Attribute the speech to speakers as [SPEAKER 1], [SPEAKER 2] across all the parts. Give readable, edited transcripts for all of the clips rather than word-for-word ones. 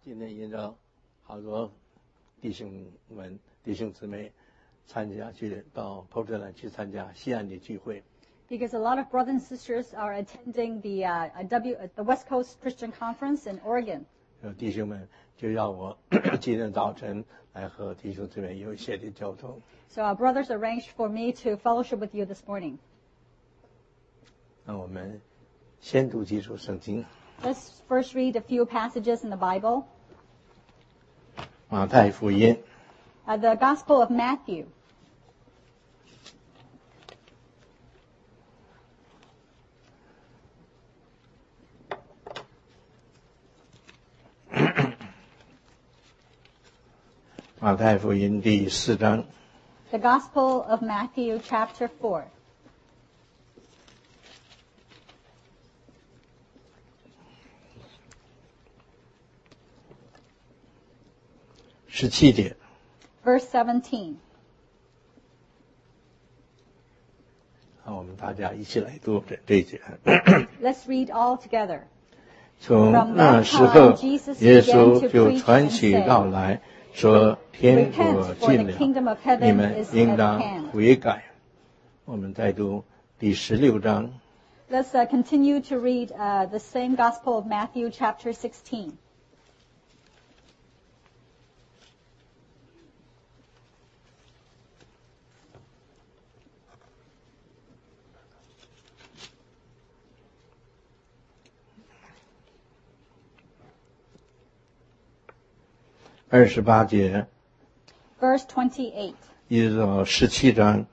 [SPEAKER 1] 今天引导好多弟兄姊妹到波特兰去参加西岸的聚会。
[SPEAKER 2] Because a lot of brothers and sisters are attending the West Coast Christian Conference in Oregon.
[SPEAKER 1] 弟兄们就要我今天早晨来和弟兄姊妹有一些的交通。
[SPEAKER 2] So our brothers arranged for me to fellowship with you this morning.
[SPEAKER 1] 那我们先读几处圣经。
[SPEAKER 2] Let's first read a few passages in the Bible.
[SPEAKER 1] 马太福音。
[SPEAKER 2] The Gospel of Matthew.
[SPEAKER 1] 马太福音第4章。
[SPEAKER 2] The Gospel of Matthew, chapter 4.
[SPEAKER 1] 17节。
[SPEAKER 2] Verse 17.
[SPEAKER 1] 好，我们大家一起来读这一节。
[SPEAKER 2] Let's read all together.
[SPEAKER 1] 从那时候，耶稣就传起道来，说天国近了，你们应当悔改。我们再读第16章。
[SPEAKER 2] Let's continue to read the same Gospel of Matthew, chapter 16.
[SPEAKER 1] 28节。
[SPEAKER 2] Verse 28.
[SPEAKER 1] 一直到17章，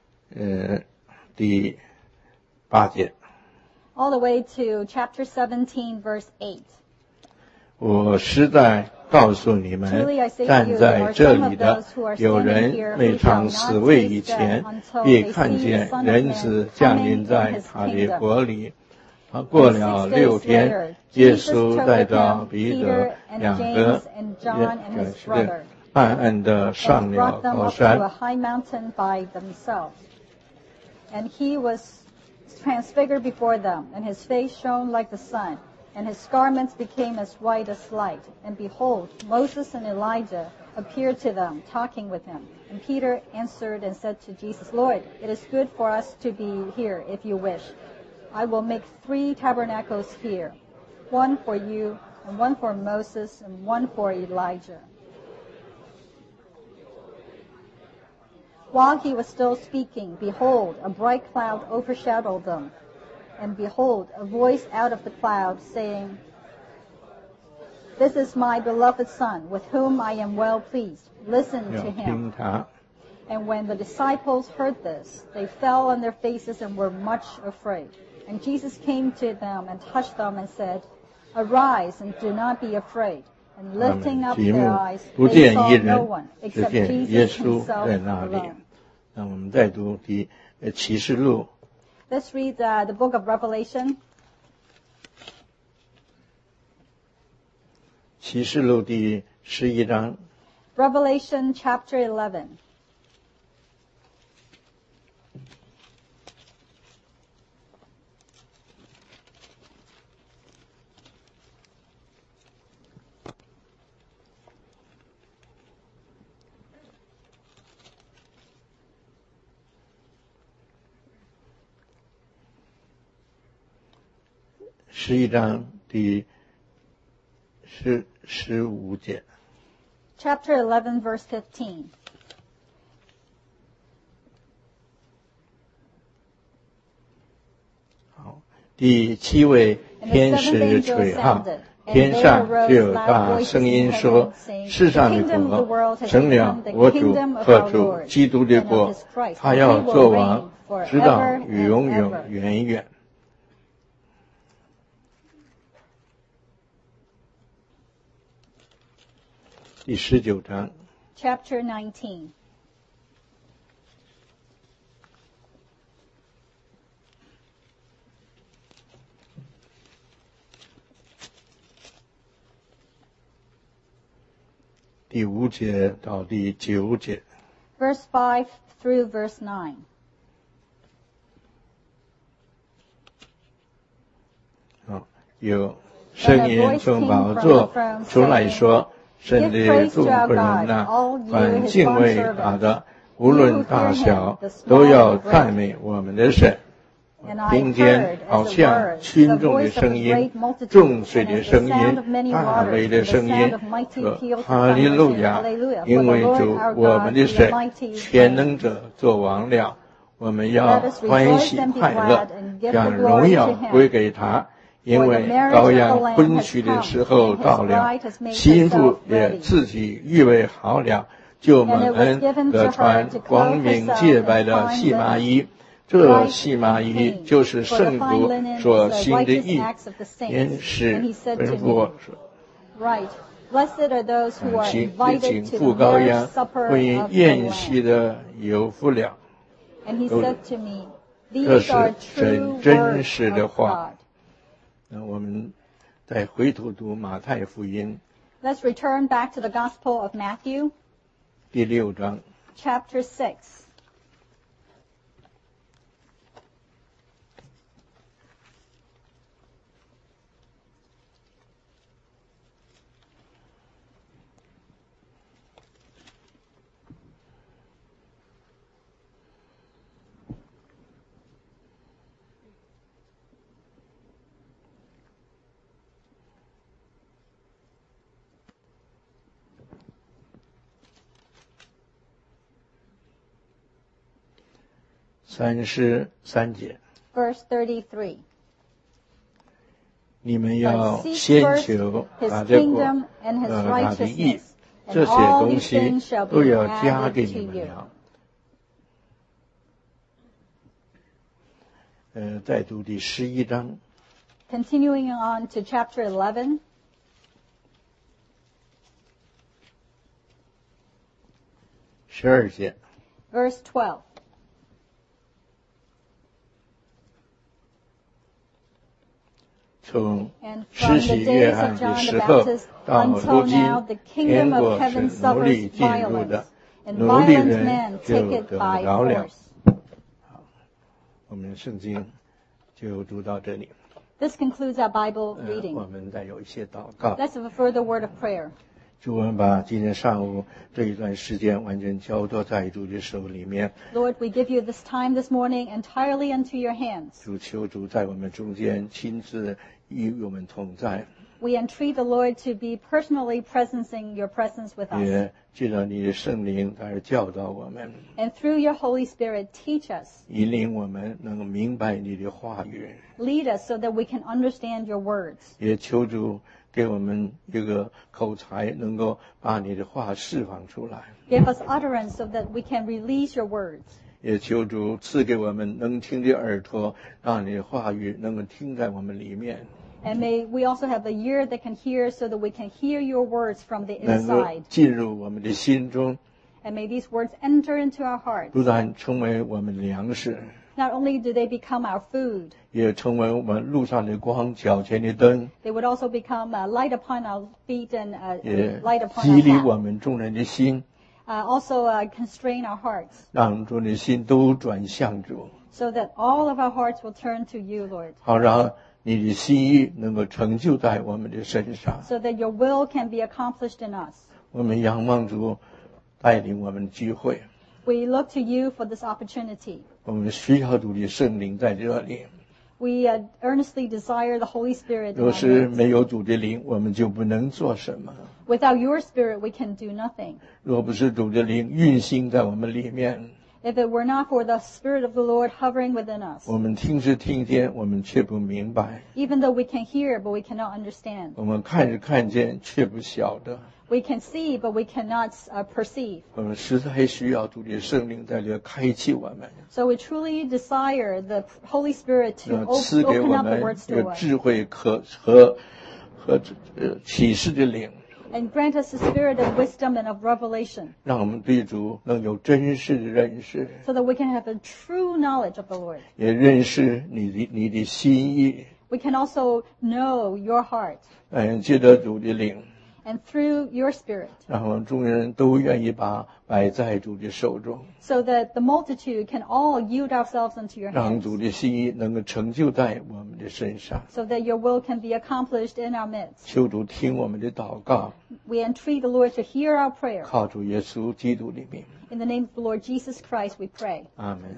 [SPEAKER 1] 第8节。
[SPEAKER 2] All the way to chapter 17, verse 8.
[SPEAKER 1] 我实在告诉你们，站在这里的有人未尝死未以前，必看见人子降临在他的国里。过了6天，耶稣带着彼得、雅各、暗暗地上了高山。
[SPEAKER 2] And he was transfigured before them, and his face shone like the sun, and his garments became as white as light. And behold, Moses and Elijah appeared to them, talking with him. And Peter answered and said to Jesus, Lord, it is good for us to be here, if you wish. I will make 3 tabernacles here, one for you, and one for Moses, and one for Elijah. While he was still speaking, behold, a bright cloud overshadowed them. And behold, a voice out of the cloud saying, This is my beloved Son, with whom I am well pleased. Listen to him. And when the disciples heard this, they fell on their faces and were much afraid. And Jesus came to them and touched them and said, Arise and do not be afraid. And lifting up their eyes, they saw no one except Jesus himself alone.
[SPEAKER 1] 那我们再读第启示录。
[SPEAKER 2] Let's read the book of Revelation.
[SPEAKER 1] 启示录第11章。
[SPEAKER 2] Revelation chapter 11.
[SPEAKER 1] 11章第15节。
[SPEAKER 2] Chapter 11, verse 15.
[SPEAKER 1] 好，第7位天使吹号，天上就有大声音说：世上的国成了我主和主基督的国，他要作王，直到永永远远。第19章。
[SPEAKER 2] Chapter 19.
[SPEAKER 1] 第5节到第9节。
[SPEAKER 2] Verse 5 through verse 9.
[SPEAKER 1] 好，有声音从宝座出来说：圣的众仆人呐，凡敬畏他的，无论大小，都要赞美我们的神。听见好像群众的声音、众水的声音、大雷的声音，说哈利路亚！因为主我们的神全能者作王了，我们要欢喜快乐，将荣耀归给他。因为羔羊婚娶的时候到了，新妇也自己预备好了，就蒙恩得穿光明洁白的细麻衣。这细麻衣就是圣徒所行的义。因是吩咐请赴羔羊婚宴席的有福了。这是神真实的话。那我们再回头读马太福音。
[SPEAKER 2] Let's return back to the Gospel of Matthew.
[SPEAKER 1] 第6章。
[SPEAKER 2] Chapter 6.
[SPEAKER 1] 33节。
[SPEAKER 2] Verse 33.
[SPEAKER 1] 你们要先求他的国和他的义，这些东西都要加给你们了。再读第11章。
[SPEAKER 2] Continuing on to chapter 11.
[SPEAKER 1] 12节。
[SPEAKER 2] Verse 12.
[SPEAKER 1] 从施洗约翰的时候到如今，天国是奴隶进入的，奴隶人就得着了。好，我们圣经就读到这里。
[SPEAKER 2] This concludes our Bible reading.
[SPEAKER 1] 我们再有一些祷告。
[SPEAKER 2] Let's have a further word of prayer.
[SPEAKER 1] 主，我们把今天上午这一段时间完全交托在主的手里面。
[SPEAKER 2] Lord, we give you this time this morning entirely into your hands.
[SPEAKER 1] 主，求主在我们中间亲自与我们同在。
[SPEAKER 2] We entreat the Lord to be personally presencing your presence with us.
[SPEAKER 1] 也借着你的圣灵在教导我们。
[SPEAKER 2] And through your Holy Spirit, teach us.
[SPEAKER 1] 引领我们能明白你的话语。
[SPEAKER 2] Lead us so that we can understand your words.
[SPEAKER 1] 也求主给我们一个口才，能够把你的话释放出来。
[SPEAKER 2] Give us utterance so that we can release your words.
[SPEAKER 1] 也求主赐给我们能听的耳朵，让你的话语能够听在我们里面。
[SPEAKER 2] And may we also have a ear that can hear so that we can hear your words from the
[SPEAKER 1] 能够
[SPEAKER 2] inside.
[SPEAKER 1] 进入我们的心中。
[SPEAKER 2] And may these words enter into our hearts.
[SPEAKER 1] 不但成为我们粮食，
[SPEAKER 2] Not only do they become our food,
[SPEAKER 1] 也成为我们路上的光，脚前的灯，
[SPEAKER 2] they would also become a light upon our feet and
[SPEAKER 1] 也
[SPEAKER 2] light upon
[SPEAKER 1] 激
[SPEAKER 2] our
[SPEAKER 1] 励
[SPEAKER 2] path.
[SPEAKER 1] 我们众人的心，
[SPEAKER 2] Also constrain our hearts
[SPEAKER 1] 让众人的心都转向主，
[SPEAKER 2] so that all of our hearts will turn to you, Lord.
[SPEAKER 1] 好让你的心意能够成就在我们的身上。
[SPEAKER 2] So that your will can be accomplished in us.
[SPEAKER 1] 我们仰望主带领我们聚会，
[SPEAKER 2] We look to you for this opportunity.
[SPEAKER 1] 我们需要主的圣灵在这里。
[SPEAKER 2] We earnestly desire the Holy Spirit in
[SPEAKER 1] 若
[SPEAKER 2] our
[SPEAKER 1] 是
[SPEAKER 2] midst.
[SPEAKER 1] 没有主的灵，我们就不能做什么。
[SPEAKER 2] Without your Spirit, we can do nothing.
[SPEAKER 1] 若不是主的灵运行在我们里面，
[SPEAKER 2] If it were not for the Spirit of the Lord hovering within us,
[SPEAKER 1] 我们听是听见，我们却不明白；
[SPEAKER 2] even though we can hear, but we cannot understand.
[SPEAKER 1] 我们看是看见，却不晓得。
[SPEAKER 2] We can see, but we cannot perceive.
[SPEAKER 1] 我们实在需要主的圣灵在这开启我们，
[SPEAKER 2] So we truly desire the Holy Spirit to
[SPEAKER 1] 赐给
[SPEAKER 2] open
[SPEAKER 1] 我
[SPEAKER 2] up the
[SPEAKER 1] 们
[SPEAKER 2] words
[SPEAKER 1] 有
[SPEAKER 2] to us
[SPEAKER 1] 智慧和启示的灵，
[SPEAKER 2] and grant us the spirit of wisdom and of revelation
[SPEAKER 1] 让我们对主能有真实的认识，
[SPEAKER 2] so that we can have a true knowledge of the Lord.
[SPEAKER 1] 也认识你的心意。
[SPEAKER 2] We can also know your heart
[SPEAKER 1] 借着主的灵，
[SPEAKER 2] and through your Spirit
[SPEAKER 1] 让我们众人都愿意把摆在主的手中，
[SPEAKER 2] so that the multitude can all yield ourselves unto your
[SPEAKER 1] 让
[SPEAKER 2] hands
[SPEAKER 1] 主的心意能够成就在我们的身上。
[SPEAKER 2] So that your will can be accomplished in our midst.
[SPEAKER 1] 求主听我们的祷告。
[SPEAKER 2] We entreat the Lord to hear our prayer.
[SPEAKER 1] 靠主耶稣基督的名。
[SPEAKER 2] In the name of the Lord Jesus Christ, we pray.
[SPEAKER 1] 阿门。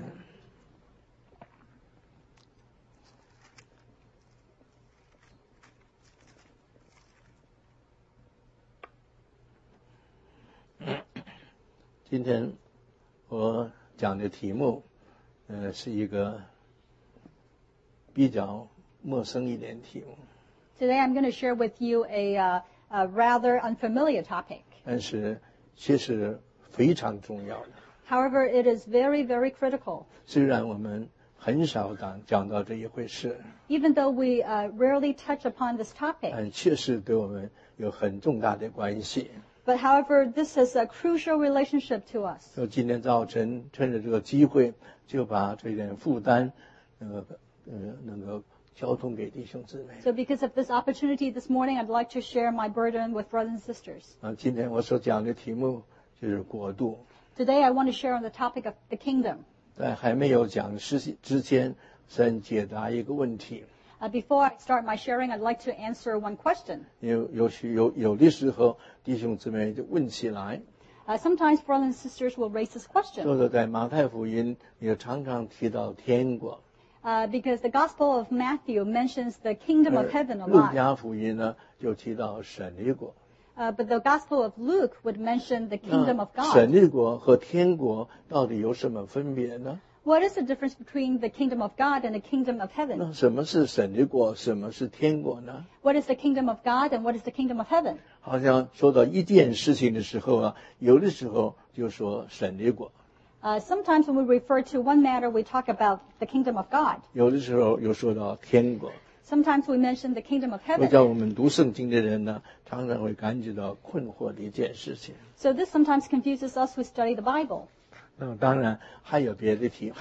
[SPEAKER 1] 今天我讲的题目，是一个比较陌生一点的题目。
[SPEAKER 2] Today I'm going to share with you a rather unfamiliar topic.
[SPEAKER 1] 但是却是非常重要的。
[SPEAKER 2] However, it is very, very critical.
[SPEAKER 1] 虽然我们很少讲到这一回事。
[SPEAKER 2] Even though we rarely touch upon this topic.
[SPEAKER 1] 但确实对我们有很重大的关系。
[SPEAKER 2] But however, this is a crucial relationship to us.
[SPEAKER 1] 所以今天早晨趁着这个机会，就把这点负担，能够交通给弟兄姊妹。
[SPEAKER 2] So because of this opportunity this morning, I'd like to share my burden with brothers and sisters.
[SPEAKER 1] 今天我所讲的题目就是国度。
[SPEAKER 2] Today I want to share on the topic of the kingdom.
[SPEAKER 1] 在还没有讲之前，先解答一个问题。
[SPEAKER 2] Before I start my sharing, I'd like to answer one question.
[SPEAKER 1] 有的时候弟兄姊妹就问起来。
[SPEAKER 2] Sometimes brothers and sisters will raise this question.
[SPEAKER 1] 说的在马太福音也常常提到天国。
[SPEAKER 2] Because the Gospel of Matthew mentions the kingdom of heaven a
[SPEAKER 1] 路
[SPEAKER 2] lot.
[SPEAKER 1] 加福音呢就提到神的国。
[SPEAKER 2] But the Gospel of Luke would mention the kingdom of God.
[SPEAKER 1] 神的国和天国到底有什么分别呢？
[SPEAKER 2] What is the difference between the kingdom of God and the kingdom of heaven?
[SPEAKER 1] 那什么是神的国，什么是天国呢？
[SPEAKER 2] What is the kingdom of God and what is the kingdom of heaven?
[SPEAKER 1] 好像说到一件事情的时候有的时候就说神的国。
[SPEAKER 2] Sometimes when we refer to one matter, we talk about the kingdom of God.
[SPEAKER 1] 有的时候又说到天国。
[SPEAKER 2] Sometimes we mention the kingdom of
[SPEAKER 1] 我
[SPEAKER 2] heaven.
[SPEAKER 1] 叫我们读圣经的人呢，常常会感觉到困惑的一件事情。
[SPEAKER 2] So this sometimes confuses us who study the Bible.
[SPEAKER 1] 那么当然还有别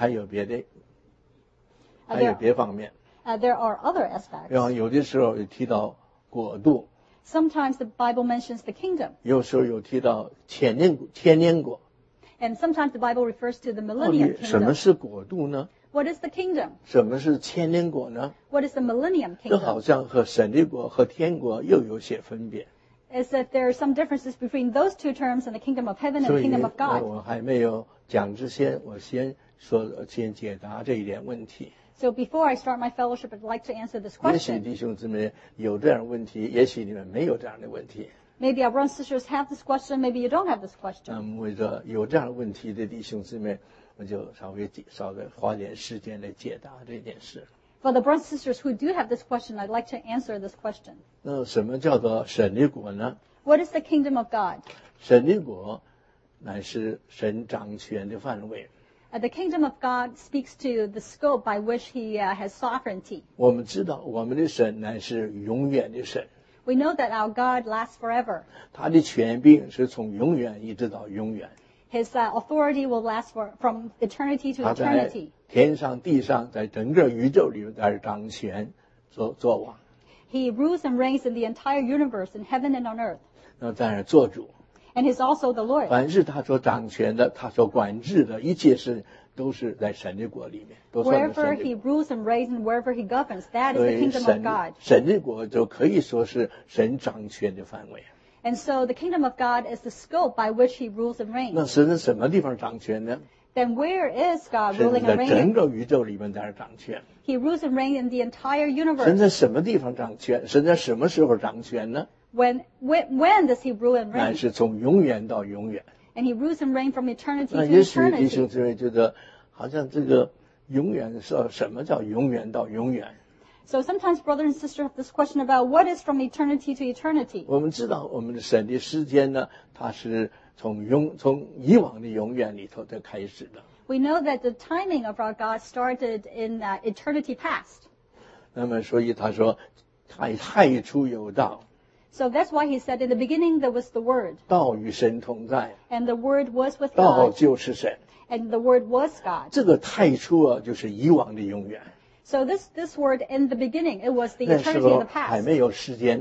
[SPEAKER 1] 方面。
[SPEAKER 2] There are other
[SPEAKER 1] 比方
[SPEAKER 2] aspects.
[SPEAKER 1] 有的时候有提到国度，
[SPEAKER 2] Sometimes the Bible mentions the kingdom.
[SPEAKER 1] 有时候有提到千年国。
[SPEAKER 2] And sometimes the Bible refers to the
[SPEAKER 1] 到
[SPEAKER 2] millennium
[SPEAKER 1] 底什么
[SPEAKER 2] kingdom.
[SPEAKER 1] 是国度呢？
[SPEAKER 2] What is the kingdom?
[SPEAKER 1] 什么是千年国呢？
[SPEAKER 2] What is the millennium
[SPEAKER 1] 这好
[SPEAKER 2] kingdom?
[SPEAKER 1] 像和神的国和天国又有些分别。
[SPEAKER 2] Is that there are some differences between those two terms and the kingdom of heaven and
[SPEAKER 1] 所
[SPEAKER 2] the
[SPEAKER 1] 以
[SPEAKER 2] kingdom of God.
[SPEAKER 1] 我还没有讲之前，我先解答这一点问题。
[SPEAKER 2] So before I start my fellowship, I'd like to answer this
[SPEAKER 1] 也许
[SPEAKER 2] question.
[SPEAKER 1] 弟兄姊妹有这样的问题，也许你们没有这样的问题。
[SPEAKER 2] Maybe our brothers and sisters have this question, maybe you don't have this question.
[SPEAKER 1] 为着有这样的问题的弟兄姊妹，我就稍微花点时间来解答这件事。
[SPEAKER 2] For the brothers and sisters who do have this question, I'd like to answer this question.
[SPEAKER 1] 那什么叫做神的国呢？
[SPEAKER 2] What is the kingdom of God?
[SPEAKER 1] 神的国乃是神掌权的范围。
[SPEAKER 2] The kingdom of God speaks to the scope by which He has sovereignty.
[SPEAKER 1] 我们知道我们的神乃是永远的神，
[SPEAKER 2] We know that our God lasts forever.
[SPEAKER 1] 他的权柄是从永远一直到永远。
[SPEAKER 2] His authority will last from eternity to
[SPEAKER 1] 他在
[SPEAKER 2] eternity.
[SPEAKER 1] 天上地上，在整个宇宙里在掌权作王，
[SPEAKER 2] He rules and reigns in the entire universe, in heaven and on earth.
[SPEAKER 1] 那在那做主。
[SPEAKER 2] And He's also the Lord.
[SPEAKER 1] 凡是他所掌权的，他所管制的一切事，都是在神的国里面，都算在
[SPEAKER 2] Wherever
[SPEAKER 1] 神的
[SPEAKER 2] He
[SPEAKER 1] 国。
[SPEAKER 2] rules and reigns and wherever He governs, that is
[SPEAKER 1] 所
[SPEAKER 2] the
[SPEAKER 1] 以
[SPEAKER 2] kingdom of God.
[SPEAKER 1] 神的国就可以说是神掌权的范围。
[SPEAKER 2] And so the kingdom of God is the scope by which He rules and
[SPEAKER 1] 那
[SPEAKER 2] reigns.
[SPEAKER 1] 神在什么地方掌权呢？
[SPEAKER 2] Then where is God
[SPEAKER 1] 神
[SPEAKER 2] ruling
[SPEAKER 1] 在
[SPEAKER 2] and
[SPEAKER 1] 整
[SPEAKER 2] reigning?
[SPEAKER 1] 个宇宙里面在那掌权。
[SPEAKER 2] He rules and reigns in the entire
[SPEAKER 1] 神
[SPEAKER 2] universe.
[SPEAKER 1] 在什么地方掌权？神在什么时候掌权呢？
[SPEAKER 2] When does He rule and
[SPEAKER 1] 乃
[SPEAKER 2] reign?
[SPEAKER 1] 是从永远到永远。
[SPEAKER 2] And He rules and reigns from eternity
[SPEAKER 1] 那
[SPEAKER 2] to
[SPEAKER 1] 也许弟兄
[SPEAKER 2] eternity.
[SPEAKER 1] 姊妹觉得，好像这个永远是什么叫永远到永远？
[SPEAKER 2] So sometimes brothers and sisters have this question about what is from eternity to eternity.
[SPEAKER 1] 我们知道我们的神的时间呢，它是从以往的永远里头才开始的。
[SPEAKER 2] We know that the timing of our God started in eternity past.
[SPEAKER 1] 那么所以他说，太初有道，
[SPEAKER 2] So that's why He said, in the beginning there was the Word,
[SPEAKER 1] 道与神同在，
[SPEAKER 2] and the Word was with
[SPEAKER 1] 道
[SPEAKER 2] God,
[SPEAKER 1] 就是神。
[SPEAKER 2] and the Word was God.
[SPEAKER 1] 这个太初就是以往的永远。
[SPEAKER 2] So this word in the beginning, it was the
[SPEAKER 1] 那时
[SPEAKER 2] eternity in
[SPEAKER 1] 候
[SPEAKER 2] the
[SPEAKER 1] 还
[SPEAKER 2] past.
[SPEAKER 1] 没有时间，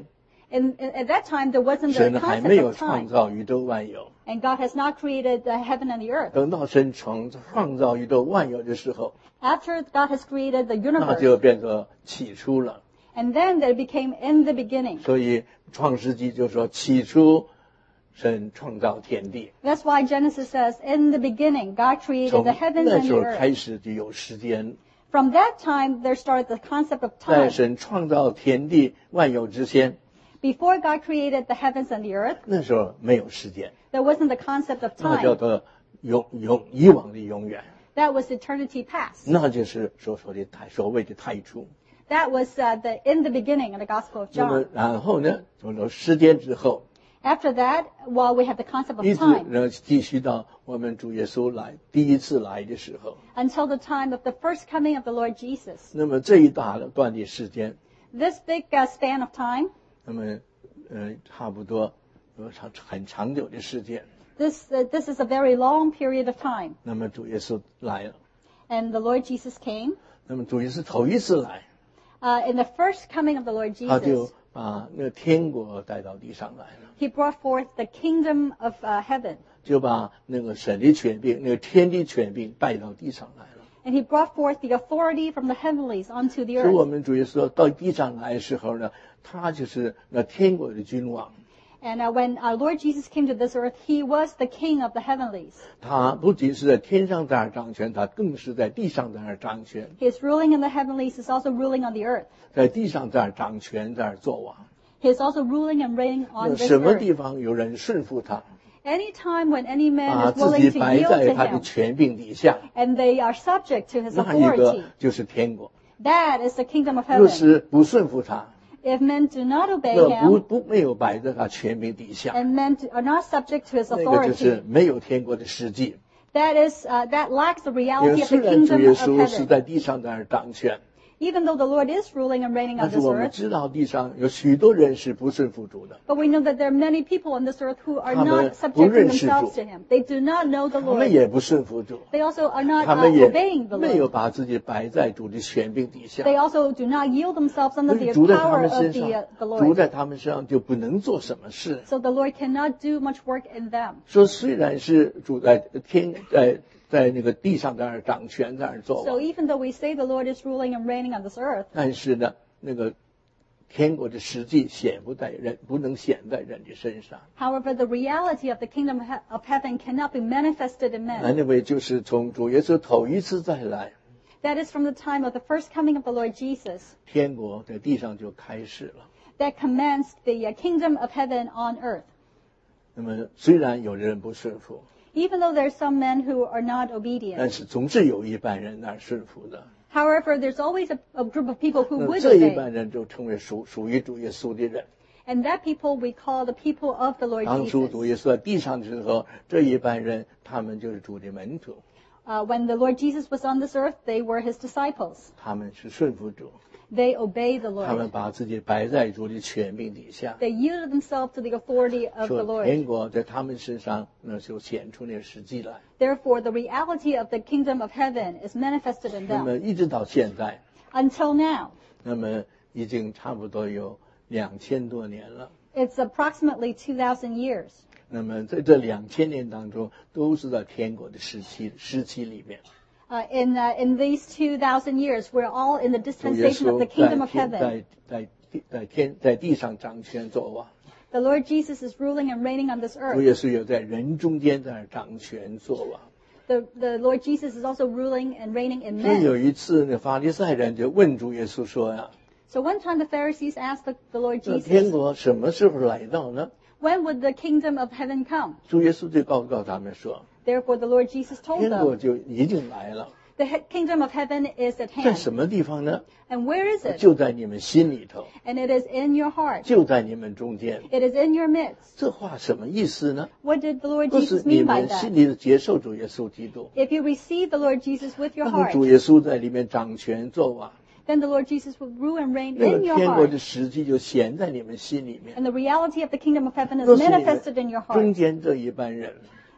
[SPEAKER 2] At that time, there wasn't the
[SPEAKER 1] 神还没
[SPEAKER 2] concept
[SPEAKER 1] 有
[SPEAKER 2] of
[SPEAKER 1] 创
[SPEAKER 2] time.
[SPEAKER 1] 造宇宙万有。
[SPEAKER 2] And God has not created the heaven and the earth.
[SPEAKER 1] 等到神创造宇宙万有的时候，
[SPEAKER 2] After God has created the
[SPEAKER 1] 那
[SPEAKER 2] universe,
[SPEAKER 1] 就变作起初了。
[SPEAKER 2] and then there became in the beginning.
[SPEAKER 1] 所以创世纪就说起初神创造天地。
[SPEAKER 2] That's why Genesis says, in the beginning, God created
[SPEAKER 1] 从
[SPEAKER 2] the heavens
[SPEAKER 1] 那
[SPEAKER 2] and
[SPEAKER 1] 时候
[SPEAKER 2] the
[SPEAKER 1] 开
[SPEAKER 2] earth.
[SPEAKER 1] 始就有时间。
[SPEAKER 2] From that time, there started the concept of
[SPEAKER 1] 在
[SPEAKER 2] time.
[SPEAKER 1] 神创造天地万有之前，
[SPEAKER 2] Before God created the heavens and the earth,
[SPEAKER 1] 那时候没有时间，
[SPEAKER 2] there wasn't the concept of
[SPEAKER 1] 那叫
[SPEAKER 2] time.
[SPEAKER 1] 做以往的永远，
[SPEAKER 2] That was eternity past.
[SPEAKER 1] 那就是所谓的太初。
[SPEAKER 2] That was the in the beginning of the Gospel of
[SPEAKER 1] 那么
[SPEAKER 2] John.
[SPEAKER 1] 然后呢，从这时间之后，
[SPEAKER 2] After that, while we have the concept
[SPEAKER 1] 一
[SPEAKER 2] of
[SPEAKER 1] 直
[SPEAKER 2] time,
[SPEAKER 1] 呢继续到我们主耶稣第一次来的时候，
[SPEAKER 2] until the time of the first coming of the Lord Jesus.
[SPEAKER 1] 那么这一大段的时间，
[SPEAKER 2] This big span of time,
[SPEAKER 1] 那么差不多很长久的时间，
[SPEAKER 2] this is a very long period of time.
[SPEAKER 1] 那么主耶稣来了，
[SPEAKER 2] And the Lord Jesus came.
[SPEAKER 1] 那么主耶稣头一次来，
[SPEAKER 2] In the first coming of the Lord
[SPEAKER 1] 他就
[SPEAKER 2] Jesus,
[SPEAKER 1] 把那个天国带到地上来了。
[SPEAKER 2] he brought forth the kingdom of heaven.
[SPEAKER 1] 就把那个神的权柄、那个天的权柄带到地上来了。
[SPEAKER 2] And he brought forth the authority from the heavenlies onto the
[SPEAKER 1] 所以我
[SPEAKER 2] earth.
[SPEAKER 1] 们主耶稣到地上来的时候呢，他就是那天国的君王。
[SPEAKER 2] And when our Lord Jesus came to this earth, he was the king of the heavenlies.
[SPEAKER 1] 他不仅是在天上在那儿掌权，他更是在地上在那儿掌权，
[SPEAKER 2] He is ruling in the heavenlies, he's also ruling on the earth.
[SPEAKER 1] 在地上在那儿掌权，在那儿作王。
[SPEAKER 2] He is also ruling and reigning
[SPEAKER 1] 那
[SPEAKER 2] on this
[SPEAKER 1] 什么
[SPEAKER 2] earth.
[SPEAKER 1] 地方有人顺服他，
[SPEAKER 2] Anytime when any
[SPEAKER 1] 把
[SPEAKER 2] man is
[SPEAKER 1] 自
[SPEAKER 2] willing
[SPEAKER 1] 己
[SPEAKER 2] to
[SPEAKER 1] 摆
[SPEAKER 2] yield
[SPEAKER 1] 在
[SPEAKER 2] to
[SPEAKER 1] 他的
[SPEAKER 2] him,
[SPEAKER 1] 权柄底下，
[SPEAKER 2] and they are subject to his
[SPEAKER 1] 那一个
[SPEAKER 2] authority,
[SPEAKER 1] 就是天国。
[SPEAKER 2] that is the kingdom of
[SPEAKER 1] 若
[SPEAKER 2] heaven.
[SPEAKER 1] 是不顺服他，
[SPEAKER 2] If men do not obey
[SPEAKER 1] 那
[SPEAKER 2] him,
[SPEAKER 1] 没有摆在他权柄底下，
[SPEAKER 2] and men are not subject to his
[SPEAKER 1] 那个就是
[SPEAKER 2] authority,
[SPEAKER 1] 没有天国的实际。
[SPEAKER 2] that lacks the
[SPEAKER 1] 因
[SPEAKER 2] reality
[SPEAKER 1] 为
[SPEAKER 2] of
[SPEAKER 1] 虽
[SPEAKER 2] the
[SPEAKER 1] 然主
[SPEAKER 2] kingdom
[SPEAKER 1] 耶
[SPEAKER 2] of
[SPEAKER 1] 稣是
[SPEAKER 2] heaven.
[SPEAKER 1] 在地上在那儿掌权，
[SPEAKER 2] Even though the Lord is ruling and reigning
[SPEAKER 1] 但
[SPEAKER 2] on
[SPEAKER 1] 是
[SPEAKER 2] this
[SPEAKER 1] 我们
[SPEAKER 2] earth,
[SPEAKER 1] 知道地上有许多人是不顺服主的，
[SPEAKER 2] but we know that there are many people on this earth who are
[SPEAKER 1] 他们
[SPEAKER 2] not subjecting
[SPEAKER 1] 不认识主。
[SPEAKER 2] themselves to him. They do not know the
[SPEAKER 1] 他们
[SPEAKER 2] Lord.
[SPEAKER 1] 也不顺服主，
[SPEAKER 2] They also are not
[SPEAKER 1] 他们也
[SPEAKER 2] obeying the
[SPEAKER 1] 没有
[SPEAKER 2] Lord.
[SPEAKER 1] 把自己摆在主的权柄底下。
[SPEAKER 2] They also do not yield themselves
[SPEAKER 1] 所
[SPEAKER 2] under
[SPEAKER 1] 以
[SPEAKER 2] the
[SPEAKER 1] 主在他
[SPEAKER 2] power
[SPEAKER 1] 们
[SPEAKER 2] of
[SPEAKER 1] 身上
[SPEAKER 2] the，
[SPEAKER 1] 主
[SPEAKER 2] Lord.
[SPEAKER 1] 在他们身上就不能做什么事。
[SPEAKER 2] So the Lord cannot do much work in them.
[SPEAKER 1] 说虽然是主在那个地上在那儿掌权，在那儿做
[SPEAKER 2] So
[SPEAKER 1] 王，
[SPEAKER 2] even though we say the Lord is ruling and reigning on this earth,
[SPEAKER 1] 但是呢，那个天国的实际不能显在人的身上。
[SPEAKER 2] however, the reality of the kingdom of heaven cannot be manifested in
[SPEAKER 1] 那
[SPEAKER 2] men.
[SPEAKER 1] 因为就是从主耶稣头一次再来，
[SPEAKER 2] That is from the time of the first coming of the Lord Jesus
[SPEAKER 1] 天国在地上就开始了。
[SPEAKER 2] that commenced the kingdom of heaven on earth.
[SPEAKER 1] 那么虽然有人不顺服，
[SPEAKER 2] Even though there are some men who are not
[SPEAKER 1] 但
[SPEAKER 2] obedient,
[SPEAKER 1] 是总是有一半人那儿顺服的。
[SPEAKER 2] however, there's always a group of people who
[SPEAKER 1] 那
[SPEAKER 2] would
[SPEAKER 1] 这一
[SPEAKER 2] obey.
[SPEAKER 1] 半人就成为属于主耶稣的人。
[SPEAKER 2] And that people we call the people of the Lord
[SPEAKER 1] 当初主
[SPEAKER 2] Jesus.
[SPEAKER 1] 耶稣在地上的时候，这一半人他们就是主的门徒，
[SPEAKER 2] When the Lord Jesus was on this earth, they were his disciples.
[SPEAKER 1] 他们是顺服主，
[SPEAKER 2] They obeyed the
[SPEAKER 1] 他们
[SPEAKER 2] Lord.
[SPEAKER 1] 把自己摆在主的权柄底下。
[SPEAKER 2] They yielded themselves to the authority of the
[SPEAKER 1] 说天
[SPEAKER 2] Lord.
[SPEAKER 1] 国在他们身上，那就显出那个实际来。
[SPEAKER 2] Therefore, the reality of the kingdom of heaven is manifested in
[SPEAKER 1] 那么
[SPEAKER 2] them.
[SPEAKER 1] 一直到现在，
[SPEAKER 2] Until now,
[SPEAKER 1] 那么已经差不多有2000多年了。
[SPEAKER 2] it's approximately 2,000 years.
[SPEAKER 1] 那么在这2000年当中，都是在天国的时期里面。
[SPEAKER 2] In these 2,000 years, we're all in the
[SPEAKER 1] 主耶
[SPEAKER 2] dispensation of
[SPEAKER 1] 稣
[SPEAKER 2] the kingdom of heaven.
[SPEAKER 1] 在地上掌权作王，
[SPEAKER 2] The Lord Jesus is ruling and reigning on this
[SPEAKER 1] 主
[SPEAKER 2] earth.
[SPEAKER 1] 耶稣有在人中间在那掌权作王。
[SPEAKER 2] The Lord Jesus is also ruling and reigning in
[SPEAKER 1] 所以
[SPEAKER 2] men.
[SPEAKER 1] 有一次呢，法利赛人就问主耶稣说呀
[SPEAKER 2] So one time the Pharisees asked the Lord：“
[SPEAKER 1] 这天
[SPEAKER 2] Jesus,
[SPEAKER 1] 国什么时候来到呢？”
[SPEAKER 2] when would the kingdom of heaven come?
[SPEAKER 1] 主耶稣就告诉他们说，
[SPEAKER 2] Therefore, the Lord Jesus told
[SPEAKER 1] 天国
[SPEAKER 2] them,
[SPEAKER 1] 就已经来了，
[SPEAKER 2] the kingdom of heaven is at
[SPEAKER 1] 在
[SPEAKER 2] hand.
[SPEAKER 1] 什么地方呢？
[SPEAKER 2] And where is it?
[SPEAKER 1] 就在你们心里头，
[SPEAKER 2] And it is in your heart.
[SPEAKER 1] 就在你们中间。
[SPEAKER 2] It is in your midst.
[SPEAKER 1] 这话什么意思呢？
[SPEAKER 2] What did the Lord
[SPEAKER 1] 不是
[SPEAKER 2] Jesus
[SPEAKER 1] 你
[SPEAKER 2] mean by
[SPEAKER 1] 们心
[SPEAKER 2] that?
[SPEAKER 1] 里接受主耶稣基督，
[SPEAKER 2] If you receive the Lord Jesus with your
[SPEAKER 1] 那么
[SPEAKER 2] heart,
[SPEAKER 1] 主耶稣在里面掌权作王，
[SPEAKER 2] then the Lord Jesus will rule and reign
[SPEAKER 1] 那个
[SPEAKER 2] in your
[SPEAKER 1] 天国的
[SPEAKER 2] heart.
[SPEAKER 1] 实际就显在你们心里面。
[SPEAKER 2] And the reality of the kingdom of heaven is
[SPEAKER 1] 若是你们
[SPEAKER 2] manifested in your
[SPEAKER 1] 中
[SPEAKER 2] heart.
[SPEAKER 1] 间这一般人，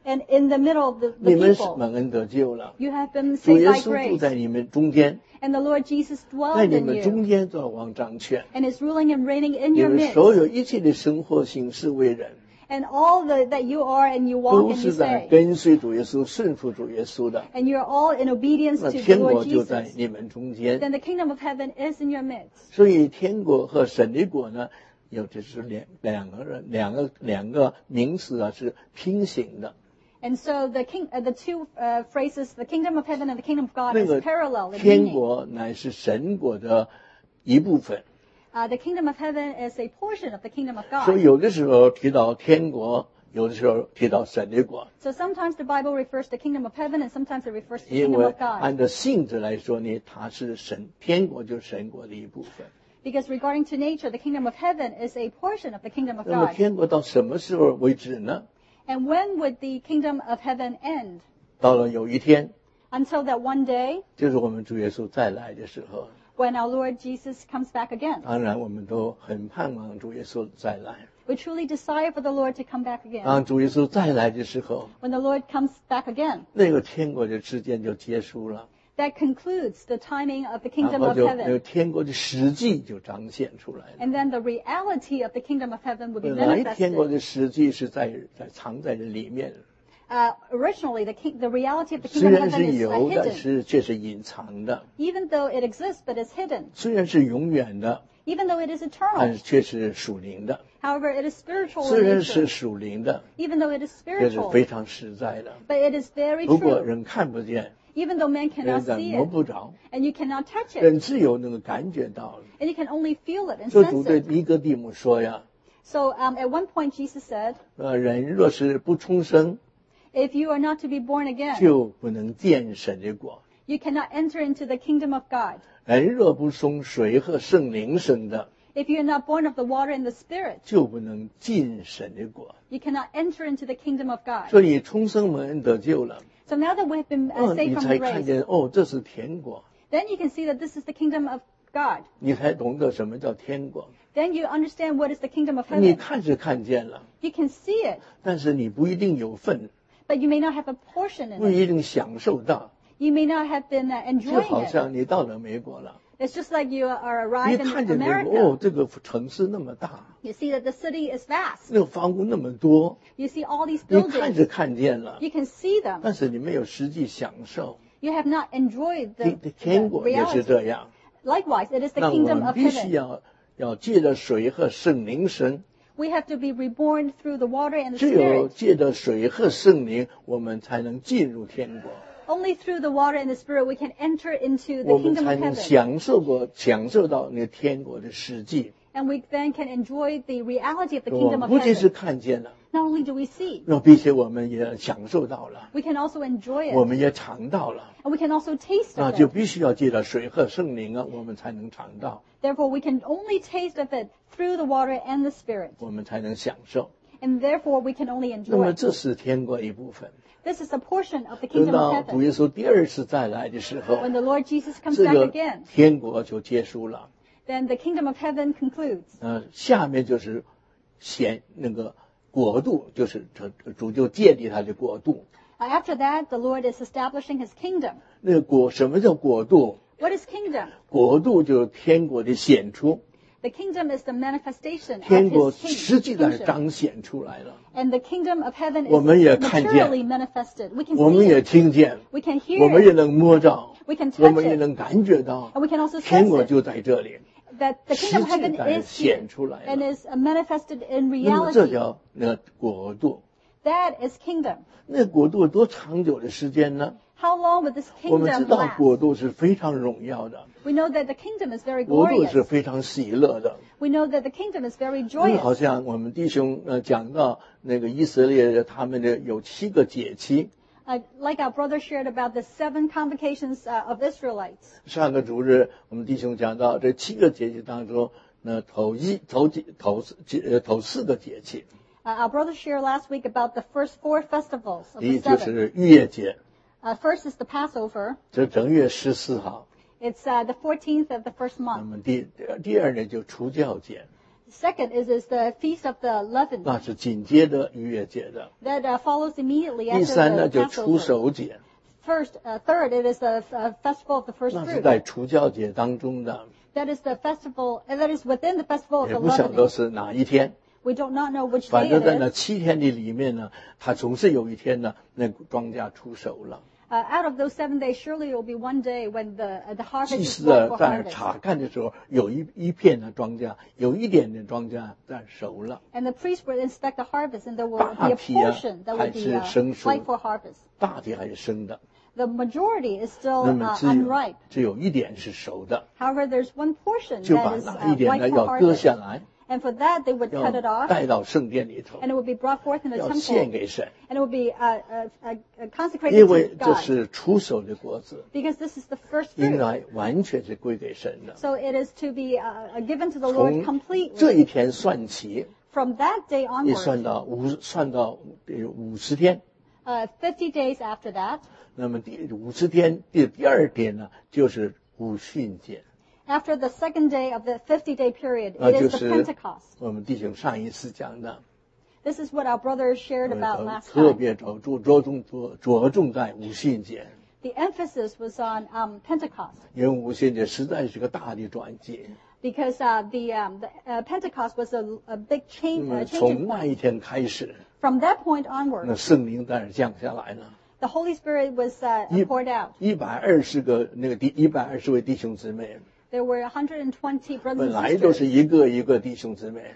[SPEAKER 2] And in the middle of the
[SPEAKER 1] 你们
[SPEAKER 2] people,
[SPEAKER 1] 蒙恩得救了。
[SPEAKER 2] you have been
[SPEAKER 1] 主
[SPEAKER 2] saved
[SPEAKER 1] 耶
[SPEAKER 2] by
[SPEAKER 1] 稣住
[SPEAKER 2] grace.
[SPEAKER 1] 在你们中间，
[SPEAKER 2] And the Lord Jesus
[SPEAKER 1] 在
[SPEAKER 2] dwelled
[SPEAKER 1] 你
[SPEAKER 2] in
[SPEAKER 1] 们中
[SPEAKER 2] you
[SPEAKER 1] 间做王掌权。
[SPEAKER 2] and is ruling and reigning in
[SPEAKER 1] 你
[SPEAKER 2] your
[SPEAKER 1] 们
[SPEAKER 2] midst.
[SPEAKER 1] 所有一切的生活行事为人，
[SPEAKER 2] And all that you are and you walk
[SPEAKER 1] 都
[SPEAKER 2] and
[SPEAKER 1] 是
[SPEAKER 2] you
[SPEAKER 1] 在
[SPEAKER 2] say.
[SPEAKER 1] 跟随主耶稣、顺服主耶稣的。
[SPEAKER 2] And you're all in obedience
[SPEAKER 1] 那
[SPEAKER 2] to the
[SPEAKER 1] 天国
[SPEAKER 2] Lord
[SPEAKER 1] 就在
[SPEAKER 2] Jesus.
[SPEAKER 1] 你们中间。
[SPEAKER 2] Then the kingdom of heaven is in your midst.
[SPEAKER 1] 所以天国和神的国呢，有的是两个名词啊是平行的。
[SPEAKER 2] And so the two phrases, the kingdom of heaven and the kingdom of God,
[SPEAKER 1] 那
[SPEAKER 2] is
[SPEAKER 1] 个
[SPEAKER 2] parallel in
[SPEAKER 1] 天
[SPEAKER 2] meaning.
[SPEAKER 1] 国乃是神国的一部分。
[SPEAKER 2] The kingdom of heaven is a portion of the kingdom of
[SPEAKER 1] 所以
[SPEAKER 2] God.
[SPEAKER 1] 有的时候提到天国，有的时候提到神的国。
[SPEAKER 2] So sometimes the Bible refers to the kingdom of heaven and sometimes it refers to the
[SPEAKER 1] 因
[SPEAKER 2] kingdom
[SPEAKER 1] 为
[SPEAKER 2] of God.
[SPEAKER 1] 按照性质来说呢，它是天国就是神国的一部分。
[SPEAKER 2] Because regarding to nature, the kingdom of heaven is a portion of the kingdom of
[SPEAKER 1] 那么
[SPEAKER 2] God.
[SPEAKER 1] 天国到什么时候为止呢？
[SPEAKER 2] And when would the kingdom of heaven end?
[SPEAKER 1] 到了有一天，
[SPEAKER 2] Until that one day
[SPEAKER 1] 就是我们主耶稣再来的时候。
[SPEAKER 2] when our Lord Jesus comes back again.
[SPEAKER 1] 当然，我们都很盼望主耶稣再来。
[SPEAKER 2] We truly desire for the Lord to come back again.
[SPEAKER 1] 当主耶稣再来的时候，
[SPEAKER 2] When the Lord comes back again,
[SPEAKER 1] 那个天国的时间就结束了，
[SPEAKER 2] that concludes the timing of the
[SPEAKER 1] 然
[SPEAKER 2] kingdom
[SPEAKER 1] 后
[SPEAKER 2] of
[SPEAKER 1] 就那个
[SPEAKER 2] heaven.
[SPEAKER 1] 天国的实际就彰显出来了。
[SPEAKER 2] And then the reality of the kingdom of heaven would be
[SPEAKER 1] 本来天国
[SPEAKER 2] manifested.
[SPEAKER 1] 的实际是藏在这里面，
[SPEAKER 2] Originally, the reality of the
[SPEAKER 1] 虽
[SPEAKER 2] kingdom
[SPEAKER 1] 然
[SPEAKER 2] of heaven
[SPEAKER 1] 是
[SPEAKER 2] is
[SPEAKER 1] 有的，
[SPEAKER 2] hidden.
[SPEAKER 1] 却是隐藏的；
[SPEAKER 2] Even though it exists, but it's hidden.
[SPEAKER 1] 虽然是永远的，
[SPEAKER 2] Even though it is
[SPEAKER 1] 但
[SPEAKER 2] eternal.
[SPEAKER 1] 是却是属灵的；
[SPEAKER 2] However, it is spiritual
[SPEAKER 1] 虽
[SPEAKER 2] in
[SPEAKER 1] 然是
[SPEAKER 2] nature.
[SPEAKER 1] 属灵的，
[SPEAKER 2] Even though it is
[SPEAKER 1] 却是
[SPEAKER 2] spiritual.
[SPEAKER 1] 非常实在的。
[SPEAKER 2] But it is very
[SPEAKER 1] 如果
[SPEAKER 2] true.
[SPEAKER 1] 人看不见，
[SPEAKER 2] Even though man
[SPEAKER 1] 人
[SPEAKER 2] cannot
[SPEAKER 1] 感
[SPEAKER 2] see
[SPEAKER 1] 摸
[SPEAKER 2] it.
[SPEAKER 1] 不着，
[SPEAKER 2] And you cannot touch it.
[SPEAKER 1] 人只有那个感觉到。
[SPEAKER 2] And you can only feel it and
[SPEAKER 1] 所以主
[SPEAKER 2] sense
[SPEAKER 1] 对
[SPEAKER 2] it.
[SPEAKER 1] 尼哥底母说呀，
[SPEAKER 2] So at one point, Jesus said,
[SPEAKER 1] 人若是不重生，
[SPEAKER 2] if you are not to be born again,
[SPEAKER 1] 就不能见神的国；
[SPEAKER 2] you cannot enter into the kingdom of God.
[SPEAKER 1] 人若不从水和圣灵生的，
[SPEAKER 2] If you are not born of the water and the Spirit,
[SPEAKER 1] 就不能进神的国。
[SPEAKER 2] you cannot enter into the kingdom of God.
[SPEAKER 1] 所以重生蒙恩得救了，
[SPEAKER 2] So now that we have been
[SPEAKER 1] 你
[SPEAKER 2] saved from
[SPEAKER 1] 才看
[SPEAKER 2] grace,
[SPEAKER 1] 见这是天国，
[SPEAKER 2] then you can see that this is the kingdom of God.
[SPEAKER 1] 你才懂得什么叫天国。
[SPEAKER 2] Then you understand what is the kingdom of
[SPEAKER 1] 你
[SPEAKER 2] heaven.
[SPEAKER 1] 看是看见了，
[SPEAKER 2] You can see it,
[SPEAKER 1] 但是你不一定有份，
[SPEAKER 2] but you may not have a portion in
[SPEAKER 1] 不
[SPEAKER 2] it.
[SPEAKER 1] 一定享受到。
[SPEAKER 2] You may not have been
[SPEAKER 1] 就
[SPEAKER 2] enjoying
[SPEAKER 1] 好
[SPEAKER 2] it.
[SPEAKER 1] 像你到了美国了，
[SPEAKER 2] It's just like you are
[SPEAKER 1] 你
[SPEAKER 2] arrived
[SPEAKER 1] 看
[SPEAKER 2] in
[SPEAKER 1] 见美国，
[SPEAKER 2] America.
[SPEAKER 1] 这个城市那么大，
[SPEAKER 2] You see that the city is vast.
[SPEAKER 1] 那个房屋那么多，
[SPEAKER 2] You see all these
[SPEAKER 1] 你看
[SPEAKER 2] buildings.
[SPEAKER 1] 是看见了，
[SPEAKER 2] You can see them.
[SPEAKER 1] 但是你没有实际享受。
[SPEAKER 2] You have not enjoyed
[SPEAKER 1] 天
[SPEAKER 2] the
[SPEAKER 1] 国也是这
[SPEAKER 2] reality.
[SPEAKER 1] 样，
[SPEAKER 2] Likewise, it is the
[SPEAKER 1] 那我
[SPEAKER 2] kingdom
[SPEAKER 1] 们
[SPEAKER 2] of
[SPEAKER 1] 必须
[SPEAKER 2] heaven.
[SPEAKER 1] 要借着水和圣灵生，
[SPEAKER 2] We have to be reborn through the water and the
[SPEAKER 1] 只有
[SPEAKER 2] Spirit.
[SPEAKER 1] 借着水和圣灵，我们才能进入天国，
[SPEAKER 2] Only through the water and the Spirit we can enter into
[SPEAKER 1] 我
[SPEAKER 2] the
[SPEAKER 1] 们
[SPEAKER 2] kingdom
[SPEAKER 1] 才
[SPEAKER 2] of
[SPEAKER 1] 能
[SPEAKER 2] heaven.
[SPEAKER 1] 享受到那个天国的实际。
[SPEAKER 2] And we then can enjoy the reality of the
[SPEAKER 1] 我
[SPEAKER 2] kingdom
[SPEAKER 1] 们
[SPEAKER 2] of
[SPEAKER 1] 不仅是
[SPEAKER 2] heaven.
[SPEAKER 1] 看见了，
[SPEAKER 2] Not only do we see,
[SPEAKER 1] 并且我们也享受到了，
[SPEAKER 2] we can also enjoy
[SPEAKER 1] 我
[SPEAKER 2] it.
[SPEAKER 1] 们也尝到了。
[SPEAKER 2] And we can also taste
[SPEAKER 1] 那
[SPEAKER 2] of
[SPEAKER 1] 就
[SPEAKER 2] it.
[SPEAKER 1] 必须要借着水和圣灵啊，我们才能尝到，
[SPEAKER 2] Therefore, we can only taste of it through the water and the Spirit.
[SPEAKER 1] 我们才能享受。
[SPEAKER 2] And therefore, we can only
[SPEAKER 1] 那么
[SPEAKER 2] enjoy.
[SPEAKER 1] 这是天国一部分。
[SPEAKER 2] This is a portion of the
[SPEAKER 1] 等
[SPEAKER 2] kingdom of
[SPEAKER 1] 到主
[SPEAKER 2] heaven.
[SPEAKER 1] 耶稣第二次再来的时候，
[SPEAKER 2] When the Lord Jesus comes
[SPEAKER 1] 这
[SPEAKER 2] back
[SPEAKER 1] 个
[SPEAKER 2] again,
[SPEAKER 1] 天国就结束了。
[SPEAKER 2] then the kingdom of heaven concludes.
[SPEAKER 1] 下面就是那个国度，就是主就建立他的国度。
[SPEAKER 2] After that, the Lord is establishing his kingdom.
[SPEAKER 1] 那个什么叫国度？
[SPEAKER 2] What is kingdom?
[SPEAKER 1] 国度就是天国的显出，
[SPEAKER 2] The kingdom is the manifestation
[SPEAKER 1] 天
[SPEAKER 2] of
[SPEAKER 1] 国
[SPEAKER 2] his
[SPEAKER 1] 实际的
[SPEAKER 2] kingdom.
[SPEAKER 1] 彰显出来了。
[SPEAKER 2] And the kingdom of heaven is
[SPEAKER 1] 我们也看见，
[SPEAKER 2] materially manifested. We can
[SPEAKER 1] 我们
[SPEAKER 2] see
[SPEAKER 1] 也
[SPEAKER 2] it.
[SPEAKER 1] 听见，
[SPEAKER 2] We can
[SPEAKER 1] 我
[SPEAKER 2] hear
[SPEAKER 1] 们也
[SPEAKER 2] it.
[SPEAKER 1] 能摸着，
[SPEAKER 2] We can
[SPEAKER 1] 我
[SPEAKER 2] touch
[SPEAKER 1] 们也
[SPEAKER 2] it.
[SPEAKER 1] 能感觉到
[SPEAKER 2] And we can also
[SPEAKER 1] 天
[SPEAKER 2] sense
[SPEAKER 1] 国
[SPEAKER 2] it.
[SPEAKER 1] 就在这里。
[SPEAKER 2] That the kingdom of heaven
[SPEAKER 1] 实际地
[SPEAKER 2] is here
[SPEAKER 1] 显出来了。
[SPEAKER 2] and is manifested in
[SPEAKER 1] 那么这
[SPEAKER 2] reality.
[SPEAKER 1] 叫那个国度。
[SPEAKER 2] That is kingdom.
[SPEAKER 1] 那国度有多长久的时间呢？
[SPEAKER 2] How long would this
[SPEAKER 1] 我们知
[SPEAKER 2] kingdom
[SPEAKER 1] 道国
[SPEAKER 2] last?
[SPEAKER 1] 度是非常荣耀的，
[SPEAKER 2] We know that the kingdom is very
[SPEAKER 1] 国度
[SPEAKER 2] glorious.
[SPEAKER 1] 是非常喜乐的。
[SPEAKER 2] We know that the kingdom is very
[SPEAKER 1] 好
[SPEAKER 2] joyous.
[SPEAKER 1] 像我们弟兄讲到那个以色列他们的有7个节期。
[SPEAKER 2] Like our brother shared about the 7 convocations of Israelites.
[SPEAKER 1] 上个主日我们弟兄讲到这7个节期当中，头4个节期，
[SPEAKER 2] Our brother shared last week about the first 4 festivals of
[SPEAKER 1] 第一
[SPEAKER 2] the
[SPEAKER 1] 就
[SPEAKER 2] 7.
[SPEAKER 1] 是逾越节，
[SPEAKER 2] First is the Passover.
[SPEAKER 1] 这正月14号。
[SPEAKER 2] It's the 14th of the first
[SPEAKER 1] 那
[SPEAKER 2] month.
[SPEAKER 1] 么第二呢就除酵节，
[SPEAKER 2] Second is the Feast of the Leavened.
[SPEAKER 1] 那是紧接着逾越节的。
[SPEAKER 2] That follows immediately after
[SPEAKER 1] 第三呢
[SPEAKER 2] the
[SPEAKER 1] 就初
[SPEAKER 2] Passover.
[SPEAKER 1] 熟节。
[SPEAKER 2] Third, it is the festival of the first
[SPEAKER 1] 那是
[SPEAKER 2] fruit.
[SPEAKER 1] 在除酵节当中的。
[SPEAKER 2] That is the festival, that is within the festival of
[SPEAKER 1] 也
[SPEAKER 2] the
[SPEAKER 1] 不晓得
[SPEAKER 2] leavening.
[SPEAKER 1] 是哪一天。
[SPEAKER 2] We do not know which
[SPEAKER 1] 反
[SPEAKER 2] day
[SPEAKER 1] 正
[SPEAKER 2] it
[SPEAKER 1] 在那
[SPEAKER 2] is.
[SPEAKER 1] 7天的里面呢，它总是有一天呢，那庄稼出熟了。
[SPEAKER 2] Out of those 7 days, surely it will be one day when the harvest
[SPEAKER 1] 祭
[SPEAKER 2] is
[SPEAKER 1] 司
[SPEAKER 2] ripe for
[SPEAKER 1] 在那
[SPEAKER 2] harvest.
[SPEAKER 1] 查看的时候，有一片的庄稼，有一点点庄稼在熟了。
[SPEAKER 2] And the priest will inspect the harvest, and there will
[SPEAKER 1] 大
[SPEAKER 2] be a
[SPEAKER 1] 批
[SPEAKER 2] portion that will
[SPEAKER 1] 还
[SPEAKER 2] be
[SPEAKER 1] 是生熟，
[SPEAKER 2] ripe for harvest.
[SPEAKER 1] 大体还是生的。
[SPEAKER 2] The majority is still
[SPEAKER 1] 那么
[SPEAKER 2] unripe.
[SPEAKER 1] 只有一点是熟的，
[SPEAKER 2] However, there's one portion
[SPEAKER 1] 就把
[SPEAKER 2] that is
[SPEAKER 1] 那一点呢
[SPEAKER 2] ripe
[SPEAKER 1] 要
[SPEAKER 2] for
[SPEAKER 1] 割
[SPEAKER 2] harvest.
[SPEAKER 1] 下来，
[SPEAKER 2] And for that, they would
[SPEAKER 1] 要
[SPEAKER 2] cut it off,
[SPEAKER 1] 带到圣殿里头，
[SPEAKER 2] and it would be brought forth in the
[SPEAKER 1] 要献
[SPEAKER 2] temple,
[SPEAKER 1] 给神，
[SPEAKER 2] and it would be
[SPEAKER 1] 因
[SPEAKER 2] consecrated
[SPEAKER 1] 为
[SPEAKER 2] to
[SPEAKER 1] 这
[SPEAKER 2] God.
[SPEAKER 1] 是出手的果子，
[SPEAKER 2] Because this is the first
[SPEAKER 1] 应
[SPEAKER 2] fruit.
[SPEAKER 1] 该完全是归给神的。
[SPEAKER 2] So it is to be given to the Lord
[SPEAKER 1] 从
[SPEAKER 2] completely.
[SPEAKER 1] 这一天算起，
[SPEAKER 2] From that day
[SPEAKER 1] 一
[SPEAKER 2] onward,
[SPEAKER 1] 算到50天，
[SPEAKER 2] 50 days after that,
[SPEAKER 1] 那么第50天第二天呢，就是五旬节，
[SPEAKER 2] after the second day of the 50-day period,
[SPEAKER 1] 那
[SPEAKER 2] it
[SPEAKER 1] 就
[SPEAKER 2] is the
[SPEAKER 1] 是
[SPEAKER 2] Pentecost.
[SPEAKER 1] 我们弟兄上一次讲的，
[SPEAKER 2] This is what our brothers shared about last
[SPEAKER 1] 特
[SPEAKER 2] time.
[SPEAKER 1] 别着重在五旬节，
[SPEAKER 2] The emphasis was on Pentecost.
[SPEAKER 1] 因为五旬节实在是个大的转机。
[SPEAKER 2] Because the Pentecost was a big
[SPEAKER 1] 那么
[SPEAKER 2] changing
[SPEAKER 1] 从那一
[SPEAKER 2] point.
[SPEAKER 1] 天开始，
[SPEAKER 2] From that point
[SPEAKER 1] 那
[SPEAKER 2] onward,
[SPEAKER 1] 圣灵在那降下来了。
[SPEAKER 2] the Holy Spirit was poured out.
[SPEAKER 1] 120位弟兄姊妹，
[SPEAKER 2] There were 120 brothers
[SPEAKER 1] 本
[SPEAKER 2] and
[SPEAKER 1] 来都是
[SPEAKER 2] sisters.
[SPEAKER 1] 一个一个弟兄姊妹。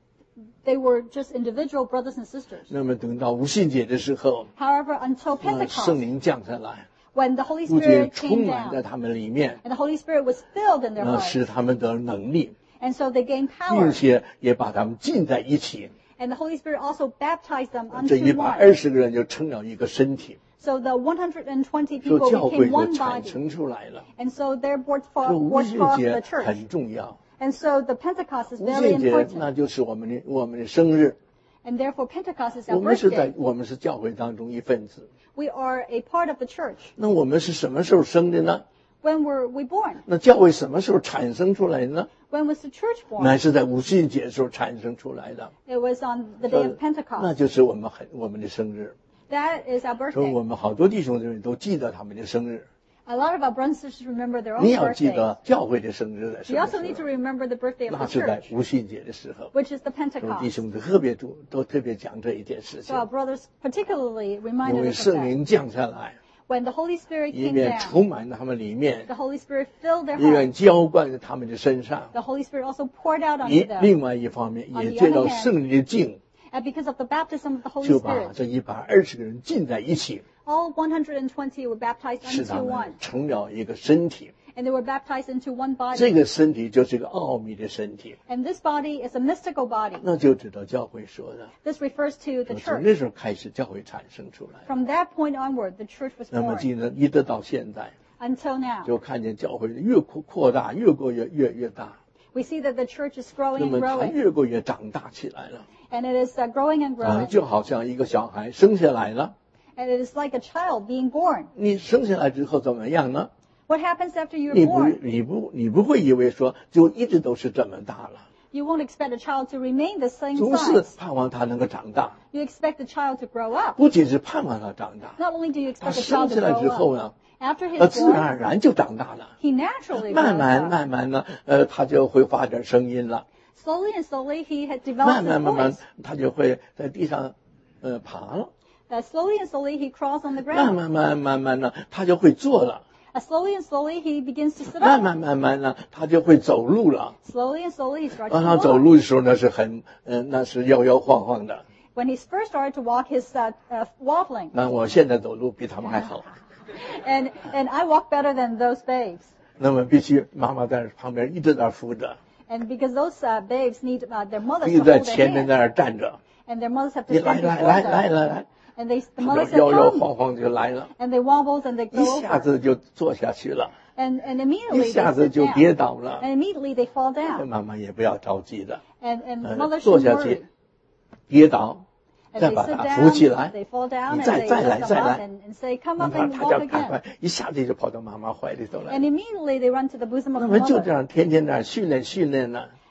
[SPEAKER 2] They were just individual brothers and sisters.
[SPEAKER 1] 那么等到五旬节的时候，
[SPEAKER 2] However, until
[SPEAKER 1] 圣
[SPEAKER 2] Pentecost,
[SPEAKER 1] 灵降下来，
[SPEAKER 2] when the Holy
[SPEAKER 1] 不仅
[SPEAKER 2] Spirit
[SPEAKER 1] 充
[SPEAKER 2] came
[SPEAKER 1] 满在
[SPEAKER 2] down,
[SPEAKER 1] 他们里面，
[SPEAKER 2] and the Holy Spirit was filled in their
[SPEAKER 1] 使
[SPEAKER 2] hearts,
[SPEAKER 1] 他们得能力，
[SPEAKER 2] and so they gained
[SPEAKER 1] 并
[SPEAKER 2] power.
[SPEAKER 1] 且也把他们浸在一起。
[SPEAKER 2] And the Holy Spirit also baptized them
[SPEAKER 1] 这
[SPEAKER 2] unto
[SPEAKER 1] 120
[SPEAKER 2] one.
[SPEAKER 1] 个人就成了一个身体，
[SPEAKER 2] So the 120
[SPEAKER 1] 所
[SPEAKER 2] people
[SPEAKER 1] 以教会
[SPEAKER 2] became
[SPEAKER 1] 就
[SPEAKER 2] one
[SPEAKER 1] 产
[SPEAKER 2] body.
[SPEAKER 1] 生出来了。
[SPEAKER 2] And so they're brought
[SPEAKER 1] 这五
[SPEAKER 2] forth
[SPEAKER 1] 旬
[SPEAKER 2] the
[SPEAKER 1] 节
[SPEAKER 2] church.
[SPEAKER 1] 很重要，
[SPEAKER 2] And so the Pentecost is
[SPEAKER 1] 五
[SPEAKER 2] very
[SPEAKER 1] 旬节
[SPEAKER 2] important.
[SPEAKER 1] 那就是我们的生日，
[SPEAKER 2] And therefore Pentecost is
[SPEAKER 1] 我
[SPEAKER 2] our
[SPEAKER 1] 们是
[SPEAKER 2] birthday.
[SPEAKER 1] 我们是教会当中一份子。
[SPEAKER 2] We are a part of the church.
[SPEAKER 1] 那我们是什么时候生的呢？
[SPEAKER 2] When were we born?
[SPEAKER 1] 那教会什么时候产生出来呢？
[SPEAKER 2] When was the church born?
[SPEAKER 1] 乃是在五旬节的时候产生出来的。
[SPEAKER 2] It was on the day of
[SPEAKER 1] 那
[SPEAKER 2] Pentecost.
[SPEAKER 1] 就是我们的生日。
[SPEAKER 2] That is our
[SPEAKER 1] 所以
[SPEAKER 2] birthday.
[SPEAKER 1] 我们好多弟兄姊妹都记得他们的生日。
[SPEAKER 2] A lot of our brothers and sisters remember their
[SPEAKER 1] 你
[SPEAKER 2] own
[SPEAKER 1] 要记
[SPEAKER 2] birthdays.
[SPEAKER 1] 得教会的生日在什
[SPEAKER 2] We
[SPEAKER 1] 么
[SPEAKER 2] also
[SPEAKER 1] 时
[SPEAKER 2] need to
[SPEAKER 1] 候？
[SPEAKER 2] remember the birthday of
[SPEAKER 1] 那
[SPEAKER 2] the
[SPEAKER 1] 是在
[SPEAKER 2] church,
[SPEAKER 1] 五旬节的时候。
[SPEAKER 2] which is the
[SPEAKER 1] 弟
[SPEAKER 2] Pentecost.
[SPEAKER 1] 兄都特别讲这一件事
[SPEAKER 2] So
[SPEAKER 1] 情，
[SPEAKER 2] our brothers particularly
[SPEAKER 1] 因
[SPEAKER 2] reminded
[SPEAKER 1] 为
[SPEAKER 2] us of
[SPEAKER 1] 圣
[SPEAKER 2] that.
[SPEAKER 1] 灵降下来，
[SPEAKER 2] When the Holy Spirit
[SPEAKER 1] 一
[SPEAKER 2] came
[SPEAKER 1] 面
[SPEAKER 2] down,
[SPEAKER 1] 充满他们里面，
[SPEAKER 2] the Holy Spirit filled their
[SPEAKER 1] 一面
[SPEAKER 2] hearts.
[SPEAKER 1] 浇灌在他们的身上。
[SPEAKER 2] The Holy Spirit also poured out onto them.
[SPEAKER 1] 另外一方面，
[SPEAKER 2] On
[SPEAKER 1] 也
[SPEAKER 2] the
[SPEAKER 1] 借到
[SPEAKER 2] other hand,
[SPEAKER 1] 圣灵的境，
[SPEAKER 2] And because of the baptism of the Holy
[SPEAKER 1] 就把
[SPEAKER 2] Spirit,
[SPEAKER 1] 这120个人浸在一起，
[SPEAKER 2] all 120 were baptized
[SPEAKER 1] 使他
[SPEAKER 2] into
[SPEAKER 1] 们
[SPEAKER 2] one.
[SPEAKER 1] 成了一个身体。
[SPEAKER 2] And they were baptized into one
[SPEAKER 1] 这
[SPEAKER 2] body.
[SPEAKER 1] 个身体就是一个奥秘的身体，
[SPEAKER 2] And this body is a mystical body.
[SPEAKER 1] 那就知道教会说的。
[SPEAKER 2] This refers to the
[SPEAKER 1] 从
[SPEAKER 2] church.
[SPEAKER 1] 那时候开始，教会产生出来。
[SPEAKER 2] From that point onward, the church was
[SPEAKER 1] 那么
[SPEAKER 2] born
[SPEAKER 1] 一直到现在，
[SPEAKER 2] until now.
[SPEAKER 1] 就看见教会越扩大，越过越大。
[SPEAKER 2] We see that the church is growing
[SPEAKER 1] 那
[SPEAKER 2] and
[SPEAKER 1] 么它
[SPEAKER 2] growing.
[SPEAKER 1] 越过越长大起来了。
[SPEAKER 2] And it is growing and growing.
[SPEAKER 1] 就好像一个小孩生下来了，
[SPEAKER 2] And it is like a child being born.
[SPEAKER 1] 你生下来之后怎么样呢？
[SPEAKER 2] What happens after you're
[SPEAKER 1] 你不
[SPEAKER 2] born?
[SPEAKER 1] 会以为说就一直都是这么大了，
[SPEAKER 2] You won't expect a child to remain the same
[SPEAKER 1] 总是
[SPEAKER 2] size.
[SPEAKER 1] 盼望他能够长大。
[SPEAKER 2] You expect the child to grow up.
[SPEAKER 1] 不仅是盼望他长大，
[SPEAKER 2] Not only do you
[SPEAKER 1] 他
[SPEAKER 2] expect the
[SPEAKER 1] 生
[SPEAKER 2] child
[SPEAKER 1] 下
[SPEAKER 2] to
[SPEAKER 1] 来之后
[SPEAKER 2] grow
[SPEAKER 1] 呢，
[SPEAKER 2] up, after he's
[SPEAKER 1] 自然
[SPEAKER 2] born,
[SPEAKER 1] 而然就长大了。
[SPEAKER 2] he naturally
[SPEAKER 1] 慢
[SPEAKER 2] grows
[SPEAKER 1] 慢
[SPEAKER 2] up.
[SPEAKER 1] 慢呢，他就会发展声音了。
[SPEAKER 2] Slowly and slowly, he had
[SPEAKER 1] 慢
[SPEAKER 2] developed
[SPEAKER 1] 慢
[SPEAKER 2] his voice.
[SPEAKER 1] 他就会在地上爬了。
[SPEAKER 2] Slowly and slowly, he crawls on the
[SPEAKER 1] 慢
[SPEAKER 2] ground.
[SPEAKER 1] 慢呢，他就会坐了。
[SPEAKER 2] Slowly and slowly, he begins to sit
[SPEAKER 1] 慢
[SPEAKER 2] up.
[SPEAKER 1] 慢呢，他就会走路了。
[SPEAKER 2] Slowly and slowly, he starts
[SPEAKER 1] 当
[SPEAKER 2] to
[SPEAKER 1] 他走
[SPEAKER 2] walk.
[SPEAKER 1] 路的时候呢，那是摇摇晃晃的。
[SPEAKER 2] When he first started to walk, he's wobbling.
[SPEAKER 1] 那我现在走路比他们还好。
[SPEAKER 2] And I walk better than those babes.
[SPEAKER 1] 那么必须妈妈在旁边一直在那扶着，
[SPEAKER 2] And because those babes need their mothers
[SPEAKER 1] 必须
[SPEAKER 2] to
[SPEAKER 1] 在
[SPEAKER 2] hold their
[SPEAKER 1] 前面
[SPEAKER 2] hand.
[SPEAKER 1] 在那儿站着。
[SPEAKER 2] And their mothers have to
[SPEAKER 1] 你来
[SPEAKER 2] stand
[SPEAKER 1] 来
[SPEAKER 2] before
[SPEAKER 1] 来
[SPEAKER 2] them.
[SPEAKER 1] 来来来，
[SPEAKER 2] And the
[SPEAKER 1] 他
[SPEAKER 2] mothers
[SPEAKER 1] 就
[SPEAKER 2] said,
[SPEAKER 1] 摇摇
[SPEAKER 2] come.
[SPEAKER 1] 晃晃就来了，
[SPEAKER 2] And they wobbles and they
[SPEAKER 1] 一
[SPEAKER 2] go
[SPEAKER 1] 下
[SPEAKER 2] over.
[SPEAKER 1] 子就坐下去了，
[SPEAKER 2] And
[SPEAKER 1] 一
[SPEAKER 2] immediately
[SPEAKER 1] 下
[SPEAKER 2] they
[SPEAKER 1] 子
[SPEAKER 2] sit
[SPEAKER 1] 就
[SPEAKER 2] down.
[SPEAKER 1] 跌倒了。
[SPEAKER 2] And immediately they fall down.
[SPEAKER 1] 妈妈也不要着急的，
[SPEAKER 2] And mothers
[SPEAKER 1] 坐
[SPEAKER 2] shouldn't
[SPEAKER 1] 下
[SPEAKER 2] worry.
[SPEAKER 1] 去，跌倒，
[SPEAKER 2] As
[SPEAKER 1] 再
[SPEAKER 2] they
[SPEAKER 1] 把
[SPEAKER 2] sit
[SPEAKER 1] 它扶起
[SPEAKER 2] down,
[SPEAKER 1] 来，
[SPEAKER 2] they fall down
[SPEAKER 1] 你
[SPEAKER 2] and
[SPEAKER 1] 再
[SPEAKER 2] they
[SPEAKER 1] 来
[SPEAKER 2] lift
[SPEAKER 1] 再
[SPEAKER 2] them up
[SPEAKER 1] 来，
[SPEAKER 2] and say, come
[SPEAKER 1] 那
[SPEAKER 2] up
[SPEAKER 1] 他
[SPEAKER 2] and
[SPEAKER 1] 就
[SPEAKER 2] walk
[SPEAKER 1] 赶
[SPEAKER 2] again.
[SPEAKER 1] 快一下子就跑到妈妈怀里头来
[SPEAKER 2] And。immediately they run to the bosom of
[SPEAKER 1] 那
[SPEAKER 2] the
[SPEAKER 1] 么就
[SPEAKER 2] mother.
[SPEAKER 1] 这样天天在那儿训练呢。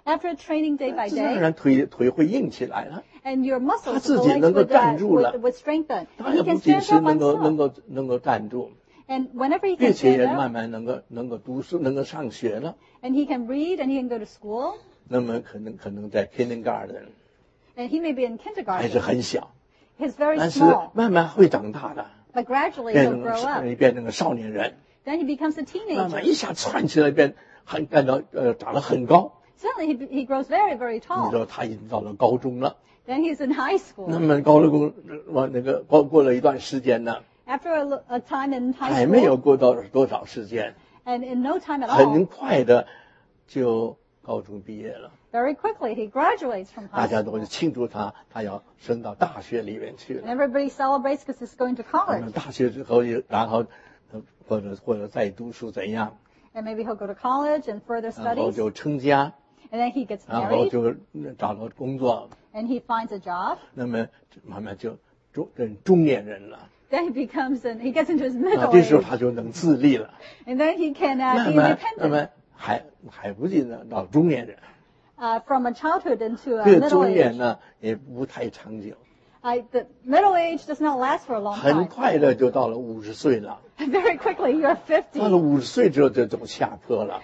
[SPEAKER 2] After training day by
[SPEAKER 1] 自然而
[SPEAKER 2] day,
[SPEAKER 1] 然腿会硬起来了，
[SPEAKER 2] and your
[SPEAKER 1] 他
[SPEAKER 2] muscles,
[SPEAKER 1] 自
[SPEAKER 2] the
[SPEAKER 1] 己
[SPEAKER 2] legs
[SPEAKER 1] 能够
[SPEAKER 2] would,
[SPEAKER 1] 站住了，
[SPEAKER 2] would strengthen.
[SPEAKER 1] 他
[SPEAKER 2] And
[SPEAKER 1] 也
[SPEAKER 2] he can
[SPEAKER 1] 不仅
[SPEAKER 2] stand
[SPEAKER 1] 是
[SPEAKER 2] up
[SPEAKER 1] 能
[SPEAKER 2] himself.
[SPEAKER 1] 够站住，
[SPEAKER 2] And whenever he
[SPEAKER 1] 并
[SPEAKER 2] can
[SPEAKER 1] 且也
[SPEAKER 2] stand
[SPEAKER 1] 慢
[SPEAKER 2] up,
[SPEAKER 1] 慢能够读书，能够上学了。
[SPEAKER 2] and he can read, and he can go to school,
[SPEAKER 1] 那么可能在 kindergarten
[SPEAKER 2] and he may be in
[SPEAKER 1] 还是
[SPEAKER 2] kindergarten.
[SPEAKER 1] 很小，
[SPEAKER 2] He's very
[SPEAKER 1] 但是
[SPEAKER 2] small,
[SPEAKER 1] 慢慢会长大的，
[SPEAKER 2] but gradually
[SPEAKER 1] 变
[SPEAKER 2] he'll
[SPEAKER 1] 成
[SPEAKER 2] grow up.
[SPEAKER 1] 变成个少年人，
[SPEAKER 2] Then he becomes a
[SPEAKER 1] 慢慢
[SPEAKER 2] teenager.
[SPEAKER 1] 一下窜起来变长得很高。
[SPEAKER 2] Suddenly he grows very, very
[SPEAKER 1] 你
[SPEAKER 2] tall.
[SPEAKER 1] 说他已经到了高中了，
[SPEAKER 2] Then he's in high
[SPEAKER 1] 那
[SPEAKER 2] school.
[SPEAKER 1] 么高中过了一段时间呢，
[SPEAKER 2] After a time in
[SPEAKER 1] 还
[SPEAKER 2] high
[SPEAKER 1] 没有
[SPEAKER 2] school,
[SPEAKER 1] 过多少时间，
[SPEAKER 2] and in no time at
[SPEAKER 1] 很
[SPEAKER 2] all,
[SPEAKER 1] 快的就高中毕业了。
[SPEAKER 2] very quickly he graduates from
[SPEAKER 1] 大
[SPEAKER 2] high
[SPEAKER 1] 家都
[SPEAKER 2] school.
[SPEAKER 1] 庆祝他要升到大学里面去
[SPEAKER 2] And
[SPEAKER 1] 了。
[SPEAKER 2] everybody celebrates because he's going to
[SPEAKER 1] 那
[SPEAKER 2] college.
[SPEAKER 1] 么大学之后然后或者再读书怎样，
[SPEAKER 2] And maybe he'll go to college and further
[SPEAKER 1] 然后
[SPEAKER 2] studies.
[SPEAKER 1] 就成家，
[SPEAKER 2] And then he gets
[SPEAKER 1] 然后
[SPEAKER 2] married,
[SPEAKER 1] 就找到工作，
[SPEAKER 2] and he finds a job.
[SPEAKER 1] 那么慢慢就中年人了。
[SPEAKER 2] Then he he gets into his
[SPEAKER 1] 那
[SPEAKER 2] middle
[SPEAKER 1] 这时候
[SPEAKER 2] age.
[SPEAKER 1] 他就能自立了。
[SPEAKER 2] And then he can
[SPEAKER 1] 慢
[SPEAKER 2] be
[SPEAKER 1] 慢
[SPEAKER 2] independent.
[SPEAKER 1] 还不进到中年人，
[SPEAKER 2] From a childhood into a
[SPEAKER 1] 这个
[SPEAKER 2] middle
[SPEAKER 1] 中年
[SPEAKER 2] age.
[SPEAKER 1] 呢也不太长久，
[SPEAKER 2] The middle age does not last for a long
[SPEAKER 1] 很
[SPEAKER 2] time.
[SPEAKER 1] 快的就到了50岁了。
[SPEAKER 2] Very quickly, you're
[SPEAKER 1] 到了
[SPEAKER 2] 50.
[SPEAKER 1] 50岁之后就走下坡了。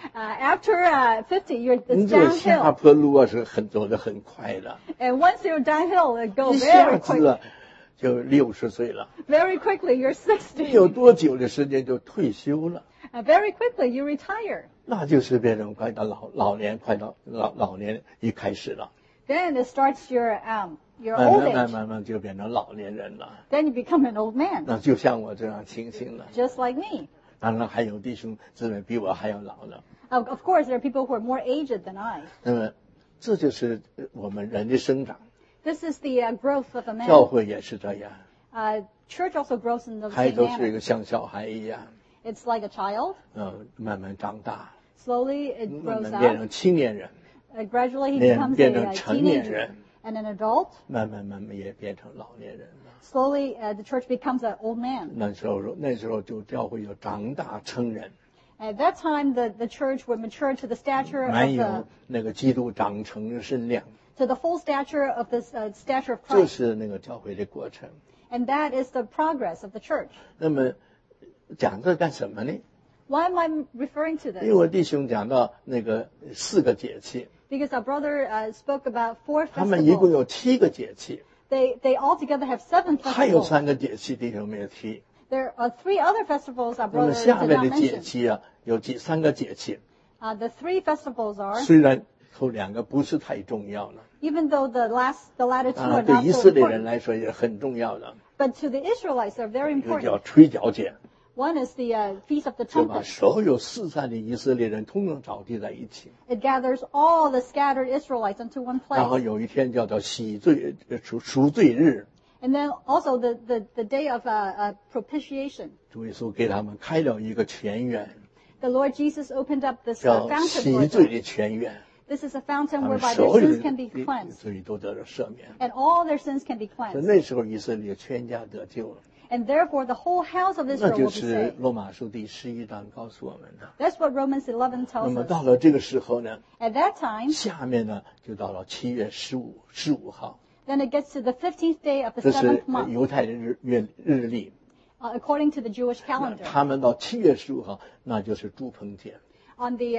[SPEAKER 2] After 50, it's
[SPEAKER 1] 这个下
[SPEAKER 2] downhill.
[SPEAKER 1] 坡路啊是走得很快的，
[SPEAKER 2] And once you're downhill, it
[SPEAKER 1] 一
[SPEAKER 2] goes
[SPEAKER 1] 下
[SPEAKER 2] very
[SPEAKER 1] 子
[SPEAKER 2] quick.
[SPEAKER 1] 啊就60岁了，
[SPEAKER 2] Very quickly, you're
[SPEAKER 1] 没
[SPEAKER 2] 60.
[SPEAKER 1] 有多久的时间就退休了，
[SPEAKER 2] Very quickly, you retire.
[SPEAKER 1] 那就是变成快到老年，快到老年一开始了，
[SPEAKER 2] Then it starts your
[SPEAKER 1] 慢
[SPEAKER 2] old
[SPEAKER 1] 慢
[SPEAKER 2] age.
[SPEAKER 1] 慢慢就变成老年人了。
[SPEAKER 2] Then you become an old man,
[SPEAKER 1] 那就像我这样情形了。
[SPEAKER 2] just like me.
[SPEAKER 1] 当然还有弟兄姊妹比我还要老的。
[SPEAKER 2] Of course, there are people who are more aged than I.
[SPEAKER 1] 那么这就是我们人的生长，
[SPEAKER 2] This is the growth of a
[SPEAKER 1] 教
[SPEAKER 2] man.
[SPEAKER 1] 会也是这样，
[SPEAKER 2] Church also grows in the
[SPEAKER 1] 孩
[SPEAKER 2] same
[SPEAKER 1] 都是一
[SPEAKER 2] manner.
[SPEAKER 1] 个像小孩一样，
[SPEAKER 2] It's like a child.
[SPEAKER 1] 慢慢长大，
[SPEAKER 2] Slowly, it
[SPEAKER 1] 慢
[SPEAKER 2] grows
[SPEAKER 1] 慢变
[SPEAKER 2] up.
[SPEAKER 1] 成青年人，
[SPEAKER 2] Gradually, he
[SPEAKER 1] 变
[SPEAKER 2] becomes
[SPEAKER 1] 成
[SPEAKER 2] a
[SPEAKER 1] 成年
[SPEAKER 2] teenager
[SPEAKER 1] 人，
[SPEAKER 2] and an adult.
[SPEAKER 1] 慢慢也变成老年人了。
[SPEAKER 2] Slowly, the church becomes an old man.
[SPEAKER 1] 那时候就教会有长大成人，
[SPEAKER 2] At that time, the church would mature to the stature
[SPEAKER 1] 没
[SPEAKER 2] of
[SPEAKER 1] 有那个基督长成的身量，
[SPEAKER 2] to the full stature of the stature of
[SPEAKER 1] 这
[SPEAKER 2] Christ.
[SPEAKER 1] 是那个教会的过程。
[SPEAKER 2] And that is the progress of the church.
[SPEAKER 1] 那么讲这干什么呢？
[SPEAKER 2] Why am I referring to
[SPEAKER 1] 因为
[SPEAKER 2] this?
[SPEAKER 1] 我弟兄讲到那个4个节气，
[SPEAKER 2] Because our brother spoke about 4
[SPEAKER 1] 他们一共
[SPEAKER 2] festivals.
[SPEAKER 1] 有7个节气，
[SPEAKER 2] They all together have 7
[SPEAKER 1] 还有
[SPEAKER 2] festivals.
[SPEAKER 1] 3个节气弟兄没有提。
[SPEAKER 2] There are 3 other festivals our
[SPEAKER 1] 那么
[SPEAKER 2] brother
[SPEAKER 1] 下
[SPEAKER 2] did
[SPEAKER 1] 面
[SPEAKER 2] not
[SPEAKER 1] 的节
[SPEAKER 2] mention.
[SPEAKER 1] 气啊，有3个节气，
[SPEAKER 2] The 3 festivals are,
[SPEAKER 1] 虽然后2个不是太重要了，
[SPEAKER 2] even though the latter 2
[SPEAKER 1] 当
[SPEAKER 2] are
[SPEAKER 1] 然对
[SPEAKER 2] not
[SPEAKER 1] 以
[SPEAKER 2] so
[SPEAKER 1] 色列人
[SPEAKER 2] important,
[SPEAKER 1] 来说也很重要的。
[SPEAKER 2] but to the Israelites they're very
[SPEAKER 1] 一个叫
[SPEAKER 2] important.
[SPEAKER 1] 吹角节，
[SPEAKER 2] One is the Feast of the
[SPEAKER 1] 就把
[SPEAKER 2] Trumpet.
[SPEAKER 1] 所有四散的以色列人通通召集在一起，
[SPEAKER 2] It gathers all the scattered Israelites into one
[SPEAKER 1] 然后
[SPEAKER 2] place.
[SPEAKER 1] 有一天叫做赎罪日，
[SPEAKER 2] And then also the day of propitiation.
[SPEAKER 1] 主耶稣给他们开了一个泉源，
[SPEAKER 2] The Lord Jesus opened up this
[SPEAKER 1] 叫
[SPEAKER 2] fountain
[SPEAKER 1] 洗
[SPEAKER 2] for
[SPEAKER 1] 罪
[SPEAKER 2] them.
[SPEAKER 1] 的泉源，
[SPEAKER 2] This is a fountain
[SPEAKER 1] 他们
[SPEAKER 2] whereby
[SPEAKER 1] 所
[SPEAKER 2] their
[SPEAKER 1] 有
[SPEAKER 2] sins
[SPEAKER 1] 的
[SPEAKER 2] can be cleansed.
[SPEAKER 1] 罪都得了赦免。
[SPEAKER 2] And all their sins can be
[SPEAKER 1] 所以
[SPEAKER 2] cleansed.
[SPEAKER 1] 那时候以色列全家得救了，
[SPEAKER 2] And therefore the whole house of
[SPEAKER 1] 那
[SPEAKER 2] Israel
[SPEAKER 1] 就
[SPEAKER 2] will be
[SPEAKER 1] 是
[SPEAKER 2] saved.
[SPEAKER 1] 罗马书第11章告诉我们的。
[SPEAKER 2] That's what Romans 11
[SPEAKER 1] 那
[SPEAKER 2] tells
[SPEAKER 1] 么
[SPEAKER 2] us.
[SPEAKER 1] 到了这个时候呢，
[SPEAKER 2] At that time,
[SPEAKER 1] 下面呢就到了7月15号，
[SPEAKER 2] then it gets to the 15th day of the
[SPEAKER 1] 这是
[SPEAKER 2] 7th month,
[SPEAKER 1] 犹太的日历。
[SPEAKER 2] according to the Jewish
[SPEAKER 1] 那
[SPEAKER 2] calendar.
[SPEAKER 1] 他们到7月15号，那就是住棚节。
[SPEAKER 2] On the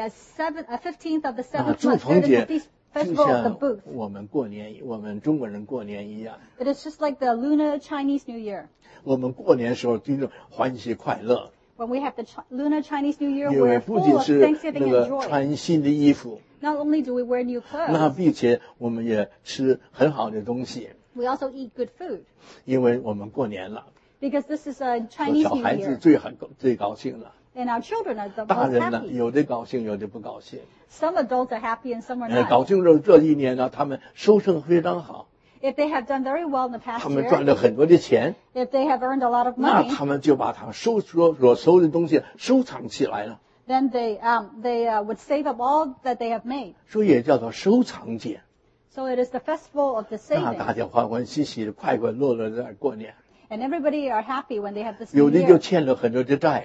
[SPEAKER 2] 15th of the
[SPEAKER 1] 那
[SPEAKER 2] 7th
[SPEAKER 1] 住
[SPEAKER 2] month,
[SPEAKER 1] 棚
[SPEAKER 2] there is
[SPEAKER 1] 节
[SPEAKER 2] the
[SPEAKER 1] 就
[SPEAKER 2] festival of the
[SPEAKER 1] 像
[SPEAKER 2] booth.
[SPEAKER 1] 我们中国人过年一样，
[SPEAKER 2] It is just like the lunar Chinese New Year.
[SPEAKER 1] 我们过年时候就是欢喜快乐，
[SPEAKER 2] When we have the lunar Chinese New Year,
[SPEAKER 1] 因为
[SPEAKER 2] we're
[SPEAKER 1] 不
[SPEAKER 2] full
[SPEAKER 1] 仅
[SPEAKER 2] of
[SPEAKER 1] 是
[SPEAKER 2] thanksgiving
[SPEAKER 1] 那
[SPEAKER 2] and
[SPEAKER 1] 个
[SPEAKER 2] joy.
[SPEAKER 1] 穿新的衣服，
[SPEAKER 2] Not only do we wear new
[SPEAKER 1] 那
[SPEAKER 2] clothes,
[SPEAKER 1] 并且我们也吃很好的东西，
[SPEAKER 2] we also eat good food.
[SPEAKER 1] 因为我们过年了，
[SPEAKER 2] Because this is a Chinese
[SPEAKER 1] 小
[SPEAKER 2] New
[SPEAKER 1] 孩子
[SPEAKER 2] Year.
[SPEAKER 1] 最高兴了，
[SPEAKER 2] And our children are the
[SPEAKER 1] 大
[SPEAKER 2] most
[SPEAKER 1] 人呢
[SPEAKER 2] happy.
[SPEAKER 1] 有的高兴，有的不高兴。
[SPEAKER 2] Some adults are happy and some are
[SPEAKER 1] 高
[SPEAKER 2] not.
[SPEAKER 1] 兴这一年呢，他们收成非常好，
[SPEAKER 2] If they have done very well in the past
[SPEAKER 1] 他们赚
[SPEAKER 2] year,
[SPEAKER 1] 了很多的钱，
[SPEAKER 2] if they have earned a lot of
[SPEAKER 1] 那
[SPEAKER 2] money,
[SPEAKER 1] 他们就把他所收的东西收藏起来了，
[SPEAKER 2] then they would save up all that they have made.
[SPEAKER 1] 所以也叫做收藏节。
[SPEAKER 2] So it is the festival of the
[SPEAKER 1] 那
[SPEAKER 2] saving.
[SPEAKER 1] 大家欢欢喜喜的、快快乐乐的在过年，
[SPEAKER 2] And everybody are happy when they have this
[SPEAKER 1] 有
[SPEAKER 2] new
[SPEAKER 1] 的就
[SPEAKER 2] year.
[SPEAKER 1] 欠了很多的债，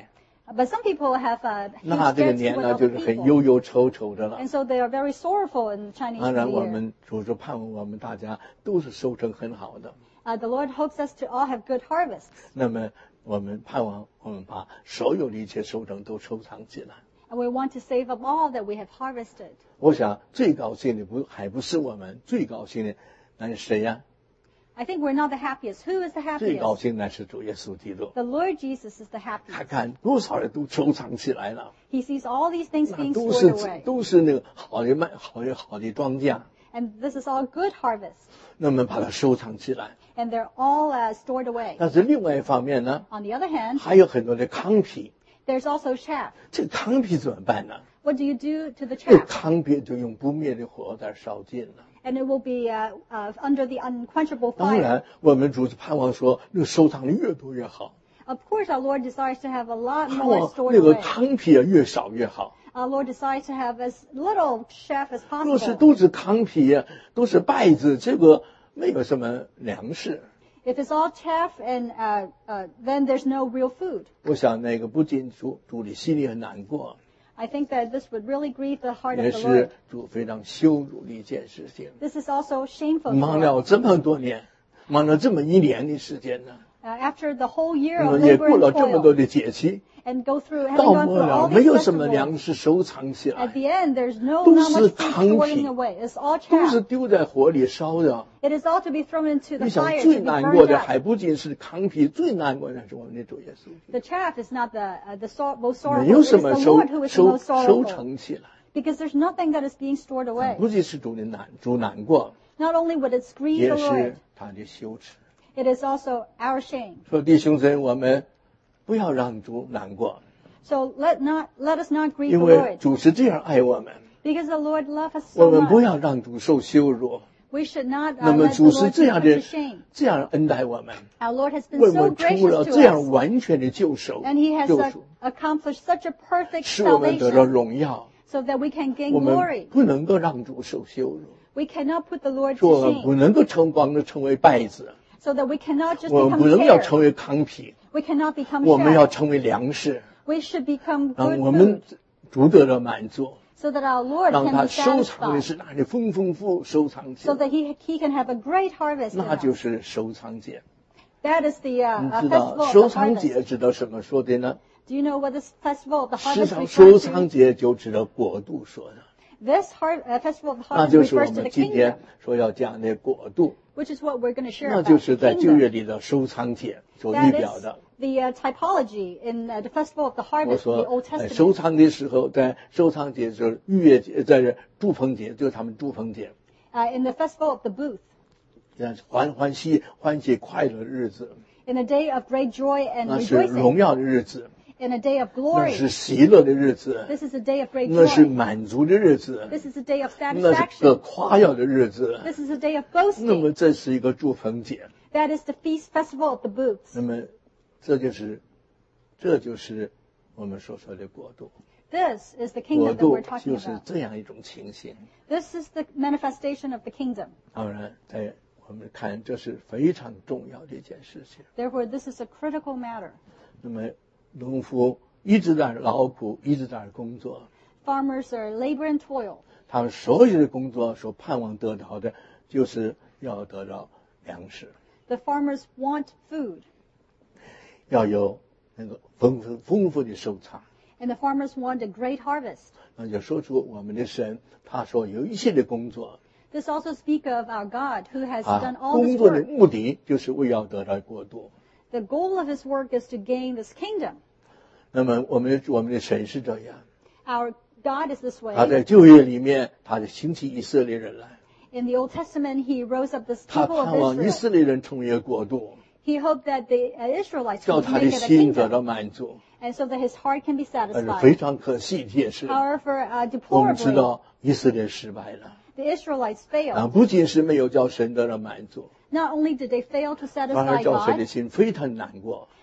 [SPEAKER 2] But some people have
[SPEAKER 1] 那这个
[SPEAKER 2] huge debts
[SPEAKER 1] 年
[SPEAKER 2] with
[SPEAKER 1] 呢，就
[SPEAKER 2] other
[SPEAKER 1] 是很
[SPEAKER 2] people.
[SPEAKER 1] 忧忧愁愁的了。
[SPEAKER 2] And so they are very sorrowful in Chinese
[SPEAKER 1] 当然，
[SPEAKER 2] New
[SPEAKER 1] 我
[SPEAKER 2] Year.
[SPEAKER 1] 们主是盼望我们大家都是收成很好的。
[SPEAKER 2] The Lord hopes us to all have good harvests.
[SPEAKER 1] 那么我们盼望我们把所有的一切收成都收藏起来。
[SPEAKER 2] And we want to save up all that we have harvested.
[SPEAKER 1] 我想最高兴的还不是我们，最高兴的那是谁呀？
[SPEAKER 2] I think we're not the happiest. Who is the
[SPEAKER 1] 最高
[SPEAKER 2] happiest?
[SPEAKER 1] 兴的是主耶稣基督。
[SPEAKER 2] The Lord Jesus is the
[SPEAKER 1] 他
[SPEAKER 2] happiest.
[SPEAKER 1] 看多少人都收藏起来了，
[SPEAKER 2] He sees all these things
[SPEAKER 1] 那
[SPEAKER 2] being
[SPEAKER 1] 都
[SPEAKER 2] stored
[SPEAKER 1] 是
[SPEAKER 2] away.
[SPEAKER 1] 都是那个好的庄稼，
[SPEAKER 2] And this is all good harvest.
[SPEAKER 1] 那么把它收藏起来。
[SPEAKER 2] And they're all stored away.
[SPEAKER 1] 但是另外一方面呢，
[SPEAKER 2] On the other hand,
[SPEAKER 1] 还有很多的糠皮，
[SPEAKER 2] there's also chaff.
[SPEAKER 1] 这糠皮怎么办呢？
[SPEAKER 2] What do you do to the
[SPEAKER 1] 这
[SPEAKER 2] chaff?
[SPEAKER 1] 糠皮就用不灭的火在烧尽了。
[SPEAKER 2] And it will be under the unquenchable
[SPEAKER 1] 当
[SPEAKER 2] fire.
[SPEAKER 1] 然，我们主是盼望说，那个收藏的越多越好，
[SPEAKER 2] Of course, our Lord desires to have a lot
[SPEAKER 1] 盼
[SPEAKER 2] more
[SPEAKER 1] 望
[SPEAKER 2] stored
[SPEAKER 1] 那个
[SPEAKER 2] away.
[SPEAKER 1] 糠皮啊越少越好。
[SPEAKER 2] Our Lord desires to have as little chaff as
[SPEAKER 1] 若是
[SPEAKER 2] possible.
[SPEAKER 1] 都是糠皮啊，都是稗子，这个没有什么粮食。
[SPEAKER 2] If it's all chaff, and then there's no real food.
[SPEAKER 1] 我想那个不仅主的心里很难过，
[SPEAKER 2] I think that this would really grieve the heart
[SPEAKER 1] 也
[SPEAKER 2] of the
[SPEAKER 1] 是
[SPEAKER 2] Lord.
[SPEAKER 1] 主非常羞辱的一件事情。
[SPEAKER 2] This is also shameful.
[SPEAKER 1] 忙
[SPEAKER 2] to
[SPEAKER 1] 了
[SPEAKER 2] us.
[SPEAKER 1] 这么多年，忙了这么一年的时间呢，
[SPEAKER 2] After the whole year
[SPEAKER 1] 那
[SPEAKER 2] of
[SPEAKER 1] 么也
[SPEAKER 2] labor
[SPEAKER 1] 过
[SPEAKER 2] and
[SPEAKER 1] 了这么多
[SPEAKER 2] toil,
[SPEAKER 1] 的节气，
[SPEAKER 2] and go through, having
[SPEAKER 1] 到
[SPEAKER 2] gone
[SPEAKER 1] 末
[SPEAKER 2] through
[SPEAKER 1] 了
[SPEAKER 2] all
[SPEAKER 1] 没
[SPEAKER 2] these
[SPEAKER 1] 有什么
[SPEAKER 2] festivals,
[SPEAKER 1] 粮食收藏起
[SPEAKER 2] at
[SPEAKER 1] 来，
[SPEAKER 2] the end, there's not
[SPEAKER 1] 都
[SPEAKER 2] much
[SPEAKER 1] 是
[SPEAKER 2] food
[SPEAKER 1] 糠皮，
[SPEAKER 2] storing away. It's all
[SPEAKER 1] 都是
[SPEAKER 2] chaff.
[SPEAKER 1] 丢在火里烧的。
[SPEAKER 2] It is all to be thrown into the
[SPEAKER 1] 你想
[SPEAKER 2] fire
[SPEAKER 1] 最
[SPEAKER 2] to be
[SPEAKER 1] 难过
[SPEAKER 2] burned
[SPEAKER 1] 的
[SPEAKER 2] up.
[SPEAKER 1] 还不仅是糠皮，最难过的是我们的主耶稣，
[SPEAKER 2] The chaff is not the most
[SPEAKER 1] 没
[SPEAKER 2] sorrowful.
[SPEAKER 1] 有
[SPEAKER 2] It is
[SPEAKER 1] 什
[SPEAKER 2] the
[SPEAKER 1] 么
[SPEAKER 2] Lord who is the
[SPEAKER 1] 收
[SPEAKER 2] most sorrowful.
[SPEAKER 1] 成起来，
[SPEAKER 2] Because there's nothing that is being stored away.
[SPEAKER 1] 不仅是主难过，
[SPEAKER 2] Not only would it grieve
[SPEAKER 1] 也
[SPEAKER 2] the Lord,
[SPEAKER 1] 是他的羞耻。
[SPEAKER 2] it is also our shame.
[SPEAKER 1] 说弟兄姊妹，我们不要让主难过，
[SPEAKER 2] So let us not grieve
[SPEAKER 1] 因
[SPEAKER 2] the
[SPEAKER 1] 为
[SPEAKER 2] Lord.
[SPEAKER 1] 主是这样爱我们，
[SPEAKER 2] Because the Lord loves us
[SPEAKER 1] 我
[SPEAKER 2] so
[SPEAKER 1] 们不
[SPEAKER 2] much.
[SPEAKER 1] 要让主受羞辱。
[SPEAKER 2] We should not
[SPEAKER 1] 那么
[SPEAKER 2] let the
[SPEAKER 1] 主是
[SPEAKER 2] Lord
[SPEAKER 1] 这
[SPEAKER 2] be
[SPEAKER 1] 样
[SPEAKER 2] put to
[SPEAKER 1] 的
[SPEAKER 2] shame.
[SPEAKER 1] 这样恩待我们，
[SPEAKER 2] Our Lord has been
[SPEAKER 1] 为我
[SPEAKER 2] so
[SPEAKER 1] 们成了
[SPEAKER 2] gracious to
[SPEAKER 1] 这样
[SPEAKER 2] us.
[SPEAKER 1] 完全的救赎，
[SPEAKER 2] And He has
[SPEAKER 1] 救赎，
[SPEAKER 2] accomplished such a perfect
[SPEAKER 1] 使我们得到
[SPEAKER 2] salvation
[SPEAKER 1] 荣耀。
[SPEAKER 2] so that we can gain
[SPEAKER 1] 我们
[SPEAKER 2] glory.
[SPEAKER 1] 不能够让主受羞辱，
[SPEAKER 2] We cannot put the Lord
[SPEAKER 1] 说
[SPEAKER 2] to
[SPEAKER 1] 我们不
[SPEAKER 2] shame.
[SPEAKER 1] 能够光的成为稗子，
[SPEAKER 2] So that we cannot just
[SPEAKER 1] 我们
[SPEAKER 2] become
[SPEAKER 1] 不能要
[SPEAKER 2] tares.
[SPEAKER 1] 成为糠皮，
[SPEAKER 2] We cannot become
[SPEAKER 1] 我们要
[SPEAKER 2] chaff.
[SPEAKER 1] 成为粮食，
[SPEAKER 2] We should become
[SPEAKER 1] 让
[SPEAKER 2] good
[SPEAKER 1] 我们
[SPEAKER 2] food
[SPEAKER 1] 主得到满足，
[SPEAKER 2] so that our Lord
[SPEAKER 1] 让
[SPEAKER 2] can
[SPEAKER 1] 他
[SPEAKER 2] be
[SPEAKER 1] 收藏的
[SPEAKER 2] satisfied.
[SPEAKER 1] 是那里丰富收藏起
[SPEAKER 2] So
[SPEAKER 1] 来，
[SPEAKER 2] that he can have a great harvest. in
[SPEAKER 1] 那就
[SPEAKER 2] us.
[SPEAKER 1] 是收藏节。
[SPEAKER 2] That is the
[SPEAKER 1] 你知
[SPEAKER 2] festival
[SPEAKER 1] 道
[SPEAKER 2] of
[SPEAKER 1] 收
[SPEAKER 2] the
[SPEAKER 1] 藏
[SPEAKER 2] harvest.
[SPEAKER 1] 节知道什么说的呢？
[SPEAKER 2] Do you know what this festival of the
[SPEAKER 1] 实际
[SPEAKER 2] harvest
[SPEAKER 1] 上
[SPEAKER 2] refers
[SPEAKER 1] 收
[SPEAKER 2] to?
[SPEAKER 1] 藏节就知道国度说的，
[SPEAKER 2] This festival of the
[SPEAKER 1] 那
[SPEAKER 2] harvest
[SPEAKER 1] 就是我
[SPEAKER 2] refers to the
[SPEAKER 1] 们今
[SPEAKER 2] kingdom,
[SPEAKER 1] 天说要讲的国度，
[SPEAKER 2] which is what we're going to share
[SPEAKER 1] 那
[SPEAKER 2] about
[SPEAKER 1] 就是在
[SPEAKER 2] the
[SPEAKER 1] 旧约
[SPEAKER 2] kingdom.
[SPEAKER 1] 里的收藏节所预
[SPEAKER 2] That
[SPEAKER 1] 表
[SPEAKER 2] is
[SPEAKER 1] 的。
[SPEAKER 2] the typology in the festival of the
[SPEAKER 1] 我
[SPEAKER 2] harvest, the
[SPEAKER 1] 说
[SPEAKER 2] Old
[SPEAKER 1] 收
[SPEAKER 2] Testament.
[SPEAKER 1] 藏的时候，在收藏节就是逾越节，在祝棚节，就是他们祝棚节，
[SPEAKER 2] In the festival of the booth,
[SPEAKER 1] 欢喜快乐的日子，
[SPEAKER 2] in a day of great joy and
[SPEAKER 1] 那是荣
[SPEAKER 2] rejoicing,
[SPEAKER 1] 耀的日子，
[SPEAKER 2] in a day of
[SPEAKER 1] 那
[SPEAKER 2] glory.
[SPEAKER 1] 是喜乐的日子，
[SPEAKER 2] This is a day of great
[SPEAKER 1] 那是
[SPEAKER 2] joy.
[SPEAKER 1] 满足的日子，
[SPEAKER 2] This is a day of
[SPEAKER 1] 那是
[SPEAKER 2] satisfaction.
[SPEAKER 1] 夸耀的日子。
[SPEAKER 2] This is a day of
[SPEAKER 1] 那么
[SPEAKER 2] boasting.
[SPEAKER 1] 这是一个祝棚节，
[SPEAKER 2] That is the feast festival of the booths.
[SPEAKER 1] 那么这就是我们所说的国度。
[SPEAKER 2] This is the
[SPEAKER 1] 国
[SPEAKER 2] kingdom that
[SPEAKER 1] 度
[SPEAKER 2] we're talking
[SPEAKER 1] 就是
[SPEAKER 2] about.
[SPEAKER 1] 这样一种情形。
[SPEAKER 2] This is the manifestation of the kingdom.
[SPEAKER 1] 当然，在我们看，这是非常重要的一件事情。
[SPEAKER 2] Therefore, this is a critical matter.
[SPEAKER 1] 那么，农夫一直在劳苦，一直在工作，
[SPEAKER 2] Farmers are labor and toil.
[SPEAKER 1] 他们所有的工作所盼望得到的，就是要得到粮食，
[SPEAKER 2] The farmers want food,
[SPEAKER 1] 要有那个丰富的收藏。
[SPEAKER 2] and the farmers want a great harvest.
[SPEAKER 1] 那就说出我们的神，他所有一切的工作
[SPEAKER 2] This also speak of our God who has done all
[SPEAKER 1] 工
[SPEAKER 2] this
[SPEAKER 1] 作的
[SPEAKER 2] work.
[SPEAKER 1] 目的就是为要得到国度。
[SPEAKER 2] The goal of his work is to gain this kingdom.
[SPEAKER 1] 那么我们的神是这样，
[SPEAKER 2] Our God is this
[SPEAKER 1] 他
[SPEAKER 2] way.
[SPEAKER 1] 在旧约里面，他就兴起以色列人来，
[SPEAKER 2] In the Old Testament, he rose up this
[SPEAKER 1] 他
[SPEAKER 2] people of
[SPEAKER 1] 盼望以
[SPEAKER 2] Israel.
[SPEAKER 1] 色列人成为一个国度，
[SPEAKER 2] He hoped that the Israelites
[SPEAKER 1] 叫
[SPEAKER 2] would
[SPEAKER 1] 他
[SPEAKER 2] make
[SPEAKER 1] 的
[SPEAKER 2] it a
[SPEAKER 1] 心得到
[SPEAKER 2] kingdom,
[SPEAKER 1] 满足。
[SPEAKER 2] and so that his heart can be
[SPEAKER 1] 但是非
[SPEAKER 2] satisfied.
[SPEAKER 1] 常可惜的也是，
[SPEAKER 2] However,
[SPEAKER 1] 我们知
[SPEAKER 2] deplorably,
[SPEAKER 1] 道以色列失败了
[SPEAKER 2] the Israelites failed.
[SPEAKER 1] 不仅是没有叫神得到满足，
[SPEAKER 2] Not only did they fail to
[SPEAKER 1] 反而
[SPEAKER 2] satisfy
[SPEAKER 1] 叫神的
[SPEAKER 2] God,
[SPEAKER 1] 心非常难过。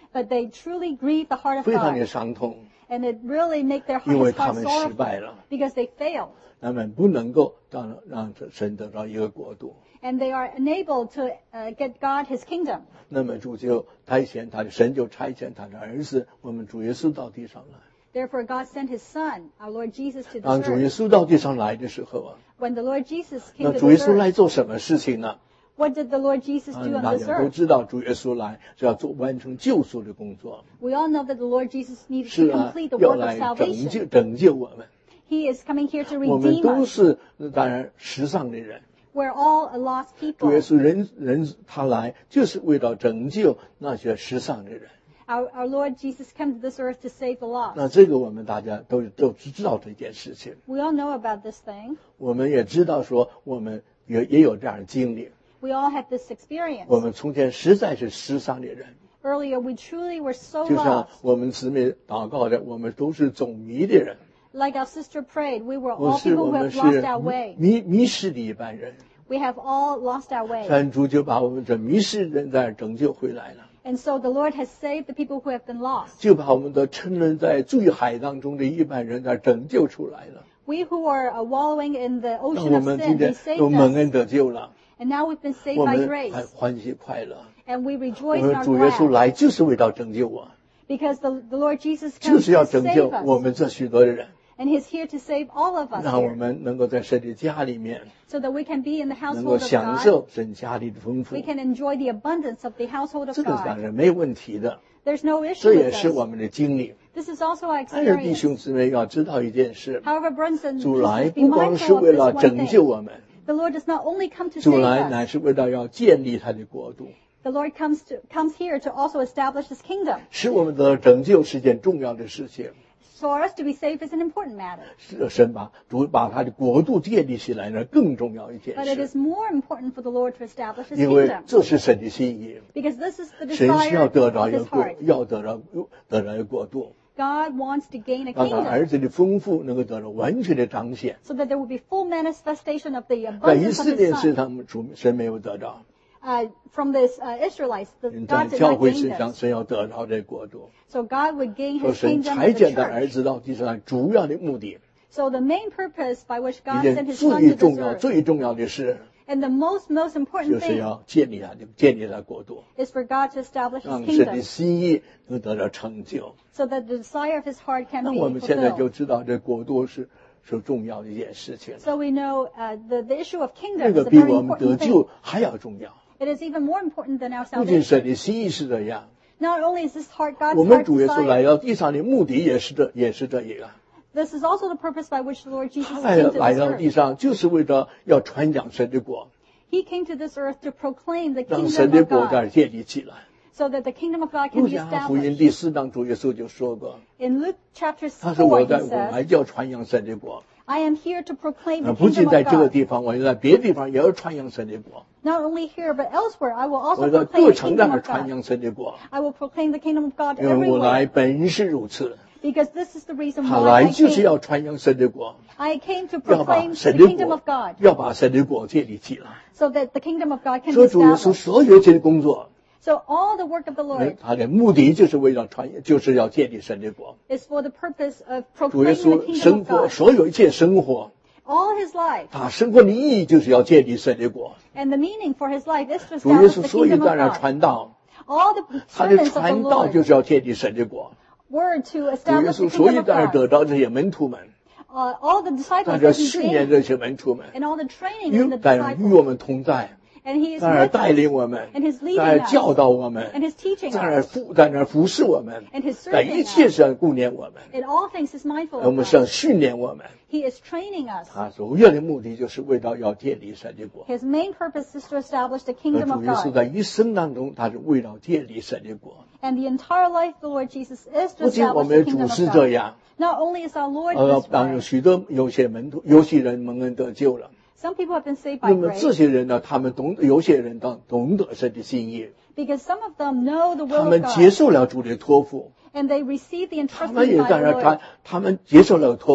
[SPEAKER 2] But they truly grieve the heart of
[SPEAKER 1] 非常的
[SPEAKER 2] God.
[SPEAKER 1] 伤痛，
[SPEAKER 2] And it really make their
[SPEAKER 1] 因为
[SPEAKER 2] hearts
[SPEAKER 1] 他们失败
[SPEAKER 2] sorrowful
[SPEAKER 1] 了，
[SPEAKER 2] because they failed.
[SPEAKER 1] 他们不能够让神得到一个国度。
[SPEAKER 2] And they are unable to get God his kingdom.
[SPEAKER 1] 那么主就神就差遣他的儿子，我们主耶稣到地上来。
[SPEAKER 2] Therefore God sent his son, our Lord Jesus, to
[SPEAKER 1] 当
[SPEAKER 2] this
[SPEAKER 1] 主耶
[SPEAKER 2] earth.
[SPEAKER 1] 稣到地上来的时候啊，
[SPEAKER 2] When the Lord Jesus
[SPEAKER 1] 那
[SPEAKER 2] came to
[SPEAKER 1] 主耶
[SPEAKER 2] this
[SPEAKER 1] 稣来
[SPEAKER 2] earth,
[SPEAKER 1] 做什么事情呢？
[SPEAKER 2] what did the Lord Jesus do on
[SPEAKER 1] 大
[SPEAKER 2] this
[SPEAKER 1] 家都
[SPEAKER 2] earth?
[SPEAKER 1] 知道，主耶稣来是要完成救赎的工作，
[SPEAKER 2] We all know that the Lord Jesus needed
[SPEAKER 1] 是
[SPEAKER 2] to
[SPEAKER 1] 啊
[SPEAKER 2] complete the
[SPEAKER 1] 要
[SPEAKER 2] work of
[SPEAKER 1] 来
[SPEAKER 2] salvation.
[SPEAKER 1] 拯救我们。
[SPEAKER 2] He is coming here to
[SPEAKER 1] 我们
[SPEAKER 2] redeem
[SPEAKER 1] 都
[SPEAKER 2] us.
[SPEAKER 1] 是当然世上的人，
[SPEAKER 2] We're all a lost
[SPEAKER 1] 主耶
[SPEAKER 2] people.
[SPEAKER 1] 稣他来就是为了拯救那些世上的人。
[SPEAKER 2] Our Lord Jesus came to this earth to save the lost.
[SPEAKER 1] 那这个我们大家都知道这件事情，
[SPEAKER 2] We all know about this thing.
[SPEAKER 1] 我们也知道说我们也有这样的经历。
[SPEAKER 2] We all have this experience.
[SPEAKER 1] 我们从前实在是世上的人，
[SPEAKER 2] Earlier, we truly were so
[SPEAKER 1] 就像
[SPEAKER 2] lost.
[SPEAKER 1] 我们姊妹祷告的，我们都是走迷的人，
[SPEAKER 2] Like our sister prayed, we were
[SPEAKER 1] 我
[SPEAKER 2] all people
[SPEAKER 1] 们
[SPEAKER 2] who have
[SPEAKER 1] 是
[SPEAKER 2] lost our way.
[SPEAKER 1] 迷失的一般人。
[SPEAKER 2] We have all lost our way.
[SPEAKER 1] 神主就把我们这迷失人在拯救回来了，
[SPEAKER 2] And so the Lord has saved the people who have been lost.
[SPEAKER 1] 就把我们的沉沦在罪海当中的一般人在拯救出来了。
[SPEAKER 2] We who are wallowing in the
[SPEAKER 1] 让
[SPEAKER 2] ocean
[SPEAKER 1] 我
[SPEAKER 2] of
[SPEAKER 1] 们
[SPEAKER 2] sin,
[SPEAKER 1] 今
[SPEAKER 2] He
[SPEAKER 1] 天有
[SPEAKER 2] saved
[SPEAKER 1] 蒙
[SPEAKER 2] us.
[SPEAKER 1] 恩得救了，
[SPEAKER 2] And now we've been saved
[SPEAKER 1] 我
[SPEAKER 2] by
[SPEAKER 1] 们
[SPEAKER 2] grace.
[SPEAKER 1] 还欢喜快乐。
[SPEAKER 2] And we
[SPEAKER 1] 我
[SPEAKER 2] rejoice
[SPEAKER 1] 们
[SPEAKER 2] and are
[SPEAKER 1] 主耶稣
[SPEAKER 2] glad.
[SPEAKER 1] 来就是为了拯救我，
[SPEAKER 2] Because the Lord Jesus
[SPEAKER 1] 就
[SPEAKER 2] comes
[SPEAKER 1] 是要
[SPEAKER 2] to
[SPEAKER 1] 拯救
[SPEAKER 2] save
[SPEAKER 1] 我
[SPEAKER 2] us.
[SPEAKER 1] 们这许多的人，
[SPEAKER 2] And He's here to save all of us
[SPEAKER 1] 让我
[SPEAKER 2] here.
[SPEAKER 1] 们能够在神的家里面
[SPEAKER 2] So that we can be in the
[SPEAKER 1] 能够
[SPEAKER 2] household of
[SPEAKER 1] 享
[SPEAKER 2] God.
[SPEAKER 1] 受神家里的丰富
[SPEAKER 2] We，can enjoy the abundance of the household of
[SPEAKER 1] 这个当
[SPEAKER 2] God.
[SPEAKER 1] 然没有问题的，
[SPEAKER 2] There's no issue
[SPEAKER 1] 这也
[SPEAKER 2] with
[SPEAKER 1] 是我
[SPEAKER 2] this.
[SPEAKER 1] 们的经历。
[SPEAKER 2] This is also our
[SPEAKER 1] 但是弟
[SPEAKER 2] experience.
[SPEAKER 1] 兄姊妹要知道一件事，
[SPEAKER 2] However, brothers and
[SPEAKER 1] 主来
[SPEAKER 2] sisters, be
[SPEAKER 1] 不光是
[SPEAKER 2] mindful of
[SPEAKER 1] 为
[SPEAKER 2] this
[SPEAKER 1] 了
[SPEAKER 2] one
[SPEAKER 1] 拯救
[SPEAKER 2] thing.
[SPEAKER 1] 我们，
[SPEAKER 2] The Lord does not only come to
[SPEAKER 1] 主
[SPEAKER 2] save
[SPEAKER 1] 来
[SPEAKER 2] us.
[SPEAKER 1] 乃是为了要建立他的国度，
[SPEAKER 2] The Lord comes here to also establish His kingdom.
[SPEAKER 1] 使我们的拯救是件重要的事情。
[SPEAKER 2] So for us to be saved is an important matter.
[SPEAKER 1] 是神主把他的国度建立起来呢，更重要一件
[SPEAKER 2] But it
[SPEAKER 1] 事，
[SPEAKER 2] is more important for the Lord to establish His
[SPEAKER 1] 因为
[SPEAKER 2] kingdom.
[SPEAKER 1] 这是神的心意。
[SPEAKER 2] Because this is the
[SPEAKER 1] 神是要
[SPEAKER 2] desire
[SPEAKER 1] 得着
[SPEAKER 2] of
[SPEAKER 1] 一个
[SPEAKER 2] His
[SPEAKER 1] 国
[SPEAKER 2] heart.，
[SPEAKER 1] 要得着一个国度，
[SPEAKER 2] God wants to gain a
[SPEAKER 1] 让他
[SPEAKER 2] kingdom
[SPEAKER 1] 儿子的丰富能够得到完全的彰显。
[SPEAKER 2] so that there will be full manifestation of the
[SPEAKER 1] 在以
[SPEAKER 2] abundance of
[SPEAKER 1] 色列
[SPEAKER 2] His
[SPEAKER 1] 身
[SPEAKER 2] Son.
[SPEAKER 1] 上，神没有得着，
[SPEAKER 2] From this Israelites,
[SPEAKER 1] 在
[SPEAKER 2] God did
[SPEAKER 1] 教
[SPEAKER 2] not
[SPEAKER 1] 会
[SPEAKER 2] gain
[SPEAKER 1] 身上，
[SPEAKER 2] this.
[SPEAKER 1] 神要得着这国度。
[SPEAKER 2] So God would gain
[SPEAKER 1] 说
[SPEAKER 2] His
[SPEAKER 1] 神
[SPEAKER 2] kingdom
[SPEAKER 1] 差
[SPEAKER 2] of the
[SPEAKER 1] 遣的儿
[SPEAKER 2] church.
[SPEAKER 1] 子到地上，主要的目的，
[SPEAKER 2] So the main purpose by which
[SPEAKER 1] 一
[SPEAKER 2] God
[SPEAKER 1] 件
[SPEAKER 2] sent His Son
[SPEAKER 1] 最
[SPEAKER 2] to
[SPEAKER 1] 重
[SPEAKER 2] this
[SPEAKER 1] 要、
[SPEAKER 2] earth,
[SPEAKER 1] 最重要的事，
[SPEAKER 2] and the most
[SPEAKER 1] 就
[SPEAKER 2] important
[SPEAKER 1] 是
[SPEAKER 2] thing
[SPEAKER 1] 要建立他国度，
[SPEAKER 2] is for God to establish His
[SPEAKER 1] 让神的
[SPEAKER 2] kingdom
[SPEAKER 1] 心意能得到成就。
[SPEAKER 2] so that the desire of His heart can
[SPEAKER 1] 那
[SPEAKER 2] be
[SPEAKER 1] 我们现在就
[SPEAKER 2] fulfilled.
[SPEAKER 1] 知道，这国度是重要的一件事情，
[SPEAKER 2] So we know the issue of
[SPEAKER 1] 那
[SPEAKER 2] kingdom
[SPEAKER 1] 个
[SPEAKER 2] is a
[SPEAKER 1] 比
[SPEAKER 2] very
[SPEAKER 1] 我们得
[SPEAKER 2] important thing.
[SPEAKER 1] 救还要重要。
[SPEAKER 2] It is even more important than our
[SPEAKER 1] 不仅
[SPEAKER 2] salvation.
[SPEAKER 1] 神的心意是这样，
[SPEAKER 2] Not only is this heart
[SPEAKER 1] 我
[SPEAKER 2] God's
[SPEAKER 1] 们
[SPEAKER 2] heart
[SPEAKER 1] 主耶稣来
[SPEAKER 2] desire,
[SPEAKER 1] 到地上的目的也是这一个。
[SPEAKER 2] this is also the purpose by which the Lord Jesus
[SPEAKER 1] 他
[SPEAKER 2] came to
[SPEAKER 1] 来
[SPEAKER 2] this
[SPEAKER 1] 到地
[SPEAKER 2] earth.
[SPEAKER 1] 上，就是为了要传讲神的国，
[SPEAKER 2] He came to this earth to proclaim the
[SPEAKER 1] 让神
[SPEAKER 2] kingdom
[SPEAKER 1] 的
[SPEAKER 2] of
[SPEAKER 1] 国在
[SPEAKER 2] God
[SPEAKER 1] 建立起来。
[SPEAKER 2] so that the kingdom of God can
[SPEAKER 1] 路
[SPEAKER 2] be
[SPEAKER 1] 加福音
[SPEAKER 2] established.
[SPEAKER 1] 第4章，主耶稣就说过，
[SPEAKER 2] In Luke chapter
[SPEAKER 1] 他说我
[SPEAKER 2] 4,
[SPEAKER 1] 在
[SPEAKER 2] he
[SPEAKER 1] 我来
[SPEAKER 2] says,
[SPEAKER 1] 就要传扬神的国，
[SPEAKER 2] I am here to proclaim the
[SPEAKER 1] 不仅
[SPEAKER 2] kingdom
[SPEAKER 1] 在
[SPEAKER 2] of
[SPEAKER 1] 这个
[SPEAKER 2] God.
[SPEAKER 1] 地方，我在别的地方也要传扬神的国，
[SPEAKER 2] Not only here, but elsewhere, I will
[SPEAKER 1] 我
[SPEAKER 2] also
[SPEAKER 1] 在
[SPEAKER 2] proclaim
[SPEAKER 1] 各
[SPEAKER 2] the
[SPEAKER 1] 城
[SPEAKER 2] kingdom
[SPEAKER 1] 那儿
[SPEAKER 2] of
[SPEAKER 1] 传
[SPEAKER 2] God.
[SPEAKER 1] 扬神的国，
[SPEAKER 2] I will proclaim the kingdom of God
[SPEAKER 1] 因为我来
[SPEAKER 2] everywhere.
[SPEAKER 1] 本是如此，
[SPEAKER 2] Because this is the reason
[SPEAKER 1] 他
[SPEAKER 2] why
[SPEAKER 1] 来
[SPEAKER 2] I
[SPEAKER 1] 就是
[SPEAKER 2] came.
[SPEAKER 1] 要传扬神的国，
[SPEAKER 2] I came to
[SPEAKER 1] 要把
[SPEAKER 2] proclaim
[SPEAKER 1] 神
[SPEAKER 2] the
[SPEAKER 1] 的
[SPEAKER 2] kingdom
[SPEAKER 1] 国
[SPEAKER 2] of God
[SPEAKER 1] 要把神的国建立起来。
[SPEAKER 2] so that the kingdom of God can
[SPEAKER 1] 所
[SPEAKER 2] be
[SPEAKER 1] 以主耶稣
[SPEAKER 2] established.
[SPEAKER 1] 所有这些工作，
[SPEAKER 2] So all the work of the Lord
[SPEAKER 1] 他的目的就是为了就是要建立神的国。
[SPEAKER 2] is for the purpose of
[SPEAKER 1] 主耶
[SPEAKER 2] proclaiming the
[SPEAKER 1] 稣
[SPEAKER 2] kingdom
[SPEAKER 1] 生
[SPEAKER 2] of
[SPEAKER 1] 活
[SPEAKER 2] God.
[SPEAKER 1] 所有一切生活，
[SPEAKER 2] All his life.
[SPEAKER 1] 他生活的意义就是要建立神的国。
[SPEAKER 2] And the meaning for his life is to
[SPEAKER 1] 主耶
[SPEAKER 2] establish
[SPEAKER 1] 稣
[SPEAKER 2] the
[SPEAKER 1] 所以
[SPEAKER 2] kingdom
[SPEAKER 1] 在
[SPEAKER 2] of
[SPEAKER 1] 那
[SPEAKER 2] God.
[SPEAKER 1] 传道，
[SPEAKER 2] All the
[SPEAKER 1] 他的
[SPEAKER 2] servants of the
[SPEAKER 1] 传道
[SPEAKER 2] Lord
[SPEAKER 1] 就是要建立神的国。
[SPEAKER 2] were to
[SPEAKER 1] 主耶
[SPEAKER 2] establish
[SPEAKER 1] 稣
[SPEAKER 2] the
[SPEAKER 1] 所以
[SPEAKER 2] kingdom of
[SPEAKER 1] 在那
[SPEAKER 2] God.
[SPEAKER 1] 得到这些门徒们，
[SPEAKER 2] All the
[SPEAKER 1] 在
[SPEAKER 2] disciples
[SPEAKER 1] 这
[SPEAKER 2] that he
[SPEAKER 1] 训练
[SPEAKER 2] gained
[SPEAKER 1] 这些门徒们，
[SPEAKER 2] and all the training in the
[SPEAKER 1] 在那与我
[SPEAKER 2] disciples.
[SPEAKER 1] 们同在，
[SPEAKER 2] And he is
[SPEAKER 1] 在那
[SPEAKER 2] with
[SPEAKER 1] 带
[SPEAKER 2] us
[SPEAKER 1] 领我们，
[SPEAKER 2] and he's
[SPEAKER 1] 在
[SPEAKER 2] leading
[SPEAKER 1] 那
[SPEAKER 2] us
[SPEAKER 1] 教导我们，
[SPEAKER 2] and he's teaching
[SPEAKER 1] 在那服侍我们，
[SPEAKER 2] and he's
[SPEAKER 1] 在
[SPEAKER 2] serving
[SPEAKER 1] 一切
[SPEAKER 2] us.
[SPEAKER 1] 上顾念我们，
[SPEAKER 2] In all things is mindful
[SPEAKER 1] 我
[SPEAKER 2] of
[SPEAKER 1] 们
[SPEAKER 2] us.
[SPEAKER 1] 想训练我们。
[SPEAKER 2] He is training us.
[SPEAKER 1] 他首要的目的就是为了要建立神的国。
[SPEAKER 2] His main purpose is to establish the
[SPEAKER 1] 而
[SPEAKER 2] kingdom
[SPEAKER 1] 主
[SPEAKER 2] of
[SPEAKER 1] 耶稣
[SPEAKER 2] God.
[SPEAKER 1] 在一生当中，他是为了建立神的国。
[SPEAKER 2] And the entire life of the Lord Jesus is to
[SPEAKER 1] 不仅我
[SPEAKER 2] establish
[SPEAKER 1] 们
[SPEAKER 2] the
[SPEAKER 1] 的
[SPEAKER 2] kingdom
[SPEAKER 1] 主
[SPEAKER 2] of
[SPEAKER 1] 是这
[SPEAKER 2] God.
[SPEAKER 1] 样，
[SPEAKER 2] Not only is our Lord this
[SPEAKER 1] 当
[SPEAKER 2] way,
[SPEAKER 1] 有些门徒、有些人蒙恩得救了。
[SPEAKER 2] some people have been saved
[SPEAKER 1] 那
[SPEAKER 2] by
[SPEAKER 1] 么这
[SPEAKER 2] grace
[SPEAKER 1] 些人呢，他们有些人懂得神的心意，
[SPEAKER 2] because some of them know the
[SPEAKER 1] 他
[SPEAKER 2] will
[SPEAKER 1] 们
[SPEAKER 2] of
[SPEAKER 1] 接
[SPEAKER 2] God
[SPEAKER 1] 受了主的托付，
[SPEAKER 2] and they receive the
[SPEAKER 1] 他们
[SPEAKER 2] entrustment
[SPEAKER 1] 也
[SPEAKER 2] by
[SPEAKER 1] 在
[SPEAKER 2] the
[SPEAKER 1] 那
[SPEAKER 2] Lord.
[SPEAKER 1] 他们接受了托付，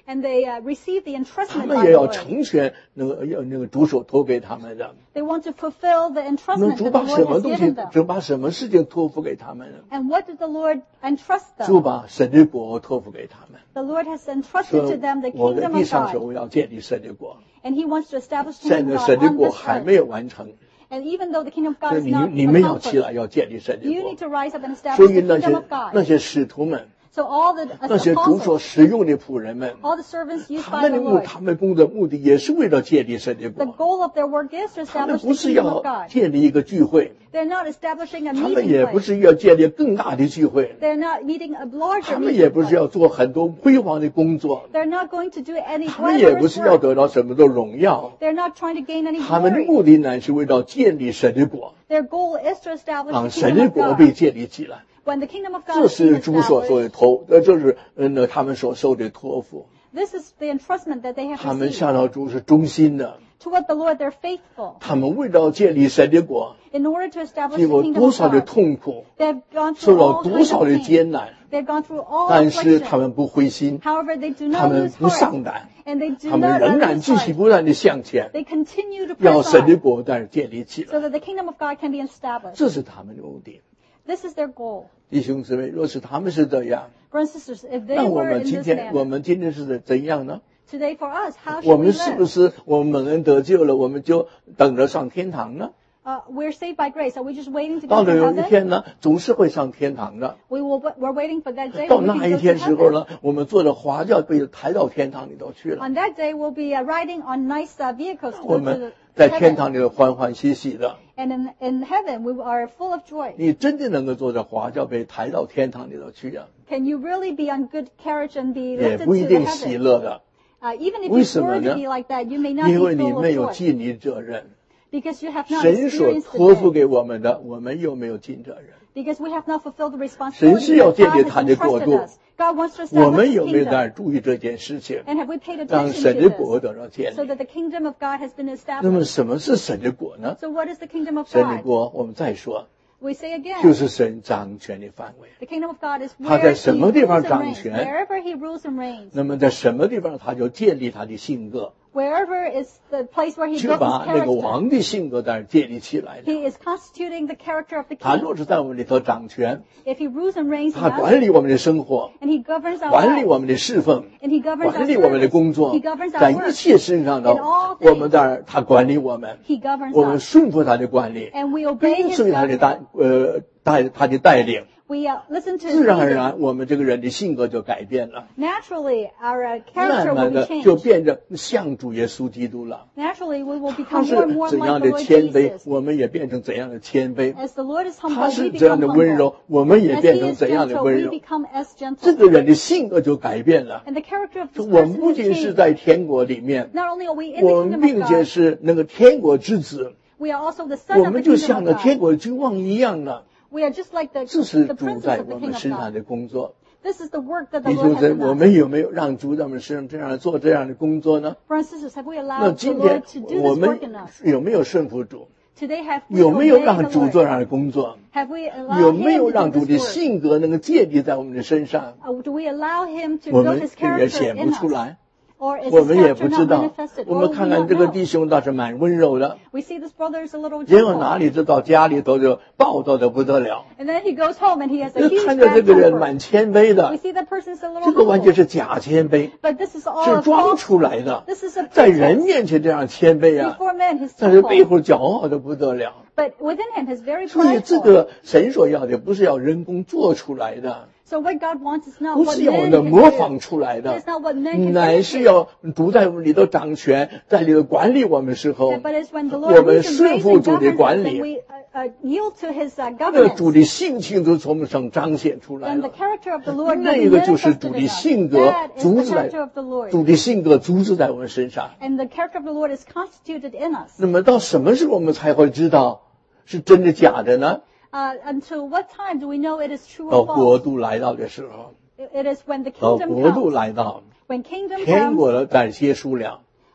[SPEAKER 2] And they receive the
[SPEAKER 1] 他
[SPEAKER 2] entrustment
[SPEAKER 1] 们
[SPEAKER 2] by
[SPEAKER 1] 也
[SPEAKER 2] the
[SPEAKER 1] 要
[SPEAKER 2] Lord.
[SPEAKER 1] 成全那个主所托给他们的。
[SPEAKER 2] They want to fulfill the
[SPEAKER 1] 那
[SPEAKER 2] entrustment
[SPEAKER 1] 主
[SPEAKER 2] that the
[SPEAKER 1] 把什
[SPEAKER 2] Lord
[SPEAKER 1] 么
[SPEAKER 2] has
[SPEAKER 1] 东西
[SPEAKER 2] given them.
[SPEAKER 1] 主把什么事情托付给他们呢？
[SPEAKER 2] And what did the Lord entrust
[SPEAKER 1] 主
[SPEAKER 2] them?
[SPEAKER 1] 把神的国托付给他们。
[SPEAKER 2] The Lord has
[SPEAKER 1] 说
[SPEAKER 2] entrusted to them the
[SPEAKER 1] 我在
[SPEAKER 2] kingdom
[SPEAKER 1] 地
[SPEAKER 2] of
[SPEAKER 1] 上说
[SPEAKER 2] God.
[SPEAKER 1] 我要建立神的国，
[SPEAKER 2] And He wants to establish
[SPEAKER 1] 现
[SPEAKER 2] kingdom
[SPEAKER 1] 在
[SPEAKER 2] of
[SPEAKER 1] 神
[SPEAKER 2] God
[SPEAKER 1] 的
[SPEAKER 2] on
[SPEAKER 1] 国
[SPEAKER 2] this
[SPEAKER 1] 还
[SPEAKER 2] earth.
[SPEAKER 1] 没有完成，
[SPEAKER 2] And even though the kingdom of
[SPEAKER 1] 所
[SPEAKER 2] God
[SPEAKER 1] 以
[SPEAKER 2] is not
[SPEAKER 1] 你们要起
[SPEAKER 2] accomplished,
[SPEAKER 1] 来，要建立神的
[SPEAKER 2] you
[SPEAKER 1] 国
[SPEAKER 2] need。to rise up and
[SPEAKER 1] 所
[SPEAKER 2] establish
[SPEAKER 1] 以
[SPEAKER 2] the kingdom of
[SPEAKER 1] 那
[SPEAKER 2] God.
[SPEAKER 1] 些使徒们，
[SPEAKER 2] So all the
[SPEAKER 1] 那些主所
[SPEAKER 2] apostles,
[SPEAKER 1] 使用的仆人们，
[SPEAKER 2] all the servants used
[SPEAKER 1] 他
[SPEAKER 2] by
[SPEAKER 1] 们
[SPEAKER 2] the
[SPEAKER 1] 的
[SPEAKER 2] Lord,
[SPEAKER 1] 他们工作目的也是为了建立神的
[SPEAKER 2] the
[SPEAKER 1] 国。
[SPEAKER 2] goal of their work is to
[SPEAKER 1] 他们
[SPEAKER 2] establish
[SPEAKER 1] 不
[SPEAKER 2] the
[SPEAKER 1] 是
[SPEAKER 2] kingdom of
[SPEAKER 1] 要
[SPEAKER 2] God.
[SPEAKER 1] 建立一个聚会，
[SPEAKER 2] They're not establishing a
[SPEAKER 1] 他们
[SPEAKER 2] meeting
[SPEAKER 1] 也不
[SPEAKER 2] place.
[SPEAKER 1] 是要建立更大的聚会，
[SPEAKER 2] They're not meeting a larger
[SPEAKER 1] 他们也
[SPEAKER 2] meeting
[SPEAKER 1] 不是要
[SPEAKER 2] place.
[SPEAKER 1] 做很多辉煌的工作，
[SPEAKER 2] They're not going to do any
[SPEAKER 1] 他们也不
[SPEAKER 2] glamorous
[SPEAKER 1] 是要
[SPEAKER 2] work.
[SPEAKER 1] 得到什么的荣耀，
[SPEAKER 2] They're not trying to gain any
[SPEAKER 1] 他们的
[SPEAKER 2] glory.
[SPEAKER 1] 目的呢是为了建立神的国，
[SPEAKER 2] Their goal is to establish
[SPEAKER 1] 让
[SPEAKER 2] the
[SPEAKER 1] 神
[SPEAKER 2] kingdom
[SPEAKER 1] 的
[SPEAKER 2] of
[SPEAKER 1] 国被
[SPEAKER 2] God.
[SPEAKER 1] 建立起来。
[SPEAKER 2] When the kingdom of
[SPEAKER 1] 这
[SPEAKER 2] God is
[SPEAKER 1] 是
[SPEAKER 2] being
[SPEAKER 1] 主所说的
[SPEAKER 2] established,
[SPEAKER 1] 这是他们所受的托付。
[SPEAKER 2] this is the entrustment that they have
[SPEAKER 1] 他们
[SPEAKER 2] received.
[SPEAKER 1] 下到主是忠心的，
[SPEAKER 2] Toward the Lord, they're faithful.
[SPEAKER 1] 他们为了建立神的国，
[SPEAKER 2] In order to establish
[SPEAKER 1] 经
[SPEAKER 2] the
[SPEAKER 1] 过
[SPEAKER 2] kingdom
[SPEAKER 1] 多
[SPEAKER 2] of
[SPEAKER 1] 少的
[SPEAKER 2] God,
[SPEAKER 1] 痛苦，
[SPEAKER 2] they've gone
[SPEAKER 1] 受
[SPEAKER 2] through
[SPEAKER 1] 到
[SPEAKER 2] all
[SPEAKER 1] 多
[SPEAKER 2] kinds
[SPEAKER 1] 少
[SPEAKER 2] of
[SPEAKER 1] 的
[SPEAKER 2] pain.
[SPEAKER 1] 艰难，
[SPEAKER 2] They've gone through all
[SPEAKER 1] 但是他
[SPEAKER 2] affliction.
[SPEAKER 1] 们不灰心，
[SPEAKER 2] However, they do
[SPEAKER 1] 他
[SPEAKER 2] not
[SPEAKER 1] 们
[SPEAKER 2] lose
[SPEAKER 1] 不
[SPEAKER 2] heart.
[SPEAKER 1] 丧胆，
[SPEAKER 2] And they do
[SPEAKER 1] 他们
[SPEAKER 2] not
[SPEAKER 1] 仍
[SPEAKER 2] lose
[SPEAKER 1] 然继续
[SPEAKER 2] heart.
[SPEAKER 1] 不断的向前，
[SPEAKER 2] They continue to
[SPEAKER 1] 要
[SPEAKER 2] press
[SPEAKER 1] 神的
[SPEAKER 2] on
[SPEAKER 1] 国在建立起
[SPEAKER 2] so
[SPEAKER 1] 来，
[SPEAKER 2] that the kingdom of God can be established.
[SPEAKER 1] 这是他们的目的。
[SPEAKER 2] This is their goal.
[SPEAKER 1] 弟兄姊妹，若是他们是这样，
[SPEAKER 2] Brothers and sisters, if they
[SPEAKER 1] 那我
[SPEAKER 2] were
[SPEAKER 1] 们
[SPEAKER 2] in
[SPEAKER 1] 今
[SPEAKER 2] this
[SPEAKER 1] 天
[SPEAKER 2] manner,
[SPEAKER 1] 今天是怎样呢？
[SPEAKER 2] today for us, how
[SPEAKER 1] 我
[SPEAKER 2] should we
[SPEAKER 1] 们是不
[SPEAKER 2] live?
[SPEAKER 1] 是我们蒙恩得救了，我们就等着上天堂呢？
[SPEAKER 2] We're saved by grace. Are we just waiting to
[SPEAKER 1] 到
[SPEAKER 2] go to
[SPEAKER 1] 了有一
[SPEAKER 2] heaven?
[SPEAKER 1] 天呢，总是会上天堂的。
[SPEAKER 2] We're waiting for that day
[SPEAKER 1] 到
[SPEAKER 2] when we
[SPEAKER 1] 那
[SPEAKER 2] can
[SPEAKER 1] 一
[SPEAKER 2] go to
[SPEAKER 1] 天时候
[SPEAKER 2] heaven.
[SPEAKER 1] 呢，我们坐着华轿被抬到天堂里头去了。
[SPEAKER 2] On that day, we'll be riding on nice vehicles to
[SPEAKER 1] 我
[SPEAKER 2] go to
[SPEAKER 1] 们在天
[SPEAKER 2] heaven.
[SPEAKER 1] 堂里欢欢喜喜的。
[SPEAKER 2] And in heaven, we are full of joy.
[SPEAKER 1] 你真的能够坐着华轿被抬到天堂里头去啊？
[SPEAKER 2] Can you really be on good carriage and be
[SPEAKER 1] 也
[SPEAKER 2] lifted
[SPEAKER 1] 不
[SPEAKER 2] to
[SPEAKER 1] 一
[SPEAKER 2] the
[SPEAKER 1] 定喜
[SPEAKER 2] heaven?
[SPEAKER 1] 乐的，
[SPEAKER 2] Even if
[SPEAKER 1] 为
[SPEAKER 2] you
[SPEAKER 1] 什么
[SPEAKER 2] were
[SPEAKER 1] 呢？
[SPEAKER 2] to be like that, you may not
[SPEAKER 1] 因
[SPEAKER 2] be
[SPEAKER 1] 为你
[SPEAKER 2] full
[SPEAKER 1] 没
[SPEAKER 2] of
[SPEAKER 1] 有
[SPEAKER 2] joy
[SPEAKER 1] 尽你责任。
[SPEAKER 2] because you have not
[SPEAKER 1] 神所
[SPEAKER 2] experienced
[SPEAKER 1] 托付
[SPEAKER 2] the day.
[SPEAKER 1] 给我们的，我们又没有尽责任。
[SPEAKER 2] Because we have not fulfilled the
[SPEAKER 1] 神
[SPEAKER 2] responsibility
[SPEAKER 1] 是要
[SPEAKER 2] that
[SPEAKER 1] 建立
[SPEAKER 2] God
[SPEAKER 1] 他
[SPEAKER 2] has
[SPEAKER 1] 的国
[SPEAKER 2] entrusted
[SPEAKER 1] 度
[SPEAKER 2] us. God wants to
[SPEAKER 1] 我
[SPEAKER 2] establish
[SPEAKER 1] 们
[SPEAKER 2] His
[SPEAKER 1] 有没有
[SPEAKER 2] kingdom.
[SPEAKER 1] 在注意这件事情？
[SPEAKER 2] And have we paid
[SPEAKER 1] 让
[SPEAKER 2] attention
[SPEAKER 1] 神
[SPEAKER 2] to
[SPEAKER 1] 的国
[SPEAKER 2] this
[SPEAKER 1] 得到建
[SPEAKER 2] so
[SPEAKER 1] 立。
[SPEAKER 2] that the kingdom of God has been
[SPEAKER 1] 那么
[SPEAKER 2] established?
[SPEAKER 1] 什么是神的国呢？
[SPEAKER 2] So what is the kingdom of
[SPEAKER 1] 神的
[SPEAKER 2] God?
[SPEAKER 1] 国，我们再说，
[SPEAKER 2] We say
[SPEAKER 1] 就
[SPEAKER 2] again,
[SPEAKER 1] 是神掌权的范围。
[SPEAKER 2] the kingdom of God is
[SPEAKER 1] 他
[SPEAKER 2] where
[SPEAKER 1] 在
[SPEAKER 2] He
[SPEAKER 1] 什么地
[SPEAKER 2] rules
[SPEAKER 1] 方
[SPEAKER 2] and
[SPEAKER 1] 掌
[SPEAKER 2] reigns.
[SPEAKER 1] 权？
[SPEAKER 2] Wherever He rules and reigns.
[SPEAKER 1] 那么在什么地方，他就建立他的性格，
[SPEAKER 2] Wherever is the place where He
[SPEAKER 1] 就
[SPEAKER 2] built
[SPEAKER 1] 把
[SPEAKER 2] His
[SPEAKER 1] 那个
[SPEAKER 2] character.
[SPEAKER 1] 王的性格在那儿建立起来的。
[SPEAKER 2] He is constituting the character of the
[SPEAKER 1] 他
[SPEAKER 2] king.
[SPEAKER 1] 若是在我们里头掌权，
[SPEAKER 2] If He rules and reigns in
[SPEAKER 1] 他
[SPEAKER 2] us,
[SPEAKER 1] 管理我们的生活，
[SPEAKER 2] and He governs our
[SPEAKER 1] 管理
[SPEAKER 2] lives,
[SPEAKER 1] 我们的侍奉，
[SPEAKER 2] and He governs
[SPEAKER 1] 管
[SPEAKER 2] our
[SPEAKER 1] 理我们的
[SPEAKER 2] service,
[SPEAKER 1] 工作
[SPEAKER 2] He governs，
[SPEAKER 1] 在
[SPEAKER 2] our
[SPEAKER 1] 一
[SPEAKER 2] work,
[SPEAKER 1] 切事上的
[SPEAKER 2] in all，
[SPEAKER 1] 我们当然他管理我们，
[SPEAKER 2] He governs
[SPEAKER 1] 我们
[SPEAKER 2] us,
[SPEAKER 1] 顺服他的管理，
[SPEAKER 2] and we obey
[SPEAKER 1] 跟
[SPEAKER 2] His
[SPEAKER 1] 随他的
[SPEAKER 2] government.
[SPEAKER 1] 他的带领，
[SPEAKER 2] We listen to His
[SPEAKER 1] 自然而
[SPEAKER 2] leading.
[SPEAKER 1] 然我们这个人的性格就改变了，
[SPEAKER 2] Naturally, our
[SPEAKER 1] 慢
[SPEAKER 2] character will
[SPEAKER 1] 慢
[SPEAKER 2] be
[SPEAKER 1] 的就
[SPEAKER 2] changed.
[SPEAKER 1] 变得像主耶稣基督了。
[SPEAKER 2] Naturally, we will
[SPEAKER 1] 他
[SPEAKER 2] become
[SPEAKER 1] 是
[SPEAKER 2] more and more
[SPEAKER 1] 怎
[SPEAKER 2] like
[SPEAKER 1] 样
[SPEAKER 2] the
[SPEAKER 1] 的
[SPEAKER 2] Lord
[SPEAKER 1] 谦卑，
[SPEAKER 2] Jesus.
[SPEAKER 1] 我们也变成怎样的谦卑；
[SPEAKER 2] As the Lord is
[SPEAKER 1] 他
[SPEAKER 2] humble, we
[SPEAKER 1] 是怎样
[SPEAKER 2] become
[SPEAKER 1] 的温
[SPEAKER 2] humble.
[SPEAKER 1] 柔，我们也
[SPEAKER 2] As
[SPEAKER 1] 变
[SPEAKER 2] He
[SPEAKER 1] 成
[SPEAKER 2] is
[SPEAKER 1] 怎样的
[SPEAKER 2] gentle,
[SPEAKER 1] 温
[SPEAKER 2] we
[SPEAKER 1] 柔。
[SPEAKER 2] become as
[SPEAKER 1] 这
[SPEAKER 2] gentle.
[SPEAKER 1] 个人的性格就改变了。
[SPEAKER 2] And the character of this
[SPEAKER 1] 我们
[SPEAKER 2] person
[SPEAKER 1] 不
[SPEAKER 2] has
[SPEAKER 1] 仅是
[SPEAKER 2] changed.
[SPEAKER 1] 在天国里面，
[SPEAKER 2] Not only are we in
[SPEAKER 1] 我
[SPEAKER 2] the
[SPEAKER 1] 们
[SPEAKER 2] kingdom
[SPEAKER 1] 并
[SPEAKER 2] of
[SPEAKER 1] 且
[SPEAKER 2] God,
[SPEAKER 1] 是那个天国之子，
[SPEAKER 2] we are also the son
[SPEAKER 1] 我
[SPEAKER 2] of the
[SPEAKER 1] 们就
[SPEAKER 2] kingdom
[SPEAKER 1] 像
[SPEAKER 2] of
[SPEAKER 1] 那天
[SPEAKER 2] God.
[SPEAKER 1] 国君王一样的。
[SPEAKER 2] We are just like
[SPEAKER 1] 这是
[SPEAKER 2] the
[SPEAKER 1] 主
[SPEAKER 2] princes
[SPEAKER 1] 在
[SPEAKER 2] of the
[SPEAKER 1] 我们
[SPEAKER 2] king of
[SPEAKER 1] 身上
[SPEAKER 2] God.
[SPEAKER 1] 的工作。
[SPEAKER 2] This is the work that the
[SPEAKER 1] 弟
[SPEAKER 2] Lord
[SPEAKER 1] 兄
[SPEAKER 2] has
[SPEAKER 1] 姊妹，
[SPEAKER 2] done.
[SPEAKER 1] 我们有没有让主在我们身上这样做这样的工作呢？
[SPEAKER 2] Brothers and sisters, have we
[SPEAKER 1] 那
[SPEAKER 2] allowed the
[SPEAKER 1] 今天
[SPEAKER 2] Lord to do
[SPEAKER 1] 我
[SPEAKER 2] this
[SPEAKER 1] 们
[SPEAKER 2] work in us?
[SPEAKER 1] 有没有顺服主？
[SPEAKER 2] Today, have we
[SPEAKER 1] 有没有
[SPEAKER 2] obeyed
[SPEAKER 1] 让
[SPEAKER 2] the
[SPEAKER 1] 主做这
[SPEAKER 2] Lord?
[SPEAKER 1] 样的工作？
[SPEAKER 2] Have we
[SPEAKER 1] 有
[SPEAKER 2] allowed
[SPEAKER 1] 没
[SPEAKER 2] Him
[SPEAKER 1] 有
[SPEAKER 2] to
[SPEAKER 1] 让
[SPEAKER 2] do
[SPEAKER 1] 主
[SPEAKER 2] this
[SPEAKER 1] 的
[SPEAKER 2] work?
[SPEAKER 1] 性格能够建立在我们的身上？
[SPEAKER 2] Do we allow Him to
[SPEAKER 1] 我
[SPEAKER 2] build
[SPEAKER 1] 们
[SPEAKER 2] His
[SPEAKER 1] 也
[SPEAKER 2] character
[SPEAKER 1] 显
[SPEAKER 2] in
[SPEAKER 1] 不出
[SPEAKER 2] us?
[SPEAKER 1] 来，
[SPEAKER 2] Or is
[SPEAKER 1] 我
[SPEAKER 2] His
[SPEAKER 1] 们也不
[SPEAKER 2] character
[SPEAKER 1] 知
[SPEAKER 2] not
[SPEAKER 1] 道。
[SPEAKER 2] manifested?
[SPEAKER 1] 我
[SPEAKER 2] Oh,
[SPEAKER 1] 们
[SPEAKER 2] we
[SPEAKER 1] 看看
[SPEAKER 2] don't
[SPEAKER 1] 这个
[SPEAKER 2] know.
[SPEAKER 1] 弟兄倒是蛮温柔的，
[SPEAKER 2] We see this brother is a little
[SPEAKER 1] 结果哪
[SPEAKER 2] gentle.
[SPEAKER 1] 里知道家里头就暴躁的不得了。
[SPEAKER 2] And then he goes home and he has a
[SPEAKER 1] 就
[SPEAKER 2] huge
[SPEAKER 1] 看着
[SPEAKER 2] bad
[SPEAKER 1] 这个人
[SPEAKER 2] temper.
[SPEAKER 1] 蛮谦卑
[SPEAKER 2] We
[SPEAKER 1] 的，
[SPEAKER 2] see that person's a
[SPEAKER 1] 这
[SPEAKER 2] little
[SPEAKER 1] 个完全
[SPEAKER 2] humble.
[SPEAKER 1] 是假谦卑，
[SPEAKER 2] But this is all
[SPEAKER 1] 是
[SPEAKER 2] a
[SPEAKER 1] 装
[SPEAKER 2] false.
[SPEAKER 1] 出来的。
[SPEAKER 2] This is a
[SPEAKER 1] 在人
[SPEAKER 2] pretense.
[SPEAKER 1] 面前这样谦卑啊，
[SPEAKER 2] Before men, he's
[SPEAKER 1] 但是背
[SPEAKER 2] humble.
[SPEAKER 1] 后骄傲的不得了。
[SPEAKER 2] But within him, he's very
[SPEAKER 1] 所以这
[SPEAKER 2] prideful.
[SPEAKER 1] 个神所要的不是要人工做出来的，
[SPEAKER 2] So what God wants is not
[SPEAKER 1] 不
[SPEAKER 2] what
[SPEAKER 1] 是要我
[SPEAKER 2] men
[SPEAKER 1] 们
[SPEAKER 2] can
[SPEAKER 1] 模
[SPEAKER 2] do.
[SPEAKER 1] 仿出来的
[SPEAKER 2] It's，not what men can
[SPEAKER 1] 乃是
[SPEAKER 2] imitate.
[SPEAKER 1] 要主在里头掌权，在里头管理我们的时候，
[SPEAKER 2] But it's when the
[SPEAKER 1] 我
[SPEAKER 2] Lord
[SPEAKER 1] 们
[SPEAKER 2] leads and
[SPEAKER 1] 顺
[SPEAKER 2] reigns
[SPEAKER 1] 服
[SPEAKER 2] and
[SPEAKER 1] 主的
[SPEAKER 2] governs us,
[SPEAKER 1] 管
[SPEAKER 2] then
[SPEAKER 1] 理，
[SPEAKER 2] we yield to His
[SPEAKER 1] 那个主
[SPEAKER 2] governance.
[SPEAKER 1] 的性情都从我们身上彰显出来
[SPEAKER 2] Then the
[SPEAKER 1] 了。
[SPEAKER 2] character of the Lord will
[SPEAKER 1] 那
[SPEAKER 2] be
[SPEAKER 1] 一个就是主
[SPEAKER 2] manifested
[SPEAKER 1] 的
[SPEAKER 2] in
[SPEAKER 1] 性
[SPEAKER 2] us.
[SPEAKER 1] 格
[SPEAKER 2] That is
[SPEAKER 1] 主
[SPEAKER 2] the
[SPEAKER 1] 旨在
[SPEAKER 2] character of the Lord.
[SPEAKER 1] 主的性格主旨在我们身上。
[SPEAKER 2] And the character of the Lord is constituted in us.
[SPEAKER 1] 那么到什么时候我们才会知道是真的假的呢？
[SPEAKER 2] Until what time do we know it is true
[SPEAKER 1] 到
[SPEAKER 2] or
[SPEAKER 1] 国
[SPEAKER 2] false?
[SPEAKER 1] 度来到的时候，
[SPEAKER 2] It is when the
[SPEAKER 1] 到
[SPEAKER 2] kingdom
[SPEAKER 1] 国度
[SPEAKER 2] comes.
[SPEAKER 1] 来到，
[SPEAKER 2] When kingdom
[SPEAKER 1] 天
[SPEAKER 2] comes,
[SPEAKER 1] 国的在结束了，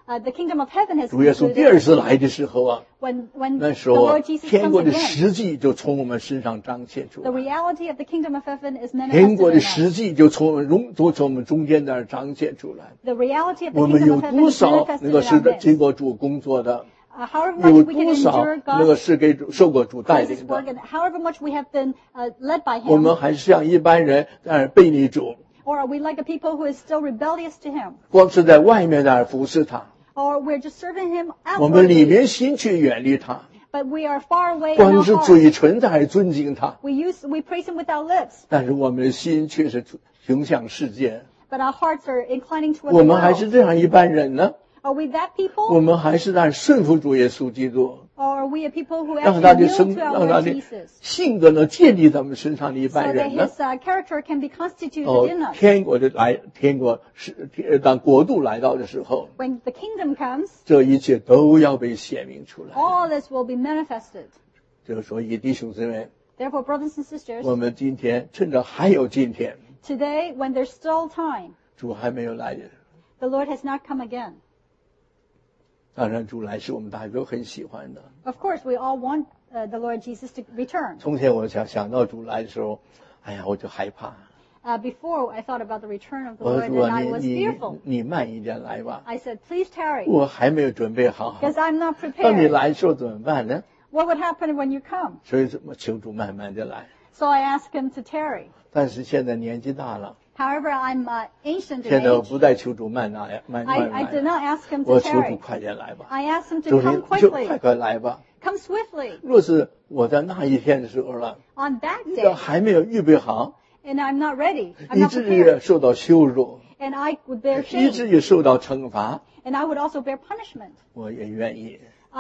[SPEAKER 2] The kingdom of heaven has
[SPEAKER 1] 主耶稣第二次来的时候啊，
[SPEAKER 2] when
[SPEAKER 1] 那
[SPEAKER 2] the
[SPEAKER 1] 时候
[SPEAKER 2] Lord Jesus
[SPEAKER 1] 天国
[SPEAKER 2] comes
[SPEAKER 1] 的
[SPEAKER 2] again.
[SPEAKER 1] 实际就从我们身上彰显出
[SPEAKER 2] The
[SPEAKER 1] 来，
[SPEAKER 2] reality of the kingdom of heaven is
[SPEAKER 1] 天国
[SPEAKER 2] manifested
[SPEAKER 1] 的
[SPEAKER 2] in
[SPEAKER 1] 实
[SPEAKER 2] us.
[SPEAKER 1] 际就从我们中间那儿彰显出来。
[SPEAKER 2] The reality of the
[SPEAKER 1] 我们
[SPEAKER 2] kingdom
[SPEAKER 1] 有
[SPEAKER 2] of heaven
[SPEAKER 1] 多
[SPEAKER 2] is
[SPEAKER 1] 少
[SPEAKER 2] manifested
[SPEAKER 1] 那个
[SPEAKER 2] in
[SPEAKER 1] 是
[SPEAKER 2] our
[SPEAKER 1] 经
[SPEAKER 2] midst.
[SPEAKER 1] 过主工作的，
[SPEAKER 2] However
[SPEAKER 1] 有
[SPEAKER 2] much we
[SPEAKER 1] 多
[SPEAKER 2] can
[SPEAKER 1] 少
[SPEAKER 2] endure
[SPEAKER 1] 那个
[SPEAKER 2] God's
[SPEAKER 1] 是给受过主带
[SPEAKER 2] His
[SPEAKER 1] 领
[SPEAKER 2] work,
[SPEAKER 1] 的，
[SPEAKER 2] and however much we have been led by
[SPEAKER 1] 我
[SPEAKER 2] Him,
[SPEAKER 1] 们还是像一般人在那儿背离主，
[SPEAKER 2] or are we like a people who is still rebellious to Him,
[SPEAKER 1] 光是在外面那儿服侍他，
[SPEAKER 2] or we're just serving Him
[SPEAKER 1] 我们里
[SPEAKER 2] outwardly,
[SPEAKER 1] 面心却远离他，
[SPEAKER 2] but we are far away in
[SPEAKER 1] 光
[SPEAKER 2] our
[SPEAKER 1] 是
[SPEAKER 2] heart.
[SPEAKER 1] 嘴唇在那儿尊敬他，
[SPEAKER 2] We praise Him with our lips,
[SPEAKER 1] 但是我们的心却是倾向世界。
[SPEAKER 2] but our hearts are inclining toward
[SPEAKER 1] 我
[SPEAKER 2] the
[SPEAKER 1] 们还是
[SPEAKER 2] world.
[SPEAKER 1] 这样一般人呢？
[SPEAKER 2] Are we that
[SPEAKER 1] 我
[SPEAKER 2] people,
[SPEAKER 1] 们还是在顺服主耶稣基督，
[SPEAKER 2] or are we a people who
[SPEAKER 1] 让他
[SPEAKER 2] actually
[SPEAKER 1] 的生，
[SPEAKER 2] yield to
[SPEAKER 1] 让
[SPEAKER 2] our
[SPEAKER 1] 他
[SPEAKER 2] Lord
[SPEAKER 1] 的
[SPEAKER 2] Jesus,
[SPEAKER 1] 性格呢建立在我们身上的一
[SPEAKER 2] so
[SPEAKER 1] 般
[SPEAKER 2] that
[SPEAKER 1] 人呢
[SPEAKER 2] His？character can be constituted
[SPEAKER 1] 哦
[SPEAKER 2] in，us?
[SPEAKER 1] 天国是当国度来到的时候，
[SPEAKER 2] When the kingdom comes,
[SPEAKER 1] 这一切都要被显明出来。
[SPEAKER 2] all this will be manifested.
[SPEAKER 1] 就是说，弟兄姊妹，
[SPEAKER 2] Therefore, brothers and sisters,
[SPEAKER 1] 我们今天趁着还有今天，
[SPEAKER 2] today, when there's still time,
[SPEAKER 1] 主还没有来的，
[SPEAKER 2] the Lord has not come again.
[SPEAKER 1] 当然主来是我们大家都很喜欢的。
[SPEAKER 2] Of course, we all want the Lord Jesus to return.
[SPEAKER 1] 从前我想到主来的时候，哎呀，我就害怕。
[SPEAKER 2] Before, I thought about the return of the
[SPEAKER 1] 我
[SPEAKER 2] Lord,
[SPEAKER 1] 说
[SPEAKER 2] and I was
[SPEAKER 1] 你
[SPEAKER 2] fearful.
[SPEAKER 1] 你慢一点来吧，
[SPEAKER 2] I said, please tarry,
[SPEAKER 1] 我还没有准备好。
[SPEAKER 2] because I'm not
[SPEAKER 1] 当你
[SPEAKER 2] prepared.
[SPEAKER 1] 来的时候怎么办呢？
[SPEAKER 2] What would happen when you come?
[SPEAKER 1] 所以怎么求主慢慢的来。
[SPEAKER 2] So I asked him to tarry.
[SPEAKER 1] 但是现在年纪大了，
[SPEAKER 2] However, I'm ancient in
[SPEAKER 1] 现在我
[SPEAKER 2] age.
[SPEAKER 1] 不再求主慢来，慢
[SPEAKER 2] I did
[SPEAKER 1] 来，
[SPEAKER 2] not ask him
[SPEAKER 1] 我
[SPEAKER 2] to
[SPEAKER 1] 求主
[SPEAKER 2] tarry.
[SPEAKER 1] 快点来吧。
[SPEAKER 2] I asked him
[SPEAKER 1] 主
[SPEAKER 2] to
[SPEAKER 1] 你
[SPEAKER 2] come
[SPEAKER 1] 就
[SPEAKER 2] quickly,
[SPEAKER 1] 快来吧。
[SPEAKER 2] come swiftly.
[SPEAKER 1] 若是我在那一天的时候了，
[SPEAKER 2] On that
[SPEAKER 1] 这
[SPEAKER 2] day,
[SPEAKER 1] 还没有预备好，
[SPEAKER 2] and I'm not ready, I'm
[SPEAKER 1] 以
[SPEAKER 2] not
[SPEAKER 1] 至
[SPEAKER 2] prepared,
[SPEAKER 1] 于受到羞辱，
[SPEAKER 2] and I would bear
[SPEAKER 1] 以至
[SPEAKER 2] shame,
[SPEAKER 1] 于受到惩罚，
[SPEAKER 2] and I would also bear punishment.
[SPEAKER 1] 我也愿意，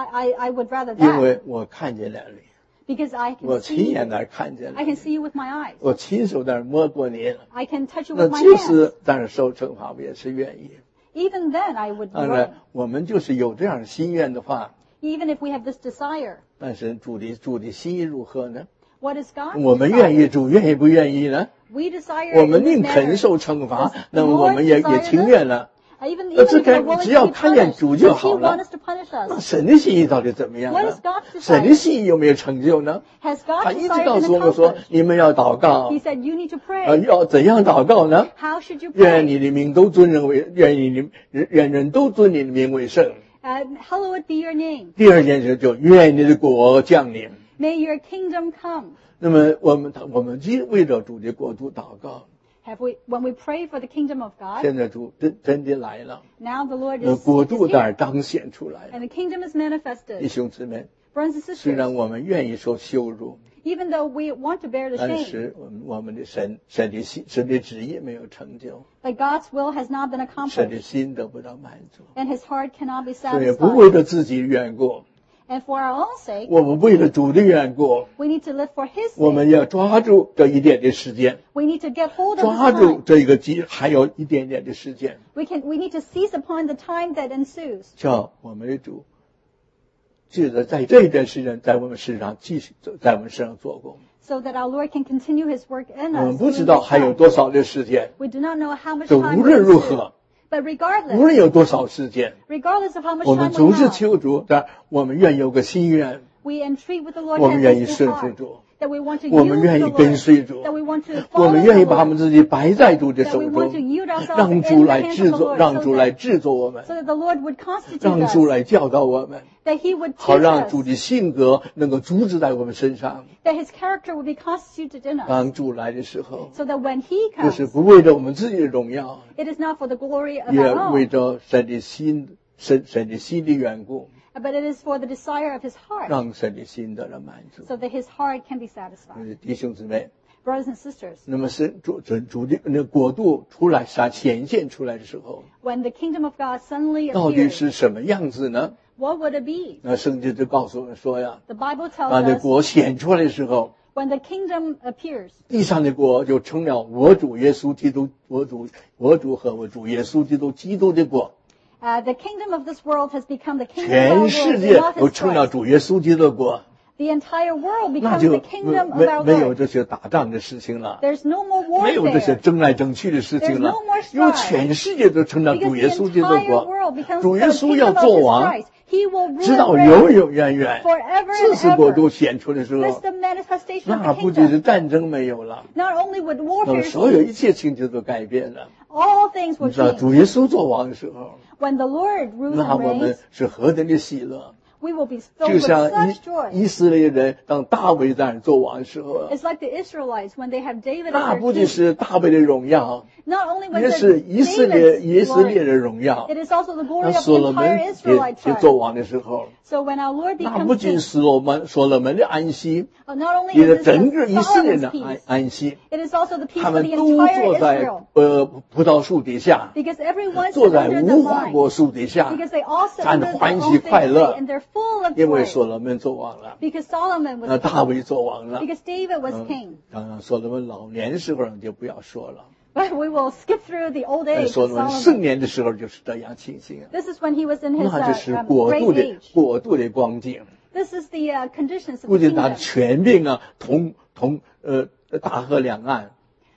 [SPEAKER 2] I would rather
[SPEAKER 1] 因
[SPEAKER 2] that,
[SPEAKER 1] 为我看见了你，
[SPEAKER 2] because I
[SPEAKER 1] 我
[SPEAKER 2] can
[SPEAKER 1] 亲
[SPEAKER 2] see
[SPEAKER 1] 眼
[SPEAKER 2] you.
[SPEAKER 1] 的看见了
[SPEAKER 2] I
[SPEAKER 1] 你，
[SPEAKER 2] can see you with my eyes.
[SPEAKER 1] 我亲手在那儿摸过你，
[SPEAKER 2] I can touch you
[SPEAKER 1] 那
[SPEAKER 2] with my
[SPEAKER 1] 即
[SPEAKER 2] hands.
[SPEAKER 1] 使在那受惩罚，我也是愿意。
[SPEAKER 2] Even then, I would
[SPEAKER 1] 当
[SPEAKER 2] grow.
[SPEAKER 1] 然，我们就是有这样的心愿的话，
[SPEAKER 2] Even if we have this desire,
[SPEAKER 1] 但是主的心意如何呢？
[SPEAKER 2] what is God's
[SPEAKER 1] 我们愿
[SPEAKER 2] desire?
[SPEAKER 1] 意，主愿意不愿意呢？
[SPEAKER 2] We desire
[SPEAKER 1] 我
[SPEAKER 2] in
[SPEAKER 1] 们
[SPEAKER 2] this
[SPEAKER 1] 宁肯
[SPEAKER 2] manner.
[SPEAKER 1] 受惩罚
[SPEAKER 2] Does，
[SPEAKER 1] 那
[SPEAKER 2] the
[SPEAKER 1] 么我
[SPEAKER 2] Lord
[SPEAKER 1] 们也
[SPEAKER 2] desire
[SPEAKER 1] 情愿了。
[SPEAKER 2] Even
[SPEAKER 1] 那
[SPEAKER 2] if
[SPEAKER 1] 这
[SPEAKER 2] we're
[SPEAKER 1] 该
[SPEAKER 2] willing
[SPEAKER 1] 只
[SPEAKER 2] to
[SPEAKER 1] 要
[SPEAKER 2] be
[SPEAKER 1] 看见
[SPEAKER 2] punished,
[SPEAKER 1] 主就
[SPEAKER 2] does
[SPEAKER 1] 好
[SPEAKER 2] He
[SPEAKER 1] 了
[SPEAKER 2] want us to punish
[SPEAKER 1] 那
[SPEAKER 2] us?
[SPEAKER 1] 神的心意到底怎么样
[SPEAKER 2] What
[SPEAKER 1] 呢
[SPEAKER 2] is？God's
[SPEAKER 1] 神的
[SPEAKER 2] desire?
[SPEAKER 1] 心意有没有成就呢？
[SPEAKER 2] Has
[SPEAKER 1] 他
[SPEAKER 2] God
[SPEAKER 1] 一直
[SPEAKER 2] desired
[SPEAKER 1] 告
[SPEAKER 2] and
[SPEAKER 1] 诉我们说
[SPEAKER 2] accomplished?，
[SPEAKER 1] 你们要祷告
[SPEAKER 2] He，said, you need to pray.
[SPEAKER 1] 要怎样祷告呢？
[SPEAKER 2] How should you
[SPEAKER 1] 愿
[SPEAKER 2] pray?
[SPEAKER 1] 你的名都尊人为，愿人都尊你的名为圣。
[SPEAKER 2] Hallowed be your name.
[SPEAKER 1] 第二件事就愿你的国降临。
[SPEAKER 2] May your kingdom come.
[SPEAKER 1] 那么我们为着主的国度祷告。
[SPEAKER 2] When we pray for the kingdom of God,
[SPEAKER 1] 现在主真的来了，
[SPEAKER 2] now the Lord
[SPEAKER 1] 那
[SPEAKER 2] is
[SPEAKER 1] 国度在
[SPEAKER 2] here,
[SPEAKER 1] 彰显出来了。
[SPEAKER 2] and the kingdom is
[SPEAKER 1] 弟
[SPEAKER 2] manifested.
[SPEAKER 1] 兄姊妹，
[SPEAKER 2] Brothers and
[SPEAKER 1] 虽然
[SPEAKER 2] sisters,
[SPEAKER 1] 我们愿意受羞辱，
[SPEAKER 2] even though we want to bear the
[SPEAKER 1] 但
[SPEAKER 2] shame,
[SPEAKER 1] 是我们的神的旨意没有成就，
[SPEAKER 2] but God's will has not been
[SPEAKER 1] 神的
[SPEAKER 2] accomplished,
[SPEAKER 1] 心得不到满足，
[SPEAKER 2] and His heart cannot be
[SPEAKER 1] 所以不
[SPEAKER 2] satisfied.
[SPEAKER 1] 为了自己的缘故，
[SPEAKER 2] And for our own sake,
[SPEAKER 1] 我们为了主的缘故，
[SPEAKER 2] we need to live for His
[SPEAKER 1] 我们
[SPEAKER 2] sake.
[SPEAKER 1] 要抓住这一点的时间，
[SPEAKER 2] We need to get hold of
[SPEAKER 1] 抓
[SPEAKER 2] the
[SPEAKER 1] 住
[SPEAKER 2] time.
[SPEAKER 1] 这个还有一点点的时间，
[SPEAKER 2] We need to seize upon the time that ensues,
[SPEAKER 1] 叫我们的主，记得在这一段时间，在我们身上继续在我们身上做工。
[SPEAKER 2] so that our Lord can continue His work in
[SPEAKER 1] 我们
[SPEAKER 2] us.
[SPEAKER 1] 不
[SPEAKER 2] during
[SPEAKER 1] 知道
[SPEAKER 2] this
[SPEAKER 1] 还有
[SPEAKER 2] time.
[SPEAKER 1] 多少的时间，
[SPEAKER 2] We do not know how much
[SPEAKER 1] 就
[SPEAKER 2] time
[SPEAKER 1] 无
[SPEAKER 2] will
[SPEAKER 1] 论如
[SPEAKER 2] ensue.
[SPEAKER 1] 何，
[SPEAKER 2] But
[SPEAKER 1] 无
[SPEAKER 2] regardless,
[SPEAKER 1] 论有多少时间，
[SPEAKER 2] regardless of how much
[SPEAKER 1] 我
[SPEAKER 2] time
[SPEAKER 1] 们
[SPEAKER 2] we
[SPEAKER 1] 总是
[SPEAKER 2] have,
[SPEAKER 1] 求主，但我们愿意有个心愿，
[SPEAKER 2] we entreat with the Lord
[SPEAKER 1] 我们
[SPEAKER 2] has
[SPEAKER 1] 愿意
[SPEAKER 2] this
[SPEAKER 1] 顺服
[SPEAKER 2] heart,
[SPEAKER 1] 主，
[SPEAKER 2] that we want to
[SPEAKER 1] 我
[SPEAKER 2] yield
[SPEAKER 1] 们
[SPEAKER 2] to
[SPEAKER 1] 愿
[SPEAKER 2] the
[SPEAKER 1] 意跟
[SPEAKER 2] Lord,
[SPEAKER 1] 随主，
[SPEAKER 2] that we want to
[SPEAKER 1] 我
[SPEAKER 2] follow
[SPEAKER 1] 们
[SPEAKER 2] the
[SPEAKER 1] 愿意把我
[SPEAKER 2] Lord,
[SPEAKER 1] 们自己摆在主的
[SPEAKER 2] that
[SPEAKER 1] 手
[SPEAKER 2] we
[SPEAKER 1] 中
[SPEAKER 2] want to，yield ourselves
[SPEAKER 1] 让
[SPEAKER 2] in
[SPEAKER 1] 主
[SPEAKER 2] the
[SPEAKER 1] 来
[SPEAKER 2] hands
[SPEAKER 1] 制
[SPEAKER 2] of the
[SPEAKER 1] 作，
[SPEAKER 2] Lord,
[SPEAKER 1] 让
[SPEAKER 2] so
[SPEAKER 1] 主来
[SPEAKER 2] that,
[SPEAKER 1] 制作我们，
[SPEAKER 2] so that the Lord would constitute
[SPEAKER 1] 让主
[SPEAKER 2] us,
[SPEAKER 1] 来教导我们，
[SPEAKER 2] that He would
[SPEAKER 1] 好
[SPEAKER 2] teach
[SPEAKER 1] 让主
[SPEAKER 2] us,
[SPEAKER 1] 的性格能够主旨在我们身上。
[SPEAKER 2] that His character would be constituted in us,
[SPEAKER 1] 当主来的时候，
[SPEAKER 2] so that when He
[SPEAKER 1] 就
[SPEAKER 2] comes,
[SPEAKER 1] 是不为着我们自己的荣耀，
[SPEAKER 2] it is not for the glory of
[SPEAKER 1] 也
[SPEAKER 2] our
[SPEAKER 1] 为
[SPEAKER 2] own,
[SPEAKER 1] 着神的心的缘故，
[SPEAKER 2] but it is for the desire of His heart,
[SPEAKER 1] 让神的心得到满足。
[SPEAKER 2] so that His heart can be satisfied.
[SPEAKER 1] 弟兄姊妹，
[SPEAKER 2] Brothers and sisters,
[SPEAKER 1] 那么是主的那国度出来显现出来的时候，
[SPEAKER 2] when the kingdom of God suddenly
[SPEAKER 1] 到底
[SPEAKER 2] appears,
[SPEAKER 1] 是什么样子呢？
[SPEAKER 2] what would it be?
[SPEAKER 1] 那圣经就告诉我们说呀，
[SPEAKER 2] The Bible
[SPEAKER 1] 当
[SPEAKER 2] tells
[SPEAKER 1] 这
[SPEAKER 2] us
[SPEAKER 1] 国显出来的时候，
[SPEAKER 2] when the kingdom appears,
[SPEAKER 1] 地上的国就成了我主耶稣基督，我主和我主耶稣基督的国，
[SPEAKER 2] the kingdom of this world has become the kingdom of
[SPEAKER 1] 全
[SPEAKER 2] our
[SPEAKER 1] 世
[SPEAKER 2] Lord
[SPEAKER 1] 界
[SPEAKER 2] and not
[SPEAKER 1] 都
[SPEAKER 2] His
[SPEAKER 1] 成了
[SPEAKER 2] Christ.
[SPEAKER 1] 主耶稣基督的国。
[SPEAKER 2] The entire world
[SPEAKER 1] 那
[SPEAKER 2] becomes
[SPEAKER 1] 就
[SPEAKER 2] the kingdom of our
[SPEAKER 1] 没有
[SPEAKER 2] Lord.
[SPEAKER 1] 这些打仗的事情了，
[SPEAKER 2] There's no more
[SPEAKER 1] 没有这些
[SPEAKER 2] warfare.
[SPEAKER 1] 争来争去的事情
[SPEAKER 2] There's
[SPEAKER 1] 了
[SPEAKER 2] no more，
[SPEAKER 1] 因为
[SPEAKER 2] strife.
[SPEAKER 1] 全世界都成了
[SPEAKER 2] Because
[SPEAKER 1] 主耶
[SPEAKER 2] the
[SPEAKER 1] 稣基督
[SPEAKER 2] entire
[SPEAKER 1] 国，
[SPEAKER 2] world becomes
[SPEAKER 1] 主耶
[SPEAKER 2] the
[SPEAKER 1] 稣要
[SPEAKER 2] kingdom of
[SPEAKER 1] 做
[SPEAKER 2] His
[SPEAKER 1] 王，
[SPEAKER 2] Christ. He will rule
[SPEAKER 1] 直到
[SPEAKER 2] and
[SPEAKER 1] 永
[SPEAKER 2] reign
[SPEAKER 1] 永远远，
[SPEAKER 2] forever
[SPEAKER 1] 这
[SPEAKER 2] and
[SPEAKER 1] 是国
[SPEAKER 2] ever.
[SPEAKER 1] 度显出的时
[SPEAKER 2] This
[SPEAKER 1] 候
[SPEAKER 2] is，the manifestation of
[SPEAKER 1] 那
[SPEAKER 2] the
[SPEAKER 1] 不仅是
[SPEAKER 2] kingdom.
[SPEAKER 1] 战争没有了，
[SPEAKER 2] Not only would
[SPEAKER 1] 那
[SPEAKER 2] warfare
[SPEAKER 1] 所有
[SPEAKER 2] cease,
[SPEAKER 1] 一切情节都改变了。
[SPEAKER 2] all things
[SPEAKER 1] 你
[SPEAKER 2] will
[SPEAKER 1] 知道
[SPEAKER 2] change.
[SPEAKER 1] 主耶稣做王的时候，
[SPEAKER 2] When the Lord rules
[SPEAKER 1] 那
[SPEAKER 2] and
[SPEAKER 1] 我们
[SPEAKER 2] reigns,
[SPEAKER 1] 是何等的喜乐！
[SPEAKER 2] we will be
[SPEAKER 1] 就
[SPEAKER 2] filled with
[SPEAKER 1] 像
[SPEAKER 2] such joy.
[SPEAKER 1] 以色列人当大卫在那做王的时候，
[SPEAKER 2] It's like the Israelites when they have David
[SPEAKER 1] 那
[SPEAKER 2] as
[SPEAKER 1] 不
[SPEAKER 2] their
[SPEAKER 1] 仅
[SPEAKER 2] king.
[SPEAKER 1] 是大卫的荣耀，
[SPEAKER 2] Not only was
[SPEAKER 1] 也
[SPEAKER 2] it
[SPEAKER 1] 是以色列
[SPEAKER 2] David's
[SPEAKER 1] 的
[SPEAKER 2] glory,
[SPEAKER 1] 荣耀。
[SPEAKER 2] it is also the
[SPEAKER 1] 那
[SPEAKER 2] glory of
[SPEAKER 1] 所
[SPEAKER 2] the
[SPEAKER 1] 罗门
[SPEAKER 2] entire Israelite
[SPEAKER 1] 也做
[SPEAKER 2] tribe.
[SPEAKER 1] 王的时候，
[SPEAKER 2] So when our Lord
[SPEAKER 1] 那
[SPEAKER 2] becomes
[SPEAKER 1] 不仅
[SPEAKER 2] king,
[SPEAKER 1] 所罗门的安息，
[SPEAKER 2] not only
[SPEAKER 1] 也是
[SPEAKER 2] is
[SPEAKER 1] 整
[SPEAKER 2] this
[SPEAKER 1] 个以色列
[SPEAKER 2] Solomon's
[SPEAKER 1] 的
[SPEAKER 2] peace,
[SPEAKER 1] 安息。
[SPEAKER 2] it is also the peace
[SPEAKER 1] 他
[SPEAKER 2] of
[SPEAKER 1] 们
[SPEAKER 2] the
[SPEAKER 1] 都
[SPEAKER 2] entire
[SPEAKER 1] 坐在
[SPEAKER 2] Israel.
[SPEAKER 1] 葡萄树底下，
[SPEAKER 2] Because everyone
[SPEAKER 1] 坐
[SPEAKER 2] sits
[SPEAKER 1] 在
[SPEAKER 2] under the
[SPEAKER 1] 无花
[SPEAKER 2] vine.
[SPEAKER 1] 果树底下，
[SPEAKER 2] Because they all sit
[SPEAKER 1] 站
[SPEAKER 2] under
[SPEAKER 1] 着
[SPEAKER 2] the
[SPEAKER 1] 欢
[SPEAKER 2] own
[SPEAKER 1] 喜
[SPEAKER 2] fig
[SPEAKER 1] 快
[SPEAKER 2] tree
[SPEAKER 1] 乐，
[SPEAKER 2] and they're full of
[SPEAKER 1] 因为
[SPEAKER 2] joy.
[SPEAKER 1] 所罗门做王了，
[SPEAKER 2] Because Solomon was
[SPEAKER 1] 那大
[SPEAKER 2] king.
[SPEAKER 1] 卫做王了。
[SPEAKER 2] Because David was king.
[SPEAKER 1] 当然，所罗门老年的时候就不要说了，
[SPEAKER 2] But we will skip through the old age
[SPEAKER 1] 所
[SPEAKER 2] of
[SPEAKER 1] 罗门盛
[SPEAKER 2] Solomon.
[SPEAKER 1] 年的时候就是这样情形，
[SPEAKER 2] This is when he was in his
[SPEAKER 1] 那就是
[SPEAKER 2] great age.
[SPEAKER 1] 国度的光景。
[SPEAKER 2] This is the conditions of
[SPEAKER 1] 不
[SPEAKER 2] the
[SPEAKER 1] 仅他的
[SPEAKER 2] kingdom.
[SPEAKER 1] 权柄啊，同大河两岸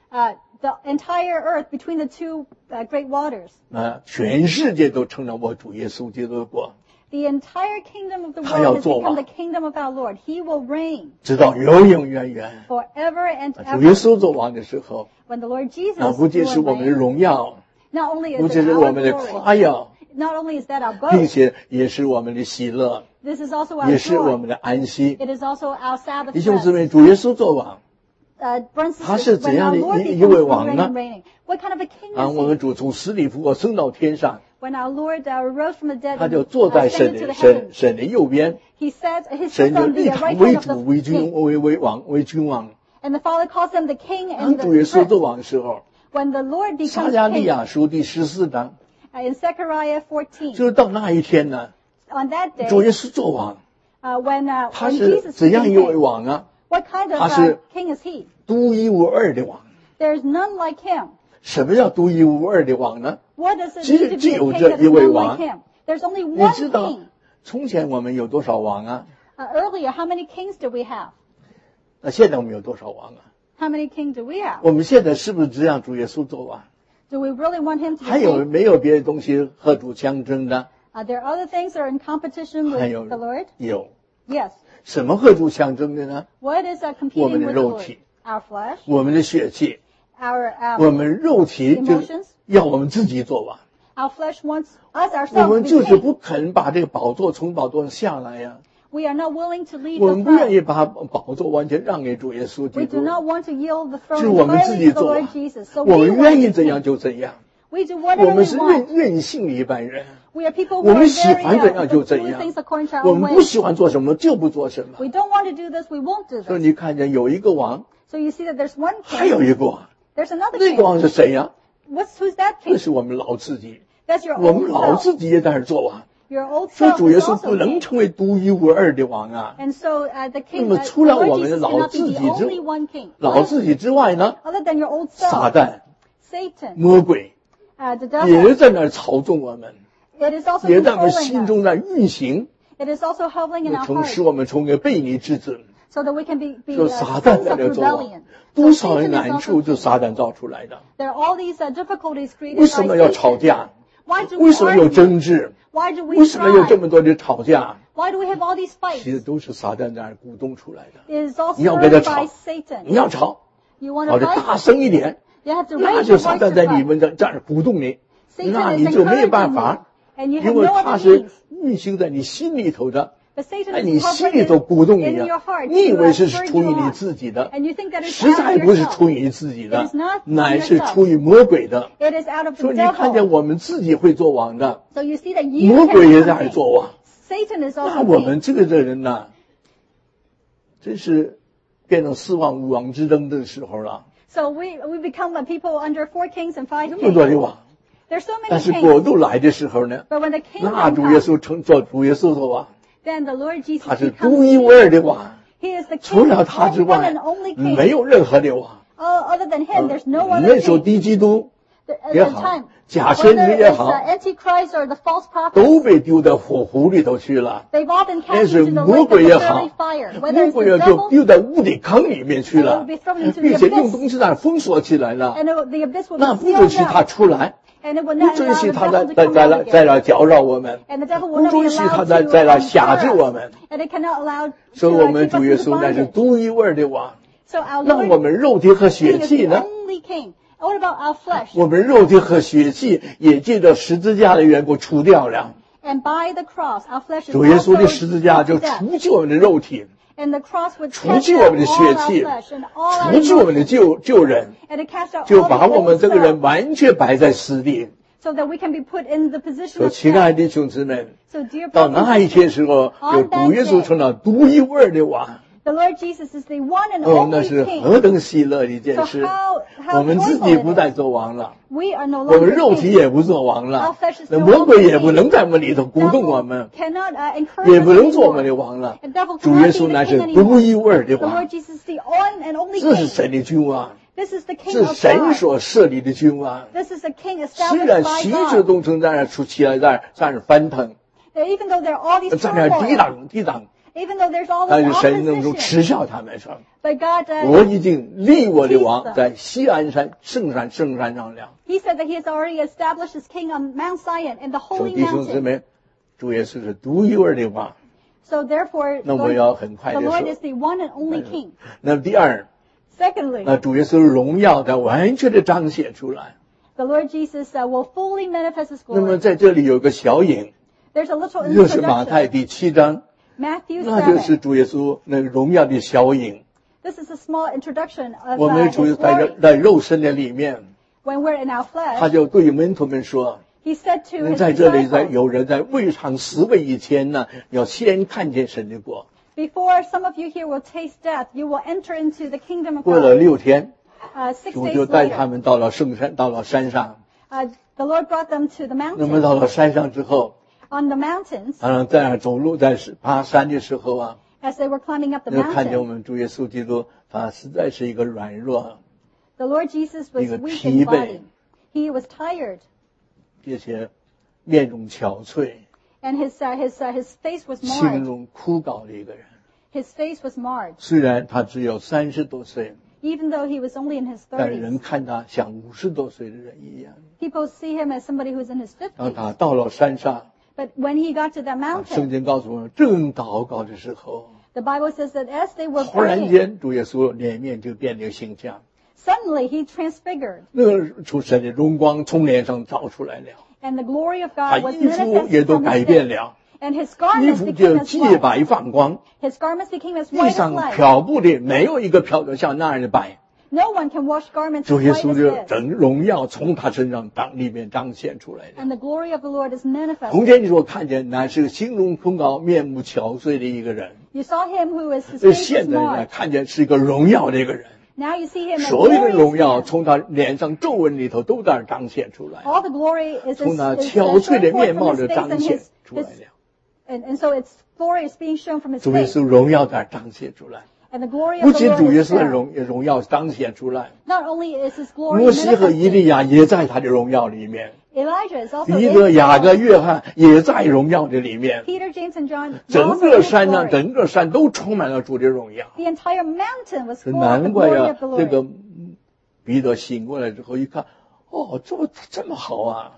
[SPEAKER 2] The entire earth between the two great waters.
[SPEAKER 1] 全世界都成了我主耶稣基督的国，
[SPEAKER 2] The entire kingdom of the
[SPEAKER 1] 他要
[SPEAKER 2] world has
[SPEAKER 1] 做王。
[SPEAKER 2] become the kingdom of our Lord. He will reign
[SPEAKER 1] 直到永永远远。
[SPEAKER 2] forever and
[SPEAKER 1] 主耶
[SPEAKER 2] ever.
[SPEAKER 1] 稣做王的时候，
[SPEAKER 2] When the Lord Jesus
[SPEAKER 1] 那不仅
[SPEAKER 2] will
[SPEAKER 1] 是我们的
[SPEAKER 2] reign,
[SPEAKER 1] 荣耀，
[SPEAKER 2] not only
[SPEAKER 1] 不
[SPEAKER 2] is
[SPEAKER 1] 仅
[SPEAKER 2] it
[SPEAKER 1] 是
[SPEAKER 2] our
[SPEAKER 1] 我们的
[SPEAKER 2] glory,
[SPEAKER 1] 夸耀，
[SPEAKER 2] not only is that our
[SPEAKER 1] 并
[SPEAKER 2] boast,
[SPEAKER 1] 且也是我们的喜乐，
[SPEAKER 2] this is also our
[SPEAKER 1] 也是我们
[SPEAKER 2] joy.
[SPEAKER 1] 的安息。
[SPEAKER 2] It is also our Sabbath
[SPEAKER 1] 弟兄姊
[SPEAKER 2] rest.
[SPEAKER 1] 妹，主耶稣做王
[SPEAKER 2] Brothers and
[SPEAKER 1] 他是
[SPEAKER 2] sisters,
[SPEAKER 1] 怎
[SPEAKER 2] when
[SPEAKER 1] 样
[SPEAKER 2] our
[SPEAKER 1] 的
[SPEAKER 2] Lord
[SPEAKER 1] 一位
[SPEAKER 2] becomes
[SPEAKER 1] 王
[SPEAKER 2] ruling
[SPEAKER 1] 呢？
[SPEAKER 2] and reigning, what kind of a king
[SPEAKER 1] 啊，
[SPEAKER 2] is
[SPEAKER 1] 我们
[SPEAKER 2] he?
[SPEAKER 1] 主从死里复活升到天上，
[SPEAKER 2] When our Lord rose from the dead
[SPEAKER 1] 他
[SPEAKER 2] and
[SPEAKER 1] 就坐在
[SPEAKER 2] ascended to the
[SPEAKER 1] 神
[SPEAKER 2] heavens,
[SPEAKER 1] 的右边，
[SPEAKER 2] he he
[SPEAKER 1] 神
[SPEAKER 2] sits
[SPEAKER 1] 就
[SPEAKER 2] on
[SPEAKER 1] 立
[SPEAKER 2] the
[SPEAKER 1] 他
[SPEAKER 2] right
[SPEAKER 1] 为
[SPEAKER 2] hand of
[SPEAKER 1] 主
[SPEAKER 2] the
[SPEAKER 1] 为君
[SPEAKER 2] king.
[SPEAKER 1] 为君王。
[SPEAKER 2] And the Father calls him the king
[SPEAKER 1] 当
[SPEAKER 2] and
[SPEAKER 1] 主耶
[SPEAKER 2] the
[SPEAKER 1] 稣做
[SPEAKER 2] prince.
[SPEAKER 1] 王的时候，
[SPEAKER 2] When the Lord
[SPEAKER 1] 撒
[SPEAKER 2] becomes
[SPEAKER 1] 迦利
[SPEAKER 2] king,
[SPEAKER 1] 亚书第14章，
[SPEAKER 2] in Zechariah 14,
[SPEAKER 1] 就是到那一天呢，
[SPEAKER 2] on that
[SPEAKER 1] 主
[SPEAKER 2] day,
[SPEAKER 1] 耶稣做王，
[SPEAKER 2] when
[SPEAKER 1] 他
[SPEAKER 2] Jesus
[SPEAKER 1] 是怎样
[SPEAKER 2] became
[SPEAKER 1] 一位
[SPEAKER 2] king,
[SPEAKER 1] 王啊？
[SPEAKER 2] what kind of
[SPEAKER 1] 他是
[SPEAKER 2] king is he?
[SPEAKER 1] 独一无二的王。
[SPEAKER 2] There's none like him.
[SPEAKER 1] 什么叫独一无二的王呢？
[SPEAKER 2] What does it
[SPEAKER 1] 只
[SPEAKER 2] mean to be a
[SPEAKER 1] 只有
[SPEAKER 2] king
[SPEAKER 1] 这
[SPEAKER 2] that
[SPEAKER 1] 一
[SPEAKER 2] is
[SPEAKER 1] 位
[SPEAKER 2] none
[SPEAKER 1] 王。
[SPEAKER 2] like him? There's only
[SPEAKER 1] 你
[SPEAKER 2] one
[SPEAKER 1] 知道
[SPEAKER 2] king.
[SPEAKER 1] 从前我们有多少王啊？
[SPEAKER 2] Earlier, how many kings did we have?
[SPEAKER 1] 那现在我们有多少王啊？
[SPEAKER 2] How many kings do we have?
[SPEAKER 1] 我们现在是不是只让主耶稣做王？
[SPEAKER 2] Do we really want him to be
[SPEAKER 1] 还有
[SPEAKER 2] king?
[SPEAKER 1] 没有别的东西和主相争的？
[SPEAKER 2] There are other things that are in competition
[SPEAKER 1] 还
[SPEAKER 2] with
[SPEAKER 1] 有
[SPEAKER 2] the Lord?
[SPEAKER 1] 有
[SPEAKER 2] Yes.
[SPEAKER 1] 什么和主相争的呢？
[SPEAKER 2] What is
[SPEAKER 1] 我们
[SPEAKER 2] competing
[SPEAKER 1] 的
[SPEAKER 2] with the
[SPEAKER 1] 肉
[SPEAKER 2] Lord?
[SPEAKER 1] 体，
[SPEAKER 2] Our flesh,
[SPEAKER 1] 我们的血气，
[SPEAKER 2] our
[SPEAKER 1] 我们肉体就
[SPEAKER 2] emotions.
[SPEAKER 1] 要我们自己做王。
[SPEAKER 2] Our flesh wants us
[SPEAKER 1] 我
[SPEAKER 2] ourselves
[SPEAKER 1] 们
[SPEAKER 2] to
[SPEAKER 1] 就
[SPEAKER 2] be
[SPEAKER 1] 是
[SPEAKER 2] king.
[SPEAKER 1] 不肯把这个宝座从宝座上下来呀、
[SPEAKER 2] We are not willing to leave
[SPEAKER 1] 我
[SPEAKER 2] the
[SPEAKER 1] 们不愿
[SPEAKER 2] throne.
[SPEAKER 1] 意把宝座完全让给主耶稣基
[SPEAKER 2] We do
[SPEAKER 1] 督，
[SPEAKER 2] not want to yield the
[SPEAKER 1] 是
[SPEAKER 2] throne
[SPEAKER 1] 我们自
[SPEAKER 2] entirely
[SPEAKER 1] 己
[SPEAKER 2] to the
[SPEAKER 1] 做
[SPEAKER 2] Lord
[SPEAKER 1] 王
[SPEAKER 2] Jesus. So
[SPEAKER 1] 我
[SPEAKER 2] we
[SPEAKER 1] 们
[SPEAKER 2] want
[SPEAKER 1] 愿
[SPEAKER 2] to
[SPEAKER 1] 意
[SPEAKER 2] be
[SPEAKER 1] 怎样
[SPEAKER 2] king.
[SPEAKER 1] 就怎样。
[SPEAKER 2] We do
[SPEAKER 1] 我
[SPEAKER 2] whatever
[SPEAKER 1] 们
[SPEAKER 2] we
[SPEAKER 1] 是
[SPEAKER 2] want.
[SPEAKER 1] 任性的一般人，
[SPEAKER 2] We are people
[SPEAKER 1] 我
[SPEAKER 2] who
[SPEAKER 1] 们
[SPEAKER 2] are
[SPEAKER 1] 喜
[SPEAKER 2] very
[SPEAKER 1] 欢怎样就
[SPEAKER 2] do
[SPEAKER 1] 怎样
[SPEAKER 2] things according to
[SPEAKER 1] 我
[SPEAKER 2] our
[SPEAKER 1] 们不
[SPEAKER 2] way.
[SPEAKER 1] 喜欢做什么就不做什么。
[SPEAKER 2] We don't want to do this, we won't do
[SPEAKER 1] 所以
[SPEAKER 2] this.
[SPEAKER 1] 你看见有一个王，
[SPEAKER 2] So you see that there's one
[SPEAKER 1] 还有
[SPEAKER 2] king,
[SPEAKER 1] 一个王，
[SPEAKER 2] there's another
[SPEAKER 1] 那个
[SPEAKER 2] king.
[SPEAKER 1] 王是谁呀、
[SPEAKER 2] Who's that
[SPEAKER 1] 那
[SPEAKER 2] king?
[SPEAKER 1] 是我们老自己，
[SPEAKER 2] That's your
[SPEAKER 1] 我
[SPEAKER 2] old
[SPEAKER 1] 们老
[SPEAKER 2] self.
[SPEAKER 1] 自己也在那儿做王。
[SPEAKER 2] Your old
[SPEAKER 1] 所以
[SPEAKER 2] self
[SPEAKER 1] 主耶
[SPEAKER 2] is
[SPEAKER 1] 稣不
[SPEAKER 2] also
[SPEAKER 1] 能
[SPEAKER 2] king.
[SPEAKER 1] 成为独一无二的王啊。
[SPEAKER 2] And so the
[SPEAKER 1] 那
[SPEAKER 2] king,
[SPEAKER 1] 么
[SPEAKER 2] the
[SPEAKER 1] 除了
[SPEAKER 2] Lord
[SPEAKER 1] 我们
[SPEAKER 2] Jesus
[SPEAKER 1] 老
[SPEAKER 2] cannot
[SPEAKER 1] 自
[SPEAKER 2] be
[SPEAKER 1] 己
[SPEAKER 2] the
[SPEAKER 1] 之
[SPEAKER 2] only one king.
[SPEAKER 1] 老自己之外呢，
[SPEAKER 2] Other than your old
[SPEAKER 1] 撒
[SPEAKER 2] self,
[SPEAKER 1] 旦、
[SPEAKER 2] Satan,
[SPEAKER 1] 魔鬼
[SPEAKER 2] the
[SPEAKER 1] 也
[SPEAKER 2] devil,
[SPEAKER 1] 在那儿操纵我们，
[SPEAKER 2] it is also
[SPEAKER 1] 也在我们
[SPEAKER 2] controlling
[SPEAKER 1] 心
[SPEAKER 2] us.
[SPEAKER 1] 中在运行，
[SPEAKER 2] It is also hovering in our
[SPEAKER 1] 从使
[SPEAKER 2] hearts
[SPEAKER 1] 我们成为悖逆之子。
[SPEAKER 2] so that we can be
[SPEAKER 1] 说撒旦
[SPEAKER 2] sons
[SPEAKER 1] 在
[SPEAKER 2] of
[SPEAKER 1] 这做王
[SPEAKER 2] rebellion.
[SPEAKER 1] 多
[SPEAKER 2] So
[SPEAKER 1] 少的
[SPEAKER 2] Satan is
[SPEAKER 1] 难
[SPEAKER 2] also
[SPEAKER 1] 处就
[SPEAKER 2] king.
[SPEAKER 1] 撒旦造出来的。
[SPEAKER 2] There are all these difficulties
[SPEAKER 1] 为
[SPEAKER 2] created
[SPEAKER 1] 什
[SPEAKER 2] by
[SPEAKER 1] 么要吵
[SPEAKER 2] Satan.
[SPEAKER 1] 架？
[SPEAKER 2] Why do we
[SPEAKER 1] 为什么有
[SPEAKER 2] argue?
[SPEAKER 1] 争执？
[SPEAKER 2] Why do we
[SPEAKER 1] 为什么有这
[SPEAKER 2] strive?
[SPEAKER 1] 么多的吵架？
[SPEAKER 2] Why do we have all these
[SPEAKER 1] 其实
[SPEAKER 2] fights?
[SPEAKER 1] 都是撒旦在那儿鼓动出来的。
[SPEAKER 2] It is all
[SPEAKER 1] 你要跟他
[SPEAKER 2] stirred
[SPEAKER 1] 吵
[SPEAKER 2] by， Satan.
[SPEAKER 1] 你要吵，
[SPEAKER 2] You want
[SPEAKER 1] 吵
[SPEAKER 2] to
[SPEAKER 1] 得大
[SPEAKER 2] fight?
[SPEAKER 1] 声一点，
[SPEAKER 2] You have to
[SPEAKER 1] 那
[SPEAKER 2] raise
[SPEAKER 1] 就
[SPEAKER 2] your
[SPEAKER 1] 撒
[SPEAKER 2] voice
[SPEAKER 1] 旦
[SPEAKER 2] to
[SPEAKER 1] 在里
[SPEAKER 2] fight.
[SPEAKER 1] 面在那儿鼓动你，那
[SPEAKER 2] Satan
[SPEAKER 1] 你
[SPEAKER 2] is
[SPEAKER 1] 就没有办
[SPEAKER 2] encouraging
[SPEAKER 1] 法
[SPEAKER 2] you,，and you
[SPEAKER 1] 因
[SPEAKER 2] have
[SPEAKER 1] 为
[SPEAKER 2] no
[SPEAKER 1] 他
[SPEAKER 2] other
[SPEAKER 1] 是
[SPEAKER 2] means.
[SPEAKER 1] 运行在你心里头的，
[SPEAKER 2] But Satan
[SPEAKER 1] 在
[SPEAKER 2] is
[SPEAKER 1] 你心里头
[SPEAKER 2] hovering
[SPEAKER 1] 鼓动你
[SPEAKER 2] in
[SPEAKER 1] 的
[SPEAKER 2] your heart，
[SPEAKER 1] 你以为是
[SPEAKER 2] to
[SPEAKER 1] 出于
[SPEAKER 2] spur you
[SPEAKER 1] 你
[SPEAKER 2] on.
[SPEAKER 1] 自己的
[SPEAKER 2] And you think that，it's
[SPEAKER 1] 实在
[SPEAKER 2] out of
[SPEAKER 1] 不是
[SPEAKER 2] yourself.
[SPEAKER 1] 出于你自己
[SPEAKER 2] It
[SPEAKER 1] 的
[SPEAKER 2] is not，from
[SPEAKER 1] 乃是
[SPEAKER 2] yourself.
[SPEAKER 1] 出于魔鬼的。
[SPEAKER 2] It is out of
[SPEAKER 1] 所
[SPEAKER 2] the
[SPEAKER 1] 以你看见
[SPEAKER 2] devil.
[SPEAKER 1] 我们自己会做王的，
[SPEAKER 2] So you see that you
[SPEAKER 1] 魔
[SPEAKER 2] can
[SPEAKER 1] 鬼也在那
[SPEAKER 2] become
[SPEAKER 1] 儿
[SPEAKER 2] king.
[SPEAKER 1] 做王。
[SPEAKER 2] Satan is
[SPEAKER 1] 那
[SPEAKER 2] also
[SPEAKER 1] 我
[SPEAKER 2] king.
[SPEAKER 1] 们这个的人呢，真是变成四王五王之争的时候了。
[SPEAKER 2] So we become a people under 4 kings and 5
[SPEAKER 1] 这么多的
[SPEAKER 2] kings.
[SPEAKER 1] 王，
[SPEAKER 2] There's so
[SPEAKER 1] 但
[SPEAKER 2] many
[SPEAKER 1] 是
[SPEAKER 2] kings.
[SPEAKER 1] 国度来的时候呢，
[SPEAKER 2] But when the
[SPEAKER 1] 那
[SPEAKER 2] kingdom
[SPEAKER 1] 主耶
[SPEAKER 2] comes,
[SPEAKER 1] 稣做主耶稣做王，
[SPEAKER 2] then the Lord Jesus
[SPEAKER 1] 他是
[SPEAKER 2] becomes
[SPEAKER 1] 独一无二的王，
[SPEAKER 2] He is the
[SPEAKER 1] 除
[SPEAKER 2] king,
[SPEAKER 1] 了他之
[SPEAKER 2] one
[SPEAKER 1] 外
[SPEAKER 2] and only king.
[SPEAKER 1] 没有任何的王。
[SPEAKER 2] Other than Him, there's no other
[SPEAKER 1] 那时候
[SPEAKER 2] king.
[SPEAKER 1] 敌基督， 也好，假先知也好，都被丢到火湖里头去了。但是魔鬼也好，魔鬼就丢到无底坑里面去了，并且用东西把它封锁起来了，那不准许他出来，不准许他再来搅扰我们，不准许他再来辖制我们。所以我们主耶稣乃是独一无二的王。那我们肉体和血气呢？我们肉体和血气也借着十字架的缘故除掉了。主耶稣的十字架就除去我们的肉体，除去我们的血气，除去我们的旧人，就把我们这个人完全摆在死地。说亲爱的弟兄姊妹，到那一天时候，有主耶稣成了独一无二的王。那是何等喜乐的一件事！我们自己不再做王了，我们肉体也不做王了，那魔鬼也不能在我们里头鼓动我们，也不能做我们的王了。主耶稣乃是独一无二的王，这是神的君王，是神所设立的君王。虽然昔日东城在那出起来，在那翻腾，在那抵挡。但是神能够耻笑他们说，我已经立我的王在锡安山圣山上了。弟兄姊妹，主耶稣是独一无二的王。那我要很快的说，那第二，那主耶稣荣耀的完全的彰显出来。那么在这里有个小影，就是马太第7章。那就是主耶稣那个荣耀的小影。我们主耶稣在肉身的里面，他就对门徒们说，在这里有人在未尝死为以前呢，要先看见神的国。过了6天，主就带他们到了圣山，到了山上。那么到了山上之后，在那走路在爬山的时候啊，就看见我们主耶稣基督，他实在是一个软弱，一个疲惫，并且面容憔悴，形容枯槁的一个人。虽然他只有30多岁，但人看他像50多岁的人一样。当他到了山上，圣经告诉我们，正祷告的时候，忽然间主耶稣脸面就变了形象，那个出神的荣光从脸上照出来了，他衣服也都改变了，衣服就洁白放光，地上漂布的没有一个漂得像那样的白。主耶稣的整荣耀从他身上里面彰显出来的。从前你所看见乃是形容枯槁、面目憔悴的一个人，现在呢看见是一个荣耀的一个人。所有的荣耀从他脸上皱纹里头都在彰显出来，从他憔悴的面貌的彰显出来了。主耶稣荣耀在彰显出来。不仅主耶稣的荣耀彰显出来，摩西和以利亚也在他的荣耀里面，彼得、雅各、约翰也在荣耀的里面，整个山上整个山都充满了主的荣耀。难怪呀，这个彼得醒过来之后一看，哦，这么好啊，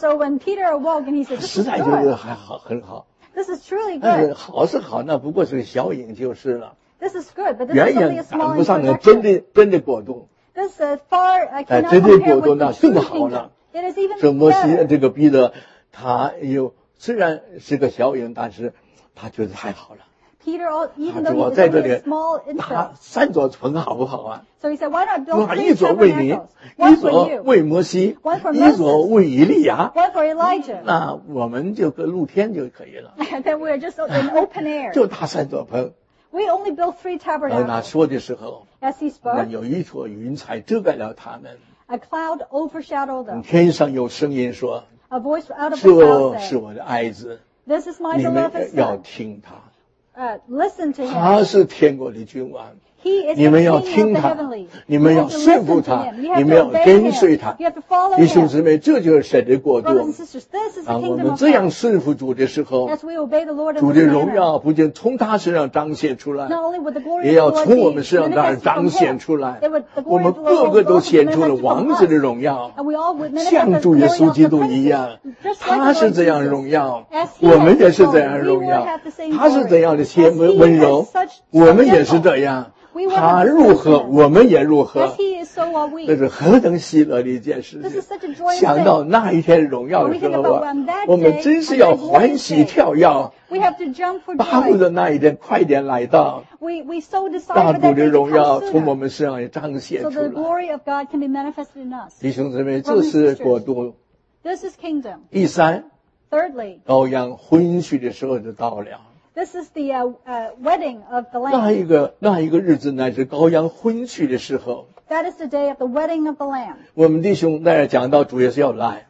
[SPEAKER 1] 实在就是还好，很好。好是好，那不过是个小影就是了。远远赶不上那真的国度，真的国度那更好了。这摩西这个彼得，他虽然是个小影，但是他觉得太好了。他说在这里打3座城好不好啊？那一座为你，一座为摩西，一座为以利亚，那我们就搁露天就可以了。就打3座棚。
[SPEAKER 2] We only built 3 tabernacles.
[SPEAKER 1] 那说的时候，
[SPEAKER 2] As he spoke,
[SPEAKER 1] 有一撮云彩遮盖了他们。
[SPEAKER 2] A cloud overshadowed them.
[SPEAKER 1] 天上有声音说：
[SPEAKER 2] A voice out of the cloud
[SPEAKER 1] 这是我的爱子，
[SPEAKER 2] This is my
[SPEAKER 1] 你们
[SPEAKER 2] beloved
[SPEAKER 1] 要
[SPEAKER 2] son.
[SPEAKER 1] 听他。
[SPEAKER 2] Listen to him.
[SPEAKER 1] 他是天国的君王， 你们要听他，你们要顺服他，你们要跟随他。弟兄姊妹，这就是神的国度。当我们这样顺服主的时候，主的荣耀不仅从他身上彰显出来，也要从我们身上那儿彰显出来。我们个个都显出了王子的荣耀，像主耶稣基督一样，他是这样荣耀，我们也是这样荣耀。他是怎样的温柔，我们也是这样。他如何，我们也如何。这是何等喜乐的一件事情！想到那一天荣耀的时候啊，我们真是要欢喜跳跃，巴不得那一天快点来到，大主的荣耀从我们身上也彰显出来。弟兄姊妹，这是国度。第三，羔羊婚娶的时候就到了。
[SPEAKER 2] This is the wedding of the Lamb.
[SPEAKER 1] 那一个日子乃是羔羊婚娶的时候。
[SPEAKER 2] That is the day of the wedding of the Lamb.
[SPEAKER 1] 我们弟兄在这讲到主耶稣要来。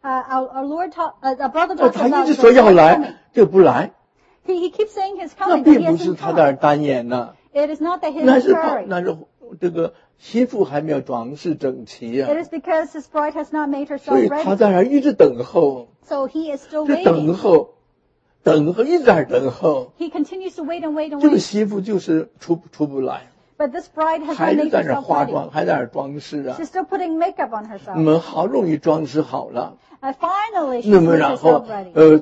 [SPEAKER 2] Our Lord our brother talks about
[SPEAKER 1] 他一直说要来，就不来。
[SPEAKER 2] He keeps saying his coming.
[SPEAKER 1] 那并不是他在单言呢。
[SPEAKER 2] It is not that he is hurrying.
[SPEAKER 1] 那是这个新妇还没有装饰整齐啊。
[SPEAKER 2] It is because his bride has not made herself ready.
[SPEAKER 1] 所以他在那一直等候。
[SPEAKER 2] So he is still waiting.
[SPEAKER 1] 等候，一直在等候。
[SPEAKER 2] He continues to wait and wait and wait.
[SPEAKER 1] 这个媳妇就是出不来。
[SPEAKER 2] But this bride has not made herself ready.
[SPEAKER 1] 还在那化妆，还在那装饰啊。
[SPEAKER 2] She's still putting makeup on herself.
[SPEAKER 1] 我们好容易装饰好了。
[SPEAKER 2] Finally, she's
[SPEAKER 1] 那么
[SPEAKER 2] made
[SPEAKER 1] 然后
[SPEAKER 2] herself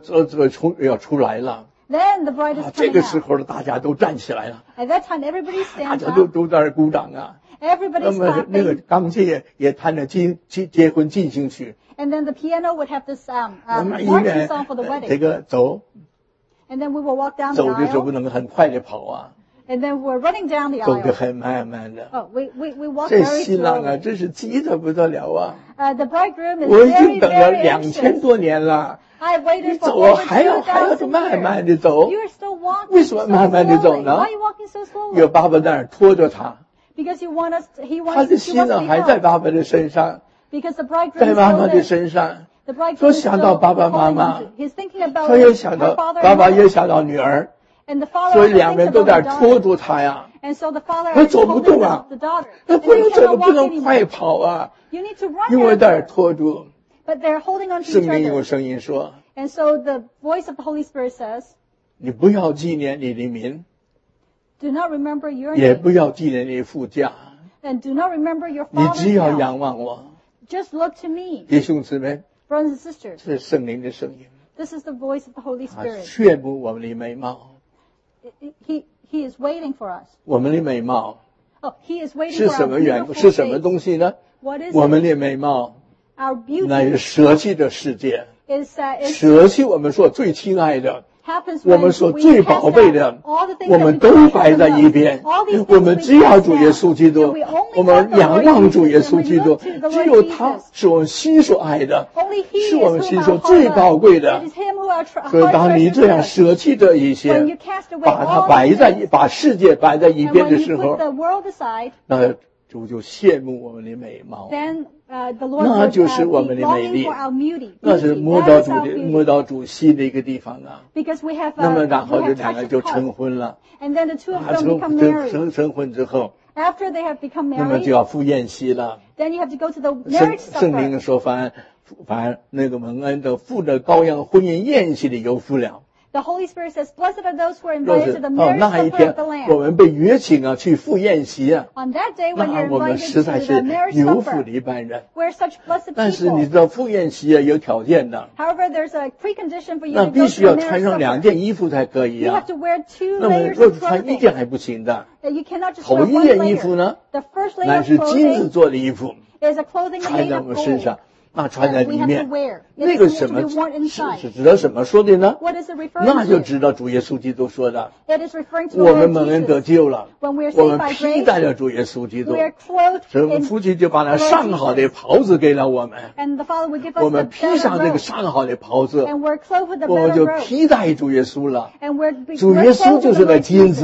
[SPEAKER 2] ready.
[SPEAKER 1] 要出来了。
[SPEAKER 2] Then the bride is coming out.
[SPEAKER 1] 这个时候大家都站起来了。
[SPEAKER 2] At that time, everybody
[SPEAKER 1] 大
[SPEAKER 2] stands
[SPEAKER 1] 家
[SPEAKER 2] up.
[SPEAKER 1] 都在那鼓掌啊。
[SPEAKER 2] Everybody
[SPEAKER 1] 那么那个
[SPEAKER 2] clapping.
[SPEAKER 1] 钢琴也弹着结婚进行曲。
[SPEAKER 2] And then the piano would have this
[SPEAKER 1] 那么一
[SPEAKER 2] marching
[SPEAKER 1] 面
[SPEAKER 2] song for the
[SPEAKER 1] 这
[SPEAKER 2] wedding.
[SPEAKER 1] 个走
[SPEAKER 2] And then we will walk down the
[SPEAKER 1] 走的时候
[SPEAKER 2] aisle.
[SPEAKER 1] 不能很快的跑啊，
[SPEAKER 2] And then we're running down the
[SPEAKER 1] 走得
[SPEAKER 2] aisle.
[SPEAKER 1] 很慢慢的。
[SPEAKER 2] Oh, we walk
[SPEAKER 1] 这
[SPEAKER 2] very
[SPEAKER 1] 新郎啊，
[SPEAKER 2] slowly.
[SPEAKER 1] 真是急得不得了啊！
[SPEAKER 2] The bridegroom is
[SPEAKER 1] 我已
[SPEAKER 2] very,
[SPEAKER 1] 经等了
[SPEAKER 2] very
[SPEAKER 1] 2000
[SPEAKER 2] anxious.
[SPEAKER 1] 多年了，
[SPEAKER 2] I've
[SPEAKER 1] 你
[SPEAKER 2] waited for
[SPEAKER 1] 走
[SPEAKER 2] over
[SPEAKER 1] 还要
[SPEAKER 2] 2,000
[SPEAKER 1] 慢
[SPEAKER 2] years.
[SPEAKER 1] 慢的走，
[SPEAKER 2] You are still walking
[SPEAKER 1] 为什么
[SPEAKER 2] so
[SPEAKER 1] 慢慢地走
[SPEAKER 2] slowly?
[SPEAKER 1] 呢？
[SPEAKER 2] Why are you walking so slowly?
[SPEAKER 1] 有爸爸在那儿拖着他，
[SPEAKER 2] Because you want us. He
[SPEAKER 1] 他
[SPEAKER 2] wants.
[SPEAKER 1] 的
[SPEAKER 2] He
[SPEAKER 1] 心
[SPEAKER 2] wants to
[SPEAKER 1] 呢
[SPEAKER 2] be
[SPEAKER 1] 还在
[SPEAKER 2] held.
[SPEAKER 1] 爸爸的身上，
[SPEAKER 2] Because the bridegroom
[SPEAKER 1] 在
[SPEAKER 2] is
[SPEAKER 1] 妈妈
[SPEAKER 2] still
[SPEAKER 1] 的
[SPEAKER 2] there.
[SPEAKER 1] 身上。
[SPEAKER 2] The bridegroom
[SPEAKER 1] 说
[SPEAKER 2] is
[SPEAKER 1] 想到
[SPEAKER 2] still
[SPEAKER 1] 爸爸妈
[SPEAKER 2] holding
[SPEAKER 1] 妈
[SPEAKER 2] on to. He's thinking about
[SPEAKER 1] 他也想
[SPEAKER 2] her
[SPEAKER 1] 到
[SPEAKER 2] father
[SPEAKER 1] 爸爸
[SPEAKER 2] and
[SPEAKER 1] 也
[SPEAKER 2] mother.
[SPEAKER 1] 想到女儿，
[SPEAKER 2] And the father
[SPEAKER 1] 所以
[SPEAKER 2] also
[SPEAKER 1] 两
[SPEAKER 2] thinks
[SPEAKER 1] 边都
[SPEAKER 2] about
[SPEAKER 1] 在
[SPEAKER 2] the
[SPEAKER 1] 拖
[SPEAKER 2] daughter.
[SPEAKER 1] 住他呀。
[SPEAKER 2] And so the father
[SPEAKER 1] 他
[SPEAKER 2] is
[SPEAKER 1] 走不
[SPEAKER 2] holding
[SPEAKER 1] 动啊
[SPEAKER 2] the daughter.
[SPEAKER 1] 他
[SPEAKER 2] And
[SPEAKER 1] 不
[SPEAKER 2] they
[SPEAKER 1] 能走，
[SPEAKER 2] cannot
[SPEAKER 1] 不
[SPEAKER 2] walk
[SPEAKER 1] 能
[SPEAKER 2] anymore.
[SPEAKER 1] 快跑啊，
[SPEAKER 2] You need to run
[SPEAKER 1] 因为
[SPEAKER 2] after
[SPEAKER 1] 在那儿
[SPEAKER 2] her.
[SPEAKER 1] 拖住。
[SPEAKER 2] But they're holding on to
[SPEAKER 1] 圣
[SPEAKER 2] each
[SPEAKER 1] 灵有
[SPEAKER 2] other.
[SPEAKER 1] 声音说：
[SPEAKER 2] And so the voice of the Holy Spirit says,
[SPEAKER 1] 你不要纪念你的民，
[SPEAKER 2] do not remember your
[SPEAKER 1] 也
[SPEAKER 2] name.
[SPEAKER 1] 不要纪念你父家，
[SPEAKER 2] And do not remember your
[SPEAKER 1] 你
[SPEAKER 2] father's
[SPEAKER 1] 只要
[SPEAKER 2] house.
[SPEAKER 1] 仰望我。
[SPEAKER 2] Just look to me.
[SPEAKER 1] 弟兄姊妹，
[SPEAKER 2] Brothers and sisters,
[SPEAKER 1] 这是圣灵的声音，
[SPEAKER 2] this is the voice of the Holy
[SPEAKER 1] 他
[SPEAKER 2] Spirit.
[SPEAKER 1] 炫目我们的美貌，
[SPEAKER 2] He is waiting for us.
[SPEAKER 1] 我们的美貌
[SPEAKER 2] Oh, he is waiting
[SPEAKER 1] 是
[SPEAKER 2] for
[SPEAKER 1] 什
[SPEAKER 2] our
[SPEAKER 1] 么缘故？
[SPEAKER 2] beautiful
[SPEAKER 1] 是什么
[SPEAKER 2] face.
[SPEAKER 1] 东西呢？
[SPEAKER 2] What is
[SPEAKER 1] 我们
[SPEAKER 2] it?
[SPEAKER 1] 的美貌
[SPEAKER 2] Our
[SPEAKER 1] 乃
[SPEAKER 2] beauty
[SPEAKER 1] 是舍弃的世界，
[SPEAKER 2] is
[SPEAKER 1] 舍弃我们所最亲爱的，
[SPEAKER 2] happens
[SPEAKER 1] 我
[SPEAKER 2] when
[SPEAKER 1] 们所
[SPEAKER 2] we
[SPEAKER 1] 最
[SPEAKER 2] cast
[SPEAKER 1] 宝贝的
[SPEAKER 2] out all the，things
[SPEAKER 1] 我
[SPEAKER 2] that
[SPEAKER 1] 们
[SPEAKER 2] we
[SPEAKER 1] 都
[SPEAKER 2] treasure
[SPEAKER 1] 摆在
[SPEAKER 2] the
[SPEAKER 1] 一
[SPEAKER 2] most.
[SPEAKER 1] 边
[SPEAKER 2] All these。
[SPEAKER 1] 我
[SPEAKER 2] things
[SPEAKER 1] 们
[SPEAKER 2] we
[SPEAKER 1] 只要
[SPEAKER 2] cast
[SPEAKER 1] 主耶
[SPEAKER 2] out.
[SPEAKER 1] 稣基督
[SPEAKER 2] And we only，
[SPEAKER 1] 我们
[SPEAKER 2] want the
[SPEAKER 1] 仰
[SPEAKER 2] Lord
[SPEAKER 1] 望主耶
[SPEAKER 2] Jesus,
[SPEAKER 1] 稣
[SPEAKER 2] and we
[SPEAKER 1] 基督
[SPEAKER 2] look to，the
[SPEAKER 1] 只
[SPEAKER 2] Lord
[SPEAKER 1] 有他
[SPEAKER 2] Jesus.
[SPEAKER 1] 是我们心所爱的，
[SPEAKER 2] Only he
[SPEAKER 1] 是
[SPEAKER 2] is
[SPEAKER 1] 我们
[SPEAKER 2] whom
[SPEAKER 1] 心
[SPEAKER 2] our
[SPEAKER 1] 所
[SPEAKER 2] heart
[SPEAKER 1] 最宝
[SPEAKER 2] loves.
[SPEAKER 1] 贵的
[SPEAKER 2] It is him who our
[SPEAKER 1] 所以
[SPEAKER 2] heart
[SPEAKER 1] 当你
[SPEAKER 2] treasures
[SPEAKER 1] 这样
[SPEAKER 2] most.
[SPEAKER 1] 舍弃这一
[SPEAKER 2] When
[SPEAKER 1] 些
[SPEAKER 2] you，cast away
[SPEAKER 1] 把它
[SPEAKER 2] all
[SPEAKER 1] 摆
[SPEAKER 2] these
[SPEAKER 1] 在
[SPEAKER 2] things,
[SPEAKER 1] 把世界摆在一
[SPEAKER 2] and
[SPEAKER 1] 边
[SPEAKER 2] when
[SPEAKER 1] 的
[SPEAKER 2] you
[SPEAKER 1] 时
[SPEAKER 2] put
[SPEAKER 1] 候，
[SPEAKER 2] the world aside,
[SPEAKER 1] 那主就羡慕我们的美貌，
[SPEAKER 2] then the Lord
[SPEAKER 1] 那
[SPEAKER 2] would
[SPEAKER 1] 就是我
[SPEAKER 2] be
[SPEAKER 1] 们的美
[SPEAKER 2] longing
[SPEAKER 1] 丽
[SPEAKER 2] for our beauty.
[SPEAKER 1] 那是
[SPEAKER 2] Beauty.
[SPEAKER 1] 摸
[SPEAKER 2] That
[SPEAKER 1] 到
[SPEAKER 2] is
[SPEAKER 1] 主
[SPEAKER 2] our
[SPEAKER 1] 的
[SPEAKER 2] beauty.
[SPEAKER 1] 摸到主心的一个地方啊。
[SPEAKER 2] Because we have
[SPEAKER 1] 那么然
[SPEAKER 2] we
[SPEAKER 1] 后这
[SPEAKER 2] have
[SPEAKER 1] 两个
[SPEAKER 2] touched
[SPEAKER 1] 就
[SPEAKER 2] his
[SPEAKER 1] 成
[SPEAKER 2] heart.
[SPEAKER 1] 婚了，
[SPEAKER 2] And then the two of
[SPEAKER 1] 啊，
[SPEAKER 2] them
[SPEAKER 1] 成
[SPEAKER 2] become married.
[SPEAKER 1] 成婚之后，
[SPEAKER 2] After they have become
[SPEAKER 1] 那么
[SPEAKER 2] married,
[SPEAKER 1] 就要赴宴席了。
[SPEAKER 2] then you have to go to the
[SPEAKER 1] 圣
[SPEAKER 2] marriage
[SPEAKER 1] 圣灵
[SPEAKER 2] supper.
[SPEAKER 1] 说，凡那个蒙恩的赴着羔羊婚宴宴席的有福了。
[SPEAKER 2] The Holy Spirit says, "Blessed are those who are
[SPEAKER 1] 若
[SPEAKER 2] invited
[SPEAKER 1] 是
[SPEAKER 2] to the
[SPEAKER 1] 哦
[SPEAKER 2] marriage
[SPEAKER 1] 那一
[SPEAKER 2] supper
[SPEAKER 1] 天
[SPEAKER 2] of the
[SPEAKER 1] 我
[SPEAKER 2] Lamb."
[SPEAKER 1] 们被约请啊去赴宴席啊，
[SPEAKER 2] On that day, when
[SPEAKER 1] 那
[SPEAKER 2] you're
[SPEAKER 1] 我们
[SPEAKER 2] invited
[SPEAKER 1] 实在
[SPEAKER 2] to
[SPEAKER 1] 是
[SPEAKER 2] the marriage
[SPEAKER 1] 有福
[SPEAKER 2] supper,
[SPEAKER 1] 的一般人。
[SPEAKER 2] we're such blessed
[SPEAKER 1] 但是你
[SPEAKER 2] people.
[SPEAKER 1] 知道赴宴席啊有条件的，
[SPEAKER 2] However, there's a precondition for you
[SPEAKER 1] 那
[SPEAKER 2] to
[SPEAKER 1] 必
[SPEAKER 2] go
[SPEAKER 1] 须
[SPEAKER 2] to
[SPEAKER 1] 要
[SPEAKER 2] the
[SPEAKER 1] 穿
[SPEAKER 2] marriage
[SPEAKER 1] 上2
[SPEAKER 2] supper.
[SPEAKER 1] 件衣服才可以
[SPEAKER 2] You
[SPEAKER 1] 啊
[SPEAKER 2] have。to wear 2
[SPEAKER 1] 那么
[SPEAKER 2] layers
[SPEAKER 1] 若
[SPEAKER 2] of
[SPEAKER 1] 是穿一
[SPEAKER 2] clothing.
[SPEAKER 1] 件还不行的，
[SPEAKER 2] That you cannot just
[SPEAKER 1] 头
[SPEAKER 2] wear
[SPEAKER 1] 一
[SPEAKER 2] one
[SPEAKER 1] 件衣服
[SPEAKER 2] layer.
[SPEAKER 1] 呢，
[SPEAKER 2] The first
[SPEAKER 1] 乃
[SPEAKER 2] layer
[SPEAKER 1] 是
[SPEAKER 2] of
[SPEAKER 1] 金子
[SPEAKER 2] clothing
[SPEAKER 1] 做的衣服，
[SPEAKER 2] is a clothing
[SPEAKER 1] 穿
[SPEAKER 2] made
[SPEAKER 1] 在我
[SPEAKER 2] of
[SPEAKER 1] 们身
[SPEAKER 2] gold.
[SPEAKER 1] 上，那穿在
[SPEAKER 2] That we
[SPEAKER 1] 里
[SPEAKER 2] have
[SPEAKER 1] 面
[SPEAKER 2] to wear.
[SPEAKER 1] 那
[SPEAKER 2] It
[SPEAKER 1] 个
[SPEAKER 2] is
[SPEAKER 1] 什
[SPEAKER 2] to
[SPEAKER 1] 么
[SPEAKER 2] be worn
[SPEAKER 1] 是
[SPEAKER 2] inside.
[SPEAKER 1] 指的什么说的呢？
[SPEAKER 2] What is it referring
[SPEAKER 1] 那就
[SPEAKER 2] to?
[SPEAKER 1] 知道主耶稣基督说的，
[SPEAKER 2] It is referring to
[SPEAKER 1] 我
[SPEAKER 2] the
[SPEAKER 1] 们
[SPEAKER 2] Lord
[SPEAKER 1] 蒙恩得
[SPEAKER 2] Jesus.
[SPEAKER 1] 救了，
[SPEAKER 2] When we are
[SPEAKER 1] 我
[SPEAKER 2] saved
[SPEAKER 1] 们
[SPEAKER 2] by
[SPEAKER 1] 披戴
[SPEAKER 2] grace,
[SPEAKER 1] 了主耶稣基督
[SPEAKER 2] we，are clothed
[SPEAKER 1] 神
[SPEAKER 2] in
[SPEAKER 1] 父亲就把那
[SPEAKER 2] the Lord
[SPEAKER 1] 上好的
[SPEAKER 2] Jesus.
[SPEAKER 1] 袍子给了我们，
[SPEAKER 2] And the Father would give
[SPEAKER 1] 我
[SPEAKER 2] us
[SPEAKER 1] 们
[SPEAKER 2] the
[SPEAKER 1] 披上
[SPEAKER 2] better
[SPEAKER 1] 这个
[SPEAKER 2] robe.
[SPEAKER 1] 上好的袍子，
[SPEAKER 2] And we're clothed with the
[SPEAKER 1] 我们
[SPEAKER 2] better
[SPEAKER 1] 就
[SPEAKER 2] robe.
[SPEAKER 1] 披戴主耶稣了。
[SPEAKER 2] And we're
[SPEAKER 1] 主
[SPEAKER 2] clothed
[SPEAKER 1] 耶稣
[SPEAKER 2] with
[SPEAKER 1] 就
[SPEAKER 2] the
[SPEAKER 1] 是那
[SPEAKER 2] Lord
[SPEAKER 1] 金
[SPEAKER 2] Jesus.
[SPEAKER 1] 子，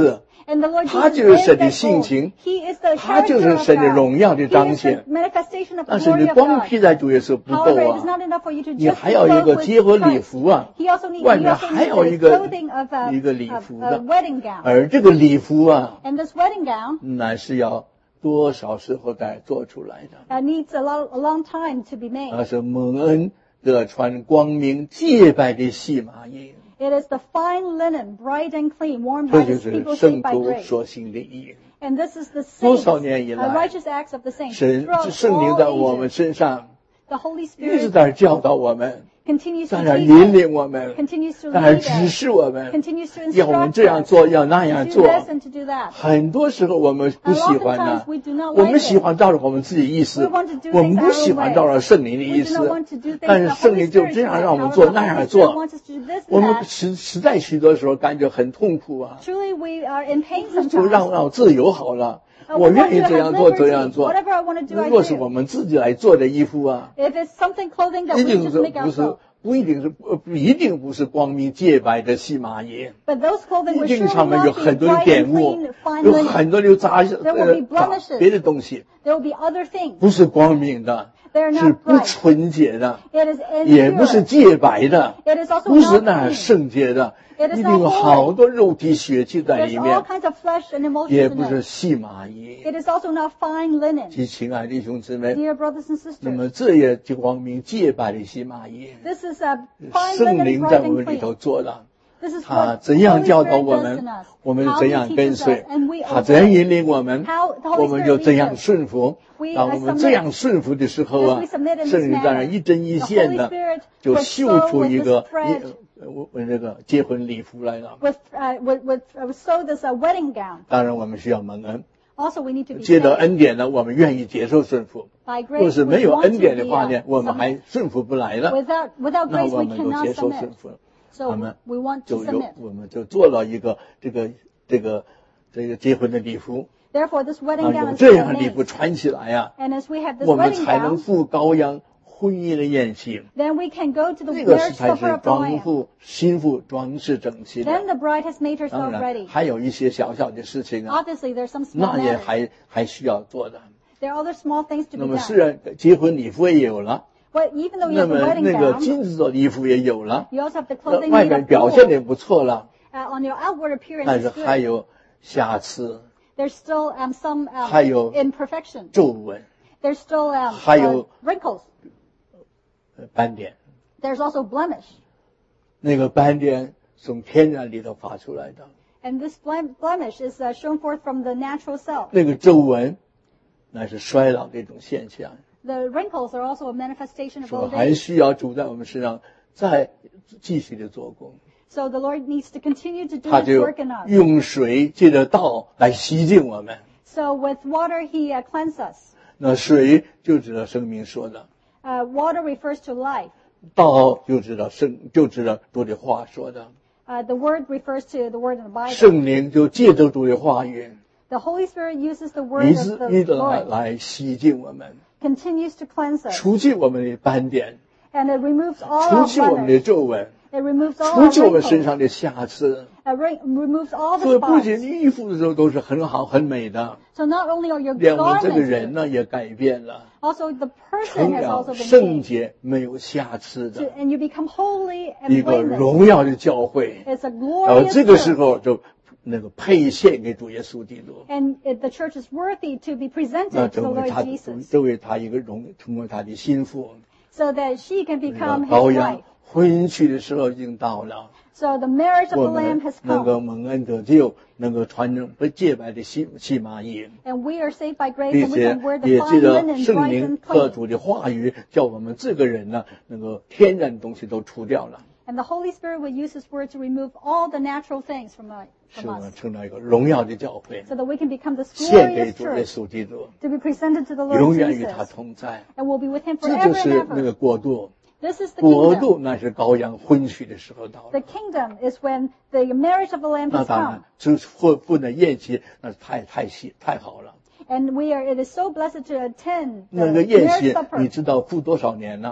[SPEAKER 2] And the Lord
[SPEAKER 1] 他
[SPEAKER 2] Jesus
[SPEAKER 1] 就是
[SPEAKER 2] is
[SPEAKER 1] 神的
[SPEAKER 2] that
[SPEAKER 1] 性
[SPEAKER 2] gold.
[SPEAKER 1] 情，
[SPEAKER 2] He is the
[SPEAKER 1] 他就
[SPEAKER 2] character
[SPEAKER 1] 是
[SPEAKER 2] of
[SPEAKER 1] 神的
[SPEAKER 2] God.
[SPEAKER 1] 荣耀的
[SPEAKER 2] He
[SPEAKER 1] 彰
[SPEAKER 2] is the
[SPEAKER 1] 显。
[SPEAKER 2] manifestation of the
[SPEAKER 1] 但是你
[SPEAKER 2] glory of
[SPEAKER 1] 光
[SPEAKER 2] God.
[SPEAKER 1] 披在主耶稣不够
[SPEAKER 2] However, it is
[SPEAKER 1] 啊，
[SPEAKER 2] not enough for you to
[SPEAKER 1] 你
[SPEAKER 2] just
[SPEAKER 1] 还
[SPEAKER 2] be
[SPEAKER 1] 要一
[SPEAKER 2] clothed
[SPEAKER 1] 个
[SPEAKER 2] with
[SPEAKER 1] 结婚礼
[SPEAKER 2] Christ.
[SPEAKER 1] 服啊，
[SPEAKER 2] He also need,
[SPEAKER 1] 外
[SPEAKER 2] you
[SPEAKER 1] 面
[SPEAKER 2] also
[SPEAKER 1] 还
[SPEAKER 2] need
[SPEAKER 1] 有
[SPEAKER 2] the
[SPEAKER 1] 一个
[SPEAKER 2] clothing of
[SPEAKER 1] 一个礼服
[SPEAKER 2] a
[SPEAKER 1] 的，
[SPEAKER 2] wedding gown.
[SPEAKER 1] 而这个礼服啊，
[SPEAKER 2] And this wedding gown
[SPEAKER 1] 乃是要多少时候才做出来的？
[SPEAKER 2] needs a long time to be made.
[SPEAKER 1] 那是蒙恩的穿光明洁白的细麻衣，
[SPEAKER 2] It is the fine linen, bright and clean, worn
[SPEAKER 1] 这
[SPEAKER 2] by
[SPEAKER 1] 就
[SPEAKER 2] the
[SPEAKER 1] 是
[SPEAKER 2] people
[SPEAKER 1] 圣
[SPEAKER 2] saved by
[SPEAKER 1] 徒
[SPEAKER 2] grace.
[SPEAKER 1] 所行的义。
[SPEAKER 2] And this is the
[SPEAKER 1] 多
[SPEAKER 2] saints,
[SPEAKER 1] 少年以来，
[SPEAKER 2] righteous acts of the saints.
[SPEAKER 1] 神
[SPEAKER 2] Throughout
[SPEAKER 1] 圣灵
[SPEAKER 2] all
[SPEAKER 1] 在我们
[SPEAKER 2] ages,
[SPEAKER 1] 身上
[SPEAKER 2] the Holy
[SPEAKER 1] 一直
[SPEAKER 2] Spirit
[SPEAKER 1] 在教导我们，
[SPEAKER 2] continues to
[SPEAKER 1] 在那
[SPEAKER 2] teach
[SPEAKER 1] 引
[SPEAKER 2] us,
[SPEAKER 1] 领我们，
[SPEAKER 2] continues to
[SPEAKER 1] 在那
[SPEAKER 2] lead
[SPEAKER 1] 指
[SPEAKER 2] us,
[SPEAKER 1] 示我们，
[SPEAKER 2] continues to
[SPEAKER 1] 要我们
[SPEAKER 2] instruct
[SPEAKER 1] 这样
[SPEAKER 2] us,
[SPEAKER 1] 做，要那样
[SPEAKER 2] to do
[SPEAKER 1] 做。
[SPEAKER 2] this and to do that.
[SPEAKER 1] 很多时候我们不喜欢呢
[SPEAKER 2] And oftentimes we do not
[SPEAKER 1] 我
[SPEAKER 2] like
[SPEAKER 1] 们喜
[SPEAKER 2] it.
[SPEAKER 1] 欢照着我们自己意思
[SPEAKER 2] We want to do，
[SPEAKER 1] 我们
[SPEAKER 2] things
[SPEAKER 1] 不
[SPEAKER 2] our
[SPEAKER 1] 喜
[SPEAKER 2] own
[SPEAKER 1] 欢
[SPEAKER 2] way.
[SPEAKER 1] 照着圣灵的
[SPEAKER 2] We
[SPEAKER 1] 意
[SPEAKER 2] do
[SPEAKER 1] 思
[SPEAKER 2] not want to do things
[SPEAKER 1] 但是
[SPEAKER 2] the
[SPEAKER 1] 圣
[SPEAKER 2] Holy
[SPEAKER 1] 灵就
[SPEAKER 2] Spirit's
[SPEAKER 1] 这样
[SPEAKER 2] way.
[SPEAKER 1] 让我们
[SPEAKER 2] However,
[SPEAKER 1] 做
[SPEAKER 2] the
[SPEAKER 1] 那样
[SPEAKER 2] Holy Spirit
[SPEAKER 1] 做
[SPEAKER 2] wants us to do this
[SPEAKER 1] 我
[SPEAKER 2] and
[SPEAKER 1] 们
[SPEAKER 2] that.
[SPEAKER 1] 实在许多时候感觉很痛苦啊
[SPEAKER 2] Truly, we are in pain
[SPEAKER 1] 就
[SPEAKER 2] sometimes.
[SPEAKER 1] 让我自由好了
[SPEAKER 2] We
[SPEAKER 1] 我
[SPEAKER 2] want
[SPEAKER 1] 愿意
[SPEAKER 2] to
[SPEAKER 1] 这
[SPEAKER 2] have
[SPEAKER 1] 样做这
[SPEAKER 2] liberty.
[SPEAKER 1] 样做
[SPEAKER 2] Whatever I want to do, I
[SPEAKER 1] 如果是我
[SPEAKER 2] do.
[SPEAKER 1] 们自己来做的衣服啊
[SPEAKER 2] If it's something clothing that
[SPEAKER 1] 一
[SPEAKER 2] we
[SPEAKER 1] 定
[SPEAKER 2] just
[SPEAKER 1] 是
[SPEAKER 2] make
[SPEAKER 1] 不是
[SPEAKER 2] ourselves.
[SPEAKER 1] 不一定是一定不是光明洁白的细麻衣
[SPEAKER 2] But those clothing
[SPEAKER 1] 一
[SPEAKER 2] will
[SPEAKER 1] 定
[SPEAKER 2] surely
[SPEAKER 1] 上面有
[SPEAKER 2] not be
[SPEAKER 1] 很多的
[SPEAKER 2] bright
[SPEAKER 1] 点
[SPEAKER 2] and
[SPEAKER 1] 污
[SPEAKER 2] clean, fine
[SPEAKER 1] 有
[SPEAKER 2] linen.
[SPEAKER 1] 很多的杂
[SPEAKER 2] will be blemishes.
[SPEAKER 1] 别的东西
[SPEAKER 2] There will be other things.
[SPEAKER 1] 不是光明的
[SPEAKER 2] They are
[SPEAKER 1] 是
[SPEAKER 2] not
[SPEAKER 1] 不
[SPEAKER 2] bright.
[SPEAKER 1] 纯洁的
[SPEAKER 2] It is
[SPEAKER 1] 也不是
[SPEAKER 2] impure.
[SPEAKER 1] 洁白的
[SPEAKER 2] It is also
[SPEAKER 1] 不是
[SPEAKER 2] not
[SPEAKER 1] 那
[SPEAKER 2] clean.
[SPEAKER 1] 圣洁的
[SPEAKER 2] It is
[SPEAKER 1] 一
[SPEAKER 2] not
[SPEAKER 1] 定有
[SPEAKER 2] holy.
[SPEAKER 1] 好多肉体血气在
[SPEAKER 2] There's
[SPEAKER 1] 里
[SPEAKER 2] all
[SPEAKER 1] 面
[SPEAKER 2] kinds of flesh and
[SPEAKER 1] 也
[SPEAKER 2] emotions
[SPEAKER 1] 不
[SPEAKER 2] in
[SPEAKER 1] 是
[SPEAKER 2] it.
[SPEAKER 1] 细麻衣
[SPEAKER 2] It is also not fine linen.
[SPEAKER 1] 及亲爱的弟兄姊妹
[SPEAKER 2] Dear brothers and
[SPEAKER 1] 那
[SPEAKER 2] sisters,
[SPEAKER 1] 么这也就光明洁白的细麻衣
[SPEAKER 2] this is a fine
[SPEAKER 1] 圣
[SPEAKER 2] linen,
[SPEAKER 1] 灵在
[SPEAKER 2] bright
[SPEAKER 1] 我
[SPEAKER 2] and
[SPEAKER 1] 们里头
[SPEAKER 2] clean.
[SPEAKER 1] 做了
[SPEAKER 2] This is
[SPEAKER 1] 他
[SPEAKER 2] what the
[SPEAKER 1] 怎样
[SPEAKER 2] Holy
[SPEAKER 1] 教导
[SPEAKER 2] Spirit
[SPEAKER 1] 我
[SPEAKER 2] does
[SPEAKER 1] 们
[SPEAKER 2] in us.
[SPEAKER 1] 我们
[SPEAKER 2] How
[SPEAKER 1] 怎
[SPEAKER 2] He
[SPEAKER 1] 样跟
[SPEAKER 2] teaches us,
[SPEAKER 1] 随
[SPEAKER 2] and we
[SPEAKER 1] 他怎样
[SPEAKER 2] obey.
[SPEAKER 1] 引领我们
[SPEAKER 2] How the
[SPEAKER 1] 我
[SPEAKER 2] Holy
[SPEAKER 1] 们
[SPEAKER 2] Spirit
[SPEAKER 1] 就这
[SPEAKER 2] leads
[SPEAKER 1] 样
[SPEAKER 2] us.
[SPEAKER 1] 顺服
[SPEAKER 2] We
[SPEAKER 1] 当我
[SPEAKER 2] are
[SPEAKER 1] 们这
[SPEAKER 2] submit.
[SPEAKER 1] 样顺服的时候
[SPEAKER 2] As
[SPEAKER 1] 啊
[SPEAKER 2] we submit in this
[SPEAKER 1] 圣灵当
[SPEAKER 2] manner,
[SPEAKER 1] 然一针一
[SPEAKER 2] the
[SPEAKER 1] 线
[SPEAKER 2] Holy
[SPEAKER 1] 的
[SPEAKER 2] Spirit
[SPEAKER 1] 就
[SPEAKER 2] would
[SPEAKER 1] 绣
[SPEAKER 2] sew
[SPEAKER 1] 出
[SPEAKER 2] with
[SPEAKER 1] 一
[SPEAKER 2] this
[SPEAKER 1] 个
[SPEAKER 2] thread,
[SPEAKER 1] 这个结婚礼服来了
[SPEAKER 2] would sew this wedding gown.
[SPEAKER 1] 当然我们需要蒙恩
[SPEAKER 2] Also, we need to be
[SPEAKER 1] 接到
[SPEAKER 2] saved
[SPEAKER 1] 恩典呢我们愿意接受顺服
[SPEAKER 2] by
[SPEAKER 1] 若
[SPEAKER 2] grace.
[SPEAKER 1] 是
[SPEAKER 2] We
[SPEAKER 1] 没有
[SPEAKER 2] want
[SPEAKER 1] 恩
[SPEAKER 2] to
[SPEAKER 1] 典的
[SPEAKER 2] be
[SPEAKER 1] 话呢我们
[SPEAKER 2] submit.
[SPEAKER 1] 还顺服不来了
[SPEAKER 2] Without
[SPEAKER 1] 那
[SPEAKER 2] grace,
[SPEAKER 1] 我
[SPEAKER 2] we
[SPEAKER 1] 们就
[SPEAKER 2] cannot
[SPEAKER 1] 接受顺
[SPEAKER 2] submit.
[SPEAKER 1] 服
[SPEAKER 2] So
[SPEAKER 1] 我们
[SPEAKER 2] we want to
[SPEAKER 1] 就有
[SPEAKER 2] submit.
[SPEAKER 1] 我们就做了一个这个结婚的礼服
[SPEAKER 2] Therefore, this wedding
[SPEAKER 1] 有
[SPEAKER 2] gown is
[SPEAKER 1] 这样的礼
[SPEAKER 2] made.
[SPEAKER 1] 服穿起来啊
[SPEAKER 2] And as we have this
[SPEAKER 1] 我们
[SPEAKER 2] wedding
[SPEAKER 1] 才能
[SPEAKER 2] gown,
[SPEAKER 1] 赴羔羊婚姻的宴席
[SPEAKER 2] then we can go to the
[SPEAKER 1] 那个
[SPEAKER 2] marriage
[SPEAKER 1] 才
[SPEAKER 2] supper
[SPEAKER 1] 是
[SPEAKER 2] of the
[SPEAKER 1] 装
[SPEAKER 2] Lamb.
[SPEAKER 1] 妇新妇装饰整齐的
[SPEAKER 2] Then the bride has made
[SPEAKER 1] 当
[SPEAKER 2] herself
[SPEAKER 1] 然
[SPEAKER 2] ready.
[SPEAKER 1] 还有一些小小的事情啊
[SPEAKER 2] Obviously, there's some small
[SPEAKER 1] 那也
[SPEAKER 2] matters.
[SPEAKER 1] 还需要做的
[SPEAKER 2] There are other small things to
[SPEAKER 1] 那
[SPEAKER 2] be
[SPEAKER 1] 么
[SPEAKER 2] done.
[SPEAKER 1] 虽然结婚礼服也有了
[SPEAKER 2] But even though you
[SPEAKER 1] 那
[SPEAKER 2] have the
[SPEAKER 1] 么
[SPEAKER 2] wedding
[SPEAKER 1] 那个
[SPEAKER 2] gown,
[SPEAKER 1] 金子做的衣服也有了
[SPEAKER 2] you also have the clothing
[SPEAKER 1] 外
[SPEAKER 2] made
[SPEAKER 1] 面
[SPEAKER 2] of
[SPEAKER 1] 表现
[SPEAKER 2] gold.
[SPEAKER 1] 的不错了
[SPEAKER 2] On your outward appearance
[SPEAKER 1] 但是
[SPEAKER 2] is
[SPEAKER 1] 还
[SPEAKER 2] good.
[SPEAKER 1] 有瑕疵
[SPEAKER 2] There's still some
[SPEAKER 1] 还有
[SPEAKER 2] imperfection.
[SPEAKER 1] 皱纹
[SPEAKER 2] There's still
[SPEAKER 1] 还有
[SPEAKER 2] wrinkles.
[SPEAKER 1] 斑点
[SPEAKER 2] There's also blemish.
[SPEAKER 1] 那个斑点从天然里头发出来的
[SPEAKER 2] And this blemish is shown forth from the natural self.
[SPEAKER 1] 那个皱纹那是衰老的一种现象
[SPEAKER 2] The wrinkles are also a manifestation of
[SPEAKER 1] 说
[SPEAKER 2] old
[SPEAKER 1] 还
[SPEAKER 2] age.
[SPEAKER 1] 需要主在我们身上再继续的做工
[SPEAKER 2] So the Lord needs to continue to do
[SPEAKER 1] 他
[SPEAKER 2] His
[SPEAKER 1] 就
[SPEAKER 2] work in us.
[SPEAKER 1] 用水借着道来洗净我们
[SPEAKER 2] So with water, He cleanses us.
[SPEAKER 1] 那水就知道生命说的
[SPEAKER 2] Water refers to life.
[SPEAKER 1] 道就知道主的话说的
[SPEAKER 2] The word refers to the word in the Bible.
[SPEAKER 1] 圣灵就借着主的话语
[SPEAKER 2] The Holy Spirit uses the word
[SPEAKER 1] 一
[SPEAKER 2] of
[SPEAKER 1] 直
[SPEAKER 2] the
[SPEAKER 1] 一直
[SPEAKER 2] Lord,
[SPEAKER 1] 来洗净我们
[SPEAKER 2] continues to cleanse us.
[SPEAKER 1] 除去我们的斑点
[SPEAKER 2] And it removes all
[SPEAKER 1] 除
[SPEAKER 2] our
[SPEAKER 1] 去我们的
[SPEAKER 2] blemish.
[SPEAKER 1] 皱纹
[SPEAKER 2] It removes all
[SPEAKER 1] 除
[SPEAKER 2] our
[SPEAKER 1] 去我们身
[SPEAKER 2] wrinkles.
[SPEAKER 1] 上的瑕疵
[SPEAKER 2] Removes all
[SPEAKER 1] 所以
[SPEAKER 2] the
[SPEAKER 1] 不仅
[SPEAKER 2] spots.
[SPEAKER 1] 衣服的时候都是很好很美的
[SPEAKER 2] So not only are your
[SPEAKER 1] 连我们这个
[SPEAKER 2] garments
[SPEAKER 1] 人
[SPEAKER 2] good,
[SPEAKER 1] 呢也改变了
[SPEAKER 2] also the
[SPEAKER 1] 成
[SPEAKER 2] person has
[SPEAKER 1] 了
[SPEAKER 2] also been
[SPEAKER 1] 圣
[SPEAKER 2] changed.
[SPEAKER 1] 洁没有瑕疵的
[SPEAKER 2] And you become holy
[SPEAKER 1] 一
[SPEAKER 2] and
[SPEAKER 1] 个
[SPEAKER 2] blameless.
[SPEAKER 1] 荣耀的教会
[SPEAKER 2] It's a
[SPEAKER 1] 然后
[SPEAKER 2] glorious
[SPEAKER 1] 这个时
[SPEAKER 2] church.
[SPEAKER 1] 候就那个配献给主耶稣基督
[SPEAKER 2] And the church is worthy to be
[SPEAKER 1] 那
[SPEAKER 2] presented to the
[SPEAKER 1] 成为
[SPEAKER 2] Lord
[SPEAKER 1] 他
[SPEAKER 2] Jesus
[SPEAKER 1] 成为他一个成为他的心腹
[SPEAKER 2] so that she can
[SPEAKER 1] 那个
[SPEAKER 2] become
[SPEAKER 1] 羔
[SPEAKER 2] his
[SPEAKER 1] 羊
[SPEAKER 2] wife.
[SPEAKER 1] 婚娶的时候已经到了
[SPEAKER 2] So the marriage of
[SPEAKER 1] 我
[SPEAKER 2] the Lamb
[SPEAKER 1] 们
[SPEAKER 2] has
[SPEAKER 1] 能够
[SPEAKER 2] come.
[SPEAKER 1] 蒙恩得救能够穿着不洁白的细麻衣
[SPEAKER 2] And we are saved by grace
[SPEAKER 1] 并
[SPEAKER 2] and we
[SPEAKER 1] 且
[SPEAKER 2] can wear the
[SPEAKER 1] 也
[SPEAKER 2] fine
[SPEAKER 1] 借着
[SPEAKER 2] linen,
[SPEAKER 1] 圣
[SPEAKER 2] bright
[SPEAKER 1] 灵
[SPEAKER 2] and
[SPEAKER 1] 和
[SPEAKER 2] clean.
[SPEAKER 1] 主的话语叫我们这个人呢能够天然的东西都除掉了
[SPEAKER 2] And the Holy Spirit will use His word to remove all the natural things from
[SPEAKER 1] 使我们
[SPEAKER 2] us
[SPEAKER 1] 成了一个荣耀的教会
[SPEAKER 2] so that we can become this
[SPEAKER 1] 献给
[SPEAKER 2] glorious
[SPEAKER 1] 主耶
[SPEAKER 2] church
[SPEAKER 1] 稣基督
[SPEAKER 2] to be presented to the
[SPEAKER 1] 永
[SPEAKER 2] Lord
[SPEAKER 1] 远与他
[SPEAKER 2] Jesus.
[SPEAKER 1] 同在
[SPEAKER 2] And we'll be with Him
[SPEAKER 1] 这就
[SPEAKER 2] forever
[SPEAKER 1] 是
[SPEAKER 2] and
[SPEAKER 1] 那个
[SPEAKER 2] ever.
[SPEAKER 1] 国度
[SPEAKER 2] This is the
[SPEAKER 1] 国
[SPEAKER 2] kingdom.
[SPEAKER 1] 度那是羔羊婚娶的时候到了
[SPEAKER 2] The kingdom is when the marriage of the Lamb
[SPEAKER 1] 那
[SPEAKER 2] has
[SPEAKER 1] 当
[SPEAKER 2] come.
[SPEAKER 1] 然这婚的宴席那是太好了
[SPEAKER 2] And it is so blessed to attend
[SPEAKER 1] 那
[SPEAKER 2] the
[SPEAKER 1] 个宴
[SPEAKER 2] marriage
[SPEAKER 1] 席你
[SPEAKER 2] supper.
[SPEAKER 1] 知道付多少年呢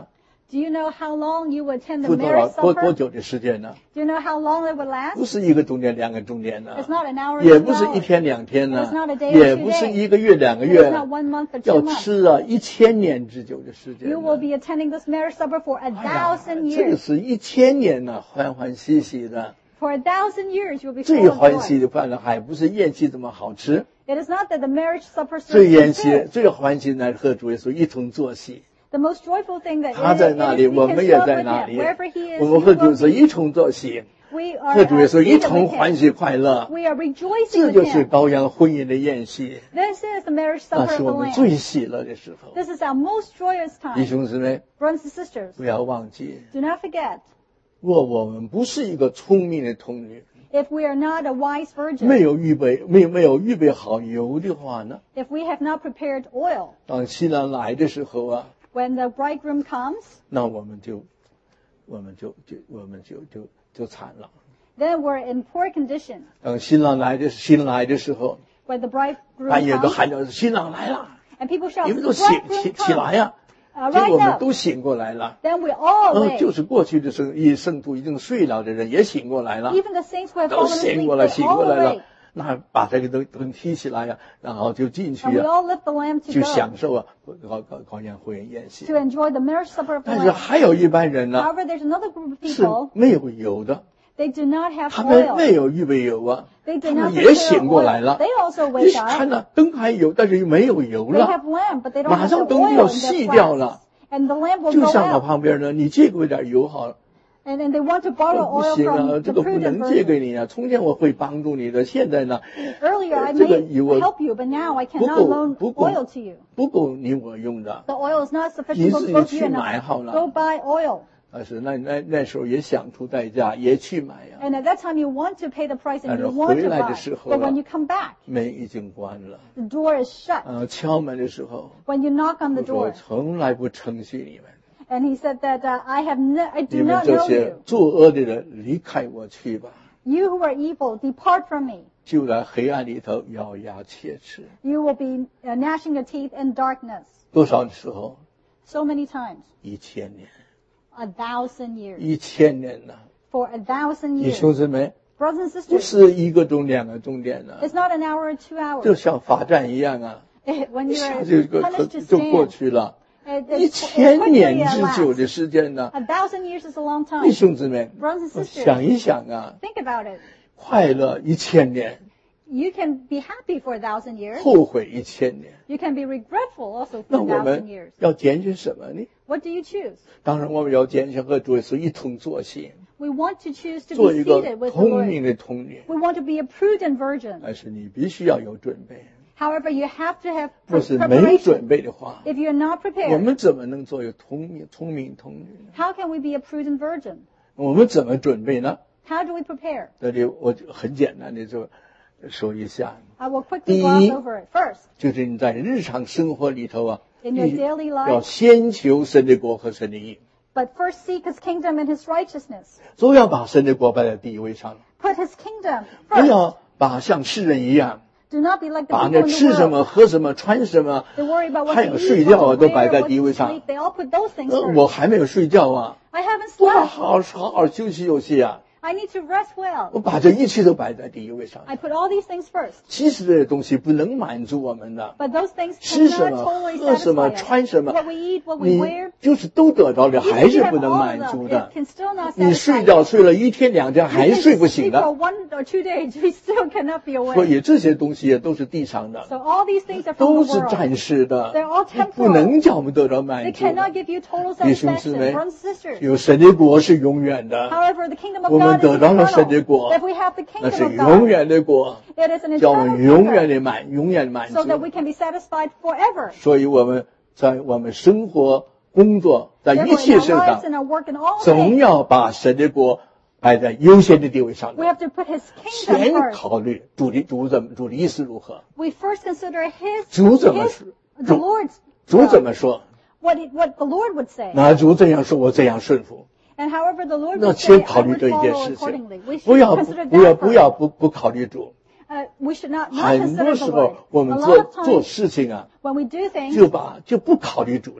[SPEAKER 2] Do you know how long you would attend the
[SPEAKER 1] 多
[SPEAKER 2] marriage
[SPEAKER 1] 多
[SPEAKER 2] supper?
[SPEAKER 1] 久的时间呢？
[SPEAKER 2] Do you know how long it would last?
[SPEAKER 1] 不是1个钟点、2个钟点呢，
[SPEAKER 2] It's not an hour,
[SPEAKER 1] 也
[SPEAKER 2] 2
[SPEAKER 1] 不是
[SPEAKER 2] hours.
[SPEAKER 1] 1天2天
[SPEAKER 2] It's
[SPEAKER 1] 呢
[SPEAKER 2] not a day，or
[SPEAKER 1] 也
[SPEAKER 2] 2
[SPEAKER 1] 不是
[SPEAKER 2] days.
[SPEAKER 1] 1个月、2个
[SPEAKER 2] It's
[SPEAKER 1] 月，
[SPEAKER 2] not 1 month or
[SPEAKER 1] 要
[SPEAKER 2] 2 months.
[SPEAKER 1] 吃啊1000年之久的时间
[SPEAKER 2] You
[SPEAKER 1] 呢。
[SPEAKER 2] will be attending this marriage supper for
[SPEAKER 1] 哎呀
[SPEAKER 2] 1,000
[SPEAKER 1] 这个
[SPEAKER 2] years.
[SPEAKER 1] 是1000年呢，欢欢喜喜的。
[SPEAKER 2] For 1,000 years, you'll be
[SPEAKER 1] 最
[SPEAKER 2] full of
[SPEAKER 1] 欢喜
[SPEAKER 2] joy.
[SPEAKER 1] 的饭呢，还不是宴席这么好吃，
[SPEAKER 2] It is not that the marriage supper
[SPEAKER 1] 最
[SPEAKER 2] service
[SPEAKER 1] 宴
[SPEAKER 2] is
[SPEAKER 1] 席、
[SPEAKER 2] good.
[SPEAKER 1] 最欢喜的和主耶稣一同坐席。
[SPEAKER 2] The most joyful thing that
[SPEAKER 1] 他
[SPEAKER 2] it
[SPEAKER 1] 在
[SPEAKER 2] is,
[SPEAKER 1] 那
[SPEAKER 2] it
[SPEAKER 1] 里，
[SPEAKER 2] is we
[SPEAKER 1] 我
[SPEAKER 2] can
[SPEAKER 1] 们也
[SPEAKER 2] show up
[SPEAKER 1] 在
[SPEAKER 2] with
[SPEAKER 1] 那
[SPEAKER 2] him.
[SPEAKER 1] 里。
[SPEAKER 2] Wherever he is,
[SPEAKER 1] 我
[SPEAKER 2] you
[SPEAKER 1] 们和主耶
[SPEAKER 2] will
[SPEAKER 1] 稣
[SPEAKER 2] be.
[SPEAKER 1] 一同坐席，
[SPEAKER 2] We are
[SPEAKER 1] 和主耶稣一
[SPEAKER 2] seated
[SPEAKER 1] 同
[SPEAKER 2] with
[SPEAKER 1] 欢
[SPEAKER 2] him.
[SPEAKER 1] 喜快乐。
[SPEAKER 2] We are rejoicing
[SPEAKER 1] 这
[SPEAKER 2] with
[SPEAKER 1] 就是
[SPEAKER 2] him.
[SPEAKER 1] 羔羊婚姻的宴席，
[SPEAKER 2] This is the marriage
[SPEAKER 1] 那
[SPEAKER 2] supper
[SPEAKER 1] 是
[SPEAKER 2] of
[SPEAKER 1] 我
[SPEAKER 2] the
[SPEAKER 1] 们
[SPEAKER 2] Lamb.
[SPEAKER 1] 最喜乐的时候。
[SPEAKER 2] This is our most joyous
[SPEAKER 1] 弟
[SPEAKER 2] time.
[SPEAKER 1] 兄姊妹，
[SPEAKER 2] Brothers and sisters,
[SPEAKER 1] 不要忘记，
[SPEAKER 2] do not forget,
[SPEAKER 1] 若我们不是一个聪明的童女，
[SPEAKER 2] if we are not a wise
[SPEAKER 1] 没
[SPEAKER 2] virgin,
[SPEAKER 1] 有预备好油的话呢，
[SPEAKER 2] if we have not prepared oil,
[SPEAKER 1] 当新郎来的时候啊，
[SPEAKER 2] when the bridegroom comes,
[SPEAKER 1] 那我们就惨了。
[SPEAKER 2] then we're in poor condition.
[SPEAKER 1] 等新郎来的时候，
[SPEAKER 2] When the bridegroom
[SPEAKER 1] 半夜都
[SPEAKER 2] comes,
[SPEAKER 1] 喊着新郎来了，
[SPEAKER 2] and people shout,
[SPEAKER 1] 你
[SPEAKER 2] the
[SPEAKER 1] 们都起
[SPEAKER 2] bridegroom
[SPEAKER 1] 来
[SPEAKER 2] comes,
[SPEAKER 1] 呀！结果
[SPEAKER 2] right
[SPEAKER 1] 我们
[SPEAKER 2] now,
[SPEAKER 1] 都醒过来了。
[SPEAKER 2] then we all awake.
[SPEAKER 1] 就是过去的圣徒已经睡了的人也醒过来了，
[SPEAKER 2] Even the saints who have
[SPEAKER 1] 都
[SPEAKER 2] fallen
[SPEAKER 1] 醒
[SPEAKER 2] asleep,
[SPEAKER 1] 过来，
[SPEAKER 2] they
[SPEAKER 1] 醒过
[SPEAKER 2] all
[SPEAKER 1] 来
[SPEAKER 2] awake.
[SPEAKER 1] 了。那把这个灯提起来呀，然后就进去
[SPEAKER 2] And we
[SPEAKER 1] 呀，
[SPEAKER 2] all lift the lamb to
[SPEAKER 1] 去
[SPEAKER 2] go
[SPEAKER 1] 享受啊，搞宴会宴席
[SPEAKER 2] to。enjoy the marriage supper of the
[SPEAKER 1] 但是
[SPEAKER 2] Lamb.
[SPEAKER 1] 还有一般人呢，
[SPEAKER 2] However, there's another group of
[SPEAKER 1] 是
[SPEAKER 2] people,
[SPEAKER 1] 没有油的，
[SPEAKER 2] they do not have
[SPEAKER 1] 他们
[SPEAKER 2] oil.
[SPEAKER 1] 没有预备油啊，
[SPEAKER 2] They
[SPEAKER 1] 他
[SPEAKER 2] do
[SPEAKER 1] 们
[SPEAKER 2] not
[SPEAKER 1] 也
[SPEAKER 2] prepare
[SPEAKER 1] 醒过来
[SPEAKER 2] oil.
[SPEAKER 1] 了。
[SPEAKER 2] They also
[SPEAKER 1] 你
[SPEAKER 2] wake
[SPEAKER 1] 看
[SPEAKER 2] up.
[SPEAKER 1] 呢，灯还有，但是又没有油
[SPEAKER 2] They
[SPEAKER 1] 了，
[SPEAKER 2] have lamp, but they don't
[SPEAKER 1] 马
[SPEAKER 2] have
[SPEAKER 1] 上
[SPEAKER 2] the
[SPEAKER 1] 灯就
[SPEAKER 2] oil
[SPEAKER 1] 要
[SPEAKER 2] in
[SPEAKER 1] 熄
[SPEAKER 2] their
[SPEAKER 1] 掉
[SPEAKER 2] flasks.
[SPEAKER 1] 了。
[SPEAKER 2] And the lamp will
[SPEAKER 1] 就
[SPEAKER 2] go
[SPEAKER 1] 上我
[SPEAKER 2] out.
[SPEAKER 1] 旁边呢，你借给我点油好了。
[SPEAKER 2] And then they want to borrow
[SPEAKER 1] 不
[SPEAKER 2] oil
[SPEAKER 1] 行啊，
[SPEAKER 2] from
[SPEAKER 1] 这
[SPEAKER 2] the
[SPEAKER 1] 个不
[SPEAKER 2] prudent
[SPEAKER 1] 能借给
[SPEAKER 2] virgin.
[SPEAKER 1] 你啊！从前我会帮助你的，现在呢，
[SPEAKER 2] Earlier, I
[SPEAKER 1] 这个
[SPEAKER 2] may
[SPEAKER 1] 油
[SPEAKER 2] help you, but now I
[SPEAKER 1] 不
[SPEAKER 2] cannot
[SPEAKER 1] 够
[SPEAKER 2] loan
[SPEAKER 1] 不够
[SPEAKER 2] oil to you.
[SPEAKER 1] 不够你我用的。
[SPEAKER 2] The oil is not
[SPEAKER 1] 你
[SPEAKER 2] sufficient
[SPEAKER 1] 自己
[SPEAKER 2] for both
[SPEAKER 1] 去
[SPEAKER 2] you and
[SPEAKER 1] 买
[SPEAKER 2] I.
[SPEAKER 1] 好了。
[SPEAKER 2] Go buy oil.
[SPEAKER 1] 但是那时候也想出代价，也去买呀。
[SPEAKER 2] And at that time, you want to pay the price
[SPEAKER 1] 但
[SPEAKER 2] and
[SPEAKER 1] 是
[SPEAKER 2] you want
[SPEAKER 1] 回
[SPEAKER 2] to
[SPEAKER 1] 来的
[SPEAKER 2] buy.
[SPEAKER 1] 时候
[SPEAKER 2] But when
[SPEAKER 1] 啊
[SPEAKER 2] you come back,
[SPEAKER 1] 门已经关了。
[SPEAKER 2] the door is shut.
[SPEAKER 1] 敲门的时候，
[SPEAKER 2] When you knock on the
[SPEAKER 1] 我说
[SPEAKER 2] door,
[SPEAKER 1] 从来不承许你们，
[SPEAKER 2] and he said that I
[SPEAKER 1] 你
[SPEAKER 2] do
[SPEAKER 1] 们
[SPEAKER 2] not
[SPEAKER 1] 这
[SPEAKER 2] know
[SPEAKER 1] 些
[SPEAKER 2] you.
[SPEAKER 1] 作恶的人，离开我去吧！
[SPEAKER 2] You who are evil, depart from me.
[SPEAKER 1] 就在黑暗里头咬牙切齿。
[SPEAKER 2] You will be gnashing your teeth in darkness.
[SPEAKER 1] 多少时候
[SPEAKER 2] So many times.
[SPEAKER 1] ？1000年，
[SPEAKER 2] 1,000 years.
[SPEAKER 1] 1000年呢！
[SPEAKER 2] For 1,000
[SPEAKER 1] 弟
[SPEAKER 2] years.
[SPEAKER 1] 兄姊妹，
[SPEAKER 2] Brothers and
[SPEAKER 1] 不
[SPEAKER 2] sisters,
[SPEAKER 1] 是1个钟、2个钟点的，
[SPEAKER 2] it's not an hour or 2
[SPEAKER 1] 就
[SPEAKER 2] hours.
[SPEAKER 1] 像罚站一样啊，
[SPEAKER 2] When
[SPEAKER 1] 一
[SPEAKER 2] you
[SPEAKER 1] 下
[SPEAKER 2] are
[SPEAKER 1] 就
[SPEAKER 2] punished to
[SPEAKER 1] 就过
[SPEAKER 2] stand,
[SPEAKER 1] 去了。
[SPEAKER 2] it
[SPEAKER 1] 1000
[SPEAKER 2] quickly
[SPEAKER 1] 年之久
[SPEAKER 2] elapsed.
[SPEAKER 1] 的时间呢，
[SPEAKER 2] 1,000 years is a long
[SPEAKER 1] 弟
[SPEAKER 2] time.
[SPEAKER 1] 兄姊妹，
[SPEAKER 2] Brothers and
[SPEAKER 1] 想
[SPEAKER 2] sisters,
[SPEAKER 1] 一想啊，
[SPEAKER 2] think about it.
[SPEAKER 1] 快乐1000年，
[SPEAKER 2] You can be happy for 1,000 years.
[SPEAKER 1] 后悔1000年，
[SPEAKER 2] You can be regretful also
[SPEAKER 1] 那
[SPEAKER 2] for
[SPEAKER 1] 我
[SPEAKER 2] 1,000
[SPEAKER 1] 们
[SPEAKER 2] years.
[SPEAKER 1] 要拣选什么呢？
[SPEAKER 2] What do you choose?
[SPEAKER 1] 当然，我们要拣选和主耶稣一同作席，
[SPEAKER 2] We want to choose to
[SPEAKER 1] 做
[SPEAKER 2] be
[SPEAKER 1] 一个
[SPEAKER 2] seated with the
[SPEAKER 1] 聪明
[SPEAKER 2] Lord.
[SPEAKER 1] 的童女。
[SPEAKER 2] We want to be a prudent virgin.
[SPEAKER 1] 但是你必须要有准备，
[SPEAKER 2] However, you have to have
[SPEAKER 1] 若是没
[SPEAKER 2] preparation.
[SPEAKER 1] 准备的话，
[SPEAKER 2] If you're not
[SPEAKER 1] 我
[SPEAKER 2] prepared,
[SPEAKER 1] 们怎么能做一个聪明童女呢？
[SPEAKER 2] how can we be a prudent virgin?
[SPEAKER 1] 我们怎么准备呢？
[SPEAKER 2] How do we prepare?
[SPEAKER 1] 这里我就很简单的就说一下，
[SPEAKER 2] I will quickly
[SPEAKER 1] 第一，
[SPEAKER 2] gloss over it. First,
[SPEAKER 1] 就是你在日常生活里头啊，
[SPEAKER 2] in your daily
[SPEAKER 1] 要
[SPEAKER 2] life,
[SPEAKER 1] 先求神的国和神的义，
[SPEAKER 2] but first seek his kingdom and his righteousness.
[SPEAKER 1] 都要把神的国摆在第一位上，
[SPEAKER 2] Put his kingdom
[SPEAKER 1] 不
[SPEAKER 2] first.
[SPEAKER 1] 要把像世人一样，
[SPEAKER 2] Do not be like the
[SPEAKER 1] 把
[SPEAKER 2] people
[SPEAKER 1] 那
[SPEAKER 2] in
[SPEAKER 1] 吃
[SPEAKER 2] the
[SPEAKER 1] 什
[SPEAKER 2] world.
[SPEAKER 1] 么、喝什么、穿什么，
[SPEAKER 2] They worry about what
[SPEAKER 1] 还
[SPEAKER 2] to
[SPEAKER 1] 有
[SPEAKER 2] eat,
[SPEAKER 1] 睡觉啊，
[SPEAKER 2] what
[SPEAKER 1] 都
[SPEAKER 2] to
[SPEAKER 1] 摆
[SPEAKER 2] wear,
[SPEAKER 1] 在
[SPEAKER 2] what
[SPEAKER 1] 第一
[SPEAKER 2] to
[SPEAKER 1] 位上
[SPEAKER 2] sleep. They all put those things
[SPEAKER 1] 我
[SPEAKER 2] first.
[SPEAKER 1] 还没有睡觉啊，
[SPEAKER 2] I haven't
[SPEAKER 1] 我要
[SPEAKER 2] slept.
[SPEAKER 1] 好好休息啊，
[SPEAKER 2] I need to rest well.
[SPEAKER 1] 我把这一切都摆在第一位上。
[SPEAKER 2] I put all these things first.
[SPEAKER 1] 其实这些东西不能满足我们的，
[SPEAKER 2] But those things
[SPEAKER 1] 吃什
[SPEAKER 2] cannot
[SPEAKER 1] 么、
[SPEAKER 2] totally
[SPEAKER 1] 喝什么、
[SPEAKER 2] satisfy us.
[SPEAKER 1] 穿什么，
[SPEAKER 2] What we eat, what we
[SPEAKER 1] 你
[SPEAKER 2] wear,
[SPEAKER 1] 就是都得到了，
[SPEAKER 2] even
[SPEAKER 1] 还
[SPEAKER 2] if
[SPEAKER 1] 是
[SPEAKER 2] you
[SPEAKER 1] 不
[SPEAKER 2] have
[SPEAKER 1] 能
[SPEAKER 2] all
[SPEAKER 1] 满
[SPEAKER 2] of
[SPEAKER 1] 足
[SPEAKER 2] them,
[SPEAKER 1] 的
[SPEAKER 2] it。can still not
[SPEAKER 1] 你
[SPEAKER 2] satisfy
[SPEAKER 1] 睡
[SPEAKER 2] you.
[SPEAKER 1] 觉睡了1天2天
[SPEAKER 2] You
[SPEAKER 1] 还
[SPEAKER 2] can
[SPEAKER 1] 睡不醒
[SPEAKER 2] sleep
[SPEAKER 1] 的，
[SPEAKER 2] for 1 or 2 days, we still cannot be
[SPEAKER 1] 所
[SPEAKER 2] awake.
[SPEAKER 1] 以这些东西也都是地上的，
[SPEAKER 2] So all these things are from
[SPEAKER 1] 都
[SPEAKER 2] the
[SPEAKER 1] 是
[SPEAKER 2] world.
[SPEAKER 1] 暂时的
[SPEAKER 2] They're all，
[SPEAKER 1] 不能
[SPEAKER 2] temporal.
[SPEAKER 1] 叫我们得到
[SPEAKER 2] They
[SPEAKER 1] 满足的。
[SPEAKER 2] cannot give you total
[SPEAKER 1] 弟兄姊
[SPEAKER 2] satisfaction.
[SPEAKER 1] 妹
[SPEAKER 2] Brothers and sisters.
[SPEAKER 1] 有神的国是永远的，
[SPEAKER 2] However, the kingdom of
[SPEAKER 1] 我们
[SPEAKER 2] God is
[SPEAKER 1] 得到了神的
[SPEAKER 2] eternal.
[SPEAKER 1] 国
[SPEAKER 2] If we have the
[SPEAKER 1] 那
[SPEAKER 2] kingdom
[SPEAKER 1] 是
[SPEAKER 2] of
[SPEAKER 1] 永
[SPEAKER 2] God,
[SPEAKER 1] 远的国，
[SPEAKER 2] it is an
[SPEAKER 1] 叫我们
[SPEAKER 2] eternal
[SPEAKER 1] 永远
[SPEAKER 2] kingdom
[SPEAKER 1] 的永远满
[SPEAKER 2] so that
[SPEAKER 1] 足。
[SPEAKER 2] we can be satisfied forever.
[SPEAKER 1] 所以我们在我们生活、工作，在一
[SPEAKER 2] Therefore, in
[SPEAKER 1] 切
[SPEAKER 2] our
[SPEAKER 1] 身
[SPEAKER 2] lives
[SPEAKER 1] 上，
[SPEAKER 2] and our work and all
[SPEAKER 1] 总
[SPEAKER 2] things,
[SPEAKER 1] 要把神的国摆在优先的地位上
[SPEAKER 2] we
[SPEAKER 1] 的。
[SPEAKER 2] have to put his kingdom
[SPEAKER 1] 先
[SPEAKER 2] first.
[SPEAKER 1] 考虑主的意思如何，
[SPEAKER 2] We first consider his,
[SPEAKER 1] 主怎么
[SPEAKER 2] his
[SPEAKER 1] 说？
[SPEAKER 2] the Lord's
[SPEAKER 1] 主怎么说？
[SPEAKER 2] what the Lord would say.
[SPEAKER 1] 那主这样说，我这样顺服。
[SPEAKER 2] And however the Lord
[SPEAKER 1] 那
[SPEAKER 2] would say,
[SPEAKER 1] 先
[SPEAKER 2] I
[SPEAKER 1] 考虑
[SPEAKER 2] would
[SPEAKER 1] 这一件
[SPEAKER 2] follow
[SPEAKER 1] 事情
[SPEAKER 2] accordingly. We，
[SPEAKER 1] 不
[SPEAKER 2] should
[SPEAKER 1] 要
[SPEAKER 2] consider
[SPEAKER 1] 不要
[SPEAKER 2] that
[SPEAKER 1] 不要
[SPEAKER 2] first.
[SPEAKER 1] 不考虑主。
[SPEAKER 2] We should not
[SPEAKER 1] 很
[SPEAKER 2] consider
[SPEAKER 1] 多
[SPEAKER 2] the
[SPEAKER 1] 时
[SPEAKER 2] Lord.
[SPEAKER 1] 候我
[SPEAKER 2] A
[SPEAKER 1] 们
[SPEAKER 2] lot of
[SPEAKER 1] 做
[SPEAKER 2] times
[SPEAKER 1] 事情啊，
[SPEAKER 2] when we do things,
[SPEAKER 1] 就不考虑主了。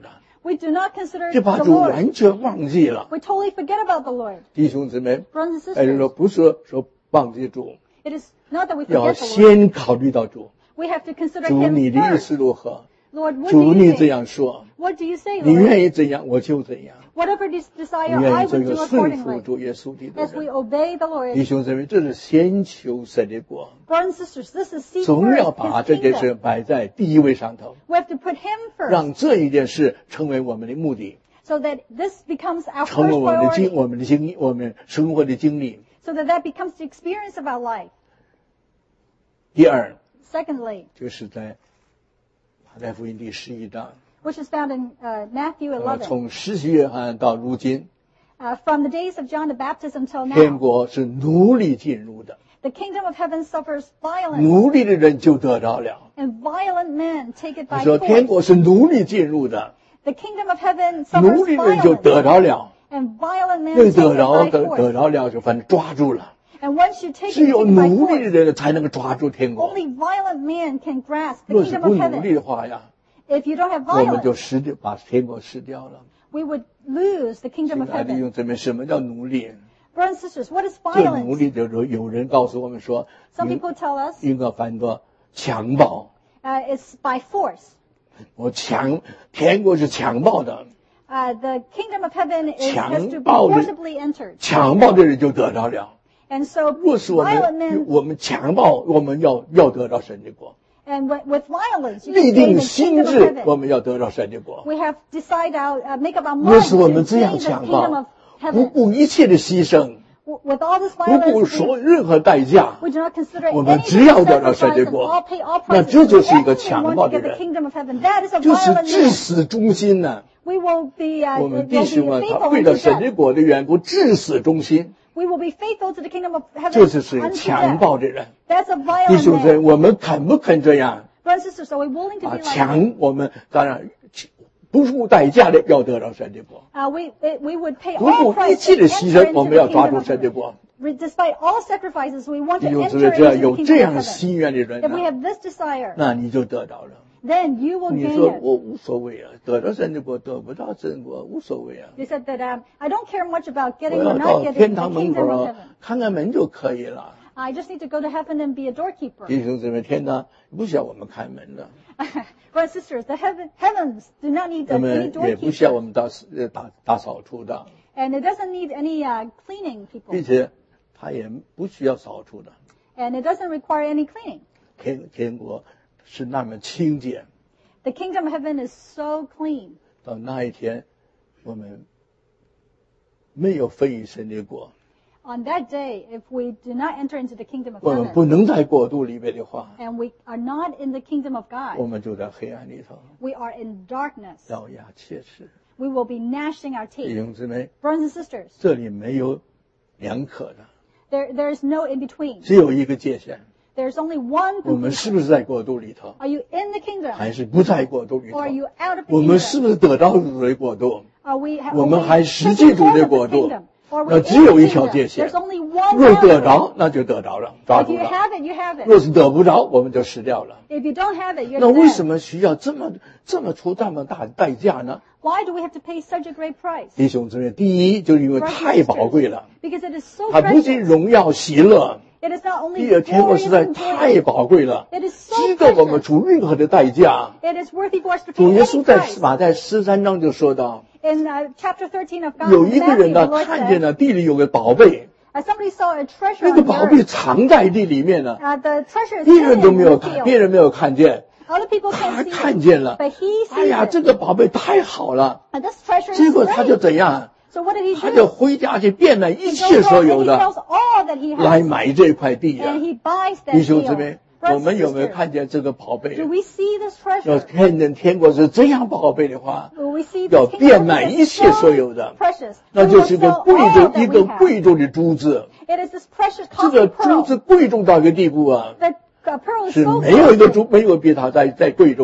[SPEAKER 2] We do not consider
[SPEAKER 1] 就把
[SPEAKER 2] the
[SPEAKER 1] 主
[SPEAKER 2] Lord.
[SPEAKER 1] 完全忘记了。
[SPEAKER 2] We totally forget about the Lord.
[SPEAKER 1] 弟兄姊妹，
[SPEAKER 2] Brothers and
[SPEAKER 1] 还是
[SPEAKER 2] sisters,
[SPEAKER 1] 说不是说忘记主，
[SPEAKER 2] it is not that we
[SPEAKER 1] 要
[SPEAKER 2] forget the Lord.
[SPEAKER 1] 先考虑到主。
[SPEAKER 2] We have to consider
[SPEAKER 1] 主，
[SPEAKER 2] Him
[SPEAKER 1] 你的意
[SPEAKER 2] first.
[SPEAKER 1] 思如何？
[SPEAKER 2] Lord, what
[SPEAKER 1] 主，
[SPEAKER 2] do
[SPEAKER 1] 你
[SPEAKER 2] you
[SPEAKER 1] 这
[SPEAKER 2] say?
[SPEAKER 1] 样说，
[SPEAKER 2] What do you say,
[SPEAKER 1] 你
[SPEAKER 2] Lord?
[SPEAKER 1] 愿意怎样，我就怎样。
[SPEAKER 2] Whatever
[SPEAKER 1] 你
[SPEAKER 2] desire,
[SPEAKER 1] 愿
[SPEAKER 2] I
[SPEAKER 1] 意做
[SPEAKER 2] would
[SPEAKER 1] 一个
[SPEAKER 2] do
[SPEAKER 1] 顺服
[SPEAKER 2] accordingly.
[SPEAKER 1] 主耶稣的
[SPEAKER 2] As we
[SPEAKER 1] 人。
[SPEAKER 2] obey the
[SPEAKER 1] 弟
[SPEAKER 2] Lord.
[SPEAKER 1] 兄姊妹，这是先求神的国，
[SPEAKER 2] Brothers and sisters, this is seek
[SPEAKER 1] 总要
[SPEAKER 2] first
[SPEAKER 1] 把
[SPEAKER 2] His
[SPEAKER 1] 这件事
[SPEAKER 2] kingdom.
[SPEAKER 1] 摆在第一位上头，
[SPEAKER 2] We have to put Him first
[SPEAKER 1] 让这一件事成为我们的目的，
[SPEAKER 2] so that this becomes our
[SPEAKER 1] 成为
[SPEAKER 2] first
[SPEAKER 1] 我们的
[SPEAKER 2] priority.
[SPEAKER 1] 我们生活的经历。
[SPEAKER 2] So that becomes the experience of our life.
[SPEAKER 1] 第二，
[SPEAKER 2] Secondly,
[SPEAKER 1] 就是在马太福音第11章，
[SPEAKER 2] which is found in Matthew 11.
[SPEAKER 1] 从施洗约翰到如今，
[SPEAKER 2] From the days of John the Baptist until
[SPEAKER 1] 天
[SPEAKER 2] now,
[SPEAKER 1] 国是奴隶进入的，
[SPEAKER 2] the kingdom of heaven suffers violence,
[SPEAKER 1] 奴隶的人就得着了。
[SPEAKER 2] and violent men take it
[SPEAKER 1] 他
[SPEAKER 2] by
[SPEAKER 1] 说天
[SPEAKER 2] force.
[SPEAKER 1] 国是奴隶进入的，
[SPEAKER 2] The kingdom of heaven
[SPEAKER 1] 奴
[SPEAKER 2] suffers
[SPEAKER 1] 隶人就
[SPEAKER 2] violence,
[SPEAKER 1] 得着了，
[SPEAKER 2] and violent men
[SPEAKER 1] 那
[SPEAKER 2] take
[SPEAKER 1] 得
[SPEAKER 2] it
[SPEAKER 1] 着
[SPEAKER 2] by
[SPEAKER 1] 得
[SPEAKER 2] force.
[SPEAKER 1] 着了就反正抓住了。
[SPEAKER 2] And once you take
[SPEAKER 1] 只
[SPEAKER 2] it,
[SPEAKER 1] 有
[SPEAKER 2] you take it by
[SPEAKER 1] 奴隶的
[SPEAKER 2] force.
[SPEAKER 1] 人才能够抓住天国。
[SPEAKER 2] Only violent men can grasp the
[SPEAKER 1] 若是
[SPEAKER 2] kingdom
[SPEAKER 1] 不
[SPEAKER 2] of
[SPEAKER 1] 努力
[SPEAKER 2] heaven.
[SPEAKER 1] 的话呀，
[SPEAKER 2] If you don't have
[SPEAKER 1] 我们就
[SPEAKER 2] violence,
[SPEAKER 1] 把天国失掉了。
[SPEAKER 2] we would lose the kingdom
[SPEAKER 1] 亲
[SPEAKER 2] of
[SPEAKER 1] 爱的弟
[SPEAKER 2] heaven.
[SPEAKER 1] 兄姊妹，什么叫奴隶？
[SPEAKER 2] Brothers and sisters, what is
[SPEAKER 1] 这奴
[SPEAKER 2] violence?
[SPEAKER 1] 隶就是有人告诉我们说，
[SPEAKER 2] Some people tell us
[SPEAKER 1] 应该翻作强暴。
[SPEAKER 2] it's by force.
[SPEAKER 1] 天国是强暴的，
[SPEAKER 2] The kingdom of heaven has to be
[SPEAKER 1] 强暴的-
[SPEAKER 2] forcibly entered.
[SPEAKER 1] 强暴的人就得着了。
[SPEAKER 2] And so
[SPEAKER 1] 若是
[SPEAKER 2] violent men,
[SPEAKER 1] 我们强暴，我们要得到神的国。
[SPEAKER 2] and with violence, you
[SPEAKER 1] 立
[SPEAKER 2] can gain
[SPEAKER 1] 定
[SPEAKER 2] the
[SPEAKER 1] 心
[SPEAKER 2] kingdom of
[SPEAKER 1] 志，我
[SPEAKER 2] heaven.
[SPEAKER 1] 们要得到神的国。
[SPEAKER 2] We have decide out, make up our
[SPEAKER 1] 若
[SPEAKER 2] mind
[SPEAKER 1] 是我们
[SPEAKER 2] to
[SPEAKER 1] 这样
[SPEAKER 2] gain the
[SPEAKER 1] 强
[SPEAKER 2] kingdom
[SPEAKER 1] 暴
[SPEAKER 2] of，
[SPEAKER 1] 不
[SPEAKER 2] heaven.
[SPEAKER 1] 顾一切的牺牲，
[SPEAKER 2] With all this
[SPEAKER 1] 不顾
[SPEAKER 2] violence,
[SPEAKER 1] 说任何代价，
[SPEAKER 2] we do not consider
[SPEAKER 1] 我们
[SPEAKER 2] any
[SPEAKER 1] 只要得到神
[SPEAKER 2] sacrifice
[SPEAKER 1] 的
[SPEAKER 2] and
[SPEAKER 1] 国，
[SPEAKER 2] all pay all
[SPEAKER 1] 那
[SPEAKER 2] prices.
[SPEAKER 1] 这就是一个
[SPEAKER 2] We
[SPEAKER 1] 强
[SPEAKER 2] want
[SPEAKER 1] 暴
[SPEAKER 2] to
[SPEAKER 1] 的
[SPEAKER 2] get the
[SPEAKER 1] 人，
[SPEAKER 2] kingdom of heaven. That is a
[SPEAKER 1] 就是
[SPEAKER 2] violent
[SPEAKER 1] 至
[SPEAKER 2] man.
[SPEAKER 1] 死忠心呢。
[SPEAKER 2] We will be,
[SPEAKER 1] 我们
[SPEAKER 2] will
[SPEAKER 1] 必须
[SPEAKER 2] be
[SPEAKER 1] 他
[SPEAKER 2] faithful
[SPEAKER 1] 为了
[SPEAKER 2] unto
[SPEAKER 1] 神的
[SPEAKER 2] death.
[SPEAKER 1] 国的缘故，至死忠心，
[SPEAKER 2] We will be faithful to the kingdom of
[SPEAKER 1] 这
[SPEAKER 2] heaven
[SPEAKER 1] 就是
[SPEAKER 2] unto
[SPEAKER 1] 强
[SPEAKER 2] death.
[SPEAKER 1] 暴的人。
[SPEAKER 2] That's a
[SPEAKER 1] 弟
[SPEAKER 2] violent
[SPEAKER 1] 兄姊妹，
[SPEAKER 2] man.
[SPEAKER 1] 我们肯不肯这样？
[SPEAKER 2] Brothers and sisters, are we willing to be like that?
[SPEAKER 1] 强，我们当然不顾代价的要得到神的国，
[SPEAKER 2] We would pay
[SPEAKER 1] 不
[SPEAKER 2] all
[SPEAKER 1] 顾一
[SPEAKER 2] price
[SPEAKER 1] 切
[SPEAKER 2] to
[SPEAKER 1] 的牺
[SPEAKER 2] enter
[SPEAKER 1] 牲，我
[SPEAKER 2] into
[SPEAKER 1] 们
[SPEAKER 2] the
[SPEAKER 1] 要抓
[SPEAKER 2] kingdom
[SPEAKER 1] 住
[SPEAKER 2] of
[SPEAKER 1] 神的
[SPEAKER 2] heaven.
[SPEAKER 1] 国。
[SPEAKER 2] Despite all sacrifices, we want
[SPEAKER 1] 弟
[SPEAKER 2] to
[SPEAKER 1] 兄姊
[SPEAKER 2] enter
[SPEAKER 1] 妹，只要
[SPEAKER 2] into
[SPEAKER 1] 有
[SPEAKER 2] the
[SPEAKER 1] 这
[SPEAKER 2] kingdom
[SPEAKER 1] 样
[SPEAKER 2] of
[SPEAKER 1] 心
[SPEAKER 2] heaven.
[SPEAKER 1] 愿的人
[SPEAKER 2] If we
[SPEAKER 1] 呢，
[SPEAKER 2] have this desire,
[SPEAKER 1] 那你就得到了。
[SPEAKER 2] then you will
[SPEAKER 1] 你
[SPEAKER 2] gain
[SPEAKER 1] 说
[SPEAKER 2] it.
[SPEAKER 1] 我无所谓啊，得到神的国，得不到神的国无所谓啊，
[SPEAKER 2] You said that I don't care much about
[SPEAKER 1] 我
[SPEAKER 2] getting
[SPEAKER 1] 要
[SPEAKER 2] or
[SPEAKER 1] 到
[SPEAKER 2] not getting
[SPEAKER 1] 天
[SPEAKER 2] the
[SPEAKER 1] 堂门
[SPEAKER 2] kingdom
[SPEAKER 1] 口
[SPEAKER 2] of
[SPEAKER 1] 啊
[SPEAKER 2] heaven.
[SPEAKER 1] 看看门就可以了。
[SPEAKER 2] I just need to go to heaven and be a doorkeeper.
[SPEAKER 1] 弟兄姊妹，天堂不需要我们开门的，
[SPEAKER 2] Brothers and sisters, the heavens do not need
[SPEAKER 1] 那
[SPEAKER 2] any
[SPEAKER 1] 么也不需要我
[SPEAKER 2] doorkeeper.
[SPEAKER 1] 们打扫除的，
[SPEAKER 2] And it doesn't need any cleaning
[SPEAKER 1] 并
[SPEAKER 2] people.
[SPEAKER 1] 且他也不需要扫除的。
[SPEAKER 2] And it doesn't require any cleaning.
[SPEAKER 1] 天国是那么清洁，
[SPEAKER 2] The kingdom of heaven is so clean.
[SPEAKER 1] 到那一天，我们没有分于神的国，
[SPEAKER 2] On that day, if we do not enter into the kingdom of
[SPEAKER 1] 我们不
[SPEAKER 2] heaven,
[SPEAKER 1] 能在国度里面的话，
[SPEAKER 2] and we are not in the kingdom of
[SPEAKER 1] 我
[SPEAKER 2] God,
[SPEAKER 1] 们就在黑暗里头
[SPEAKER 2] we are in darkness.
[SPEAKER 1] 咬牙切齿。
[SPEAKER 2] We will be gnashing our
[SPEAKER 1] 弟
[SPEAKER 2] teeth.
[SPEAKER 1] 兄姊妹，
[SPEAKER 2] Brothers and sisters,
[SPEAKER 1] 这里没有两可的，
[SPEAKER 2] there is no in between.
[SPEAKER 1] 只有一个界限。
[SPEAKER 2] There's only one
[SPEAKER 1] 我们是
[SPEAKER 2] conclusion.
[SPEAKER 1] 不是在国度里头，
[SPEAKER 2] Are you in the kingdom,
[SPEAKER 1] 还是不在国度里
[SPEAKER 2] or
[SPEAKER 1] 头
[SPEAKER 2] are？you out of the
[SPEAKER 1] 我们是
[SPEAKER 2] kingdom?
[SPEAKER 1] 不是得到主的国度？
[SPEAKER 2] Are we
[SPEAKER 1] 我们还
[SPEAKER 2] are we
[SPEAKER 1] 实际
[SPEAKER 2] taking
[SPEAKER 1] 主
[SPEAKER 2] hold
[SPEAKER 1] 的
[SPEAKER 2] of the
[SPEAKER 1] 国度
[SPEAKER 2] kingdom? Or are we
[SPEAKER 1] 那
[SPEAKER 2] in
[SPEAKER 1] 只有
[SPEAKER 2] the
[SPEAKER 1] 一条
[SPEAKER 2] kingdom?
[SPEAKER 1] 界限
[SPEAKER 2] There's only one
[SPEAKER 1] 若得
[SPEAKER 2] boundary.
[SPEAKER 1] 着，那就得着了，抓
[SPEAKER 2] If
[SPEAKER 1] 住
[SPEAKER 2] you
[SPEAKER 1] 了；
[SPEAKER 2] have it, you have
[SPEAKER 1] 若
[SPEAKER 2] it.
[SPEAKER 1] 是得不着，我们就失掉了。
[SPEAKER 2] If you don't have it, you're
[SPEAKER 1] 那为什
[SPEAKER 2] dead.
[SPEAKER 1] 么需要这么出这么大的代价呢？
[SPEAKER 2] Why do we have to pay such a great price?
[SPEAKER 1] 弟兄姊妹，第一就是因为
[SPEAKER 2] Brothers
[SPEAKER 1] 太
[SPEAKER 2] and
[SPEAKER 1] 宝贵了，
[SPEAKER 2] sisters, because it is so
[SPEAKER 1] 它不仅
[SPEAKER 2] precious.
[SPEAKER 1] 荣耀喜乐，
[SPEAKER 2] It is not
[SPEAKER 1] 第
[SPEAKER 2] only
[SPEAKER 1] 二天国
[SPEAKER 2] glorious
[SPEAKER 1] 实在
[SPEAKER 2] and
[SPEAKER 1] 太
[SPEAKER 2] joyous.
[SPEAKER 1] 宝贵了，
[SPEAKER 2] It is so
[SPEAKER 1] 值得我们
[SPEAKER 2] precious.
[SPEAKER 1] 出任何的代价。
[SPEAKER 2] It is worthy for us to
[SPEAKER 1] 主
[SPEAKER 2] pay
[SPEAKER 1] 耶
[SPEAKER 2] any
[SPEAKER 1] 稣在
[SPEAKER 2] price.
[SPEAKER 1] 马太13章就说到，
[SPEAKER 2] In chapter 13 of God,
[SPEAKER 1] 有一个
[SPEAKER 2] Matthew,
[SPEAKER 1] 人
[SPEAKER 2] the
[SPEAKER 1] 呢
[SPEAKER 2] Lord
[SPEAKER 1] 看见
[SPEAKER 2] said,
[SPEAKER 1] 了地里有个宝贝，
[SPEAKER 2] somebody saw a treasure
[SPEAKER 1] 那
[SPEAKER 2] on
[SPEAKER 1] 个
[SPEAKER 2] the
[SPEAKER 1] 宝贝
[SPEAKER 2] earth.
[SPEAKER 1] 藏在地里面呢，
[SPEAKER 2] The treasure is
[SPEAKER 1] 别人
[SPEAKER 2] hidden
[SPEAKER 1] 都
[SPEAKER 2] in
[SPEAKER 1] 没有
[SPEAKER 2] the
[SPEAKER 1] 看，
[SPEAKER 2] field.
[SPEAKER 1] 别人没有看见，
[SPEAKER 2] Other people
[SPEAKER 1] 他
[SPEAKER 2] can't see
[SPEAKER 1] 看
[SPEAKER 2] it,
[SPEAKER 1] 见了。
[SPEAKER 2] but he
[SPEAKER 1] 哎呀，
[SPEAKER 2] sees
[SPEAKER 1] 这
[SPEAKER 2] it.
[SPEAKER 1] 个宝贝太好了，
[SPEAKER 2] And this treasure
[SPEAKER 1] 结
[SPEAKER 2] is
[SPEAKER 1] 果他就
[SPEAKER 2] great.
[SPEAKER 1] 怎样？
[SPEAKER 2] So what did he
[SPEAKER 1] 他就
[SPEAKER 2] do?
[SPEAKER 1] 回家去变卖一
[SPEAKER 2] He
[SPEAKER 1] 切
[SPEAKER 2] goes
[SPEAKER 1] 所
[SPEAKER 2] out and
[SPEAKER 1] 有
[SPEAKER 2] he
[SPEAKER 1] 的
[SPEAKER 2] sells all that he
[SPEAKER 1] 来
[SPEAKER 2] has.
[SPEAKER 1] 买这块地
[SPEAKER 2] And
[SPEAKER 1] 啊！
[SPEAKER 2] he buys
[SPEAKER 1] 弟
[SPEAKER 2] that
[SPEAKER 1] 兄姊妹
[SPEAKER 2] field.，Brothers
[SPEAKER 1] 我们
[SPEAKER 2] and
[SPEAKER 1] 有没有
[SPEAKER 2] sisters,
[SPEAKER 1] 看见这个宝贝
[SPEAKER 2] do？we see this
[SPEAKER 1] 要
[SPEAKER 2] treasure?
[SPEAKER 1] 看见天国是这样宝贝的话，
[SPEAKER 2] Will we see
[SPEAKER 1] 要
[SPEAKER 2] this
[SPEAKER 1] 变
[SPEAKER 2] kingdom
[SPEAKER 1] 卖
[SPEAKER 2] is
[SPEAKER 1] 一切
[SPEAKER 2] so
[SPEAKER 1] 所有的，
[SPEAKER 2] precious?
[SPEAKER 1] 那
[SPEAKER 2] We
[SPEAKER 1] 就
[SPEAKER 2] will
[SPEAKER 1] 是一个
[SPEAKER 2] sell
[SPEAKER 1] 贵
[SPEAKER 2] all
[SPEAKER 1] 重
[SPEAKER 2] that
[SPEAKER 1] 一
[SPEAKER 2] we
[SPEAKER 1] 个
[SPEAKER 2] have.
[SPEAKER 1] 贵重的珠子，
[SPEAKER 2] It is this precious
[SPEAKER 1] 这个
[SPEAKER 2] costly
[SPEAKER 1] 珠子
[SPEAKER 2] pearl.
[SPEAKER 1] 贵重到一个地步啊，
[SPEAKER 2] The pearl is
[SPEAKER 1] 是
[SPEAKER 2] so
[SPEAKER 1] 没有一个
[SPEAKER 2] costly.
[SPEAKER 1] 没有比它再贵重了。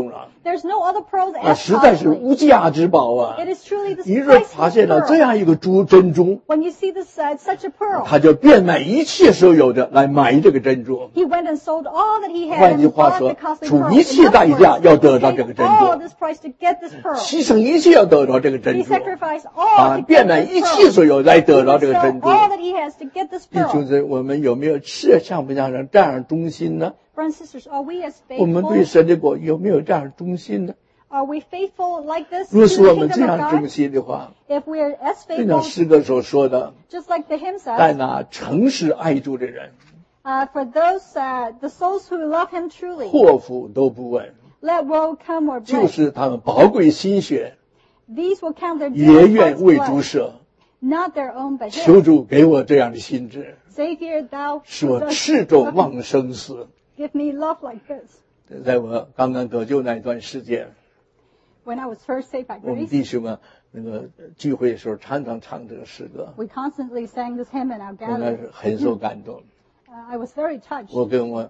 [SPEAKER 2] There's no other pearls
[SPEAKER 1] 那
[SPEAKER 2] as
[SPEAKER 1] 实在是
[SPEAKER 2] costly.
[SPEAKER 1] 无价之宝啊！
[SPEAKER 2] It is truly this
[SPEAKER 1] 一日发
[SPEAKER 2] priceless
[SPEAKER 1] 现了这
[SPEAKER 2] pearl.
[SPEAKER 1] 样一个珍珠，
[SPEAKER 2] When you see this such a pearl,
[SPEAKER 1] 他就变卖一切所有的来买这个珍珠。
[SPEAKER 2] he went and sold all that he had
[SPEAKER 1] 换句
[SPEAKER 2] and
[SPEAKER 1] 话
[SPEAKER 2] bought
[SPEAKER 1] 说
[SPEAKER 2] the costly
[SPEAKER 1] 出
[SPEAKER 2] pearl.
[SPEAKER 1] 一切代价
[SPEAKER 2] In
[SPEAKER 1] 要
[SPEAKER 2] other
[SPEAKER 1] 得到
[SPEAKER 2] words,
[SPEAKER 1] 这个珍
[SPEAKER 2] all
[SPEAKER 1] 珠，
[SPEAKER 2] this price to get this pearl.
[SPEAKER 1] 牺牲一切要得到这个珍
[SPEAKER 2] He
[SPEAKER 1] 珠，
[SPEAKER 2] sacrificed all to
[SPEAKER 1] 变
[SPEAKER 2] get
[SPEAKER 1] 卖
[SPEAKER 2] this
[SPEAKER 1] 一切
[SPEAKER 2] pearl.
[SPEAKER 1] 所有来
[SPEAKER 2] He
[SPEAKER 1] 得到
[SPEAKER 2] would
[SPEAKER 1] 这个
[SPEAKER 2] sell
[SPEAKER 1] 珍珠。
[SPEAKER 2] all that he has to get this
[SPEAKER 1] 弟兄
[SPEAKER 2] pearl.
[SPEAKER 1] 姊妹，我们有没有像不像人这样的忠心呢？
[SPEAKER 2] Brothers and sisters, are we as
[SPEAKER 1] 我们对
[SPEAKER 2] faithful?
[SPEAKER 1] 神的国有没有这样的忠心呢？
[SPEAKER 2] Are we faithful like this
[SPEAKER 1] 如
[SPEAKER 2] to
[SPEAKER 1] 是
[SPEAKER 2] the
[SPEAKER 1] 我们这
[SPEAKER 2] kingdom of
[SPEAKER 1] 样忠
[SPEAKER 2] God?
[SPEAKER 1] 心的话，
[SPEAKER 2] If we are as
[SPEAKER 1] 就像
[SPEAKER 2] faithful,
[SPEAKER 1] 诗歌所说的，
[SPEAKER 2] just like the hymn
[SPEAKER 1] 在
[SPEAKER 2] says,
[SPEAKER 1] 那诚实爱主的人，
[SPEAKER 2] for those, the souls who love him truly,
[SPEAKER 1] 祸福都不问，
[SPEAKER 2] let woe come or
[SPEAKER 1] 就
[SPEAKER 2] bliss,
[SPEAKER 1] 是他们宝贵心血，
[SPEAKER 2] these will count their
[SPEAKER 1] 也
[SPEAKER 2] dear
[SPEAKER 1] 愿
[SPEAKER 2] heart's
[SPEAKER 1] 为主
[SPEAKER 2] blood,
[SPEAKER 1] 舍。
[SPEAKER 2] not their own but
[SPEAKER 1] 求
[SPEAKER 2] his.
[SPEAKER 1] 主给我这样的心智，
[SPEAKER 2] Savior, thou
[SPEAKER 1] 使
[SPEAKER 2] who
[SPEAKER 1] 我
[SPEAKER 2] dost
[SPEAKER 1] 赤中
[SPEAKER 2] love me,
[SPEAKER 1] 忘生死。
[SPEAKER 2] give me love like this.
[SPEAKER 1] 在我刚刚得救那一段时间，
[SPEAKER 2] When I was first saved by
[SPEAKER 1] 我们
[SPEAKER 2] grace,
[SPEAKER 1] 弟兄们那个聚会的时候，常常唱这个诗歌，
[SPEAKER 2] we constantly sang this hymn in our
[SPEAKER 1] 我那
[SPEAKER 2] gathering.
[SPEAKER 1] 是很受感动。
[SPEAKER 2] I was very touched.
[SPEAKER 1] 我给我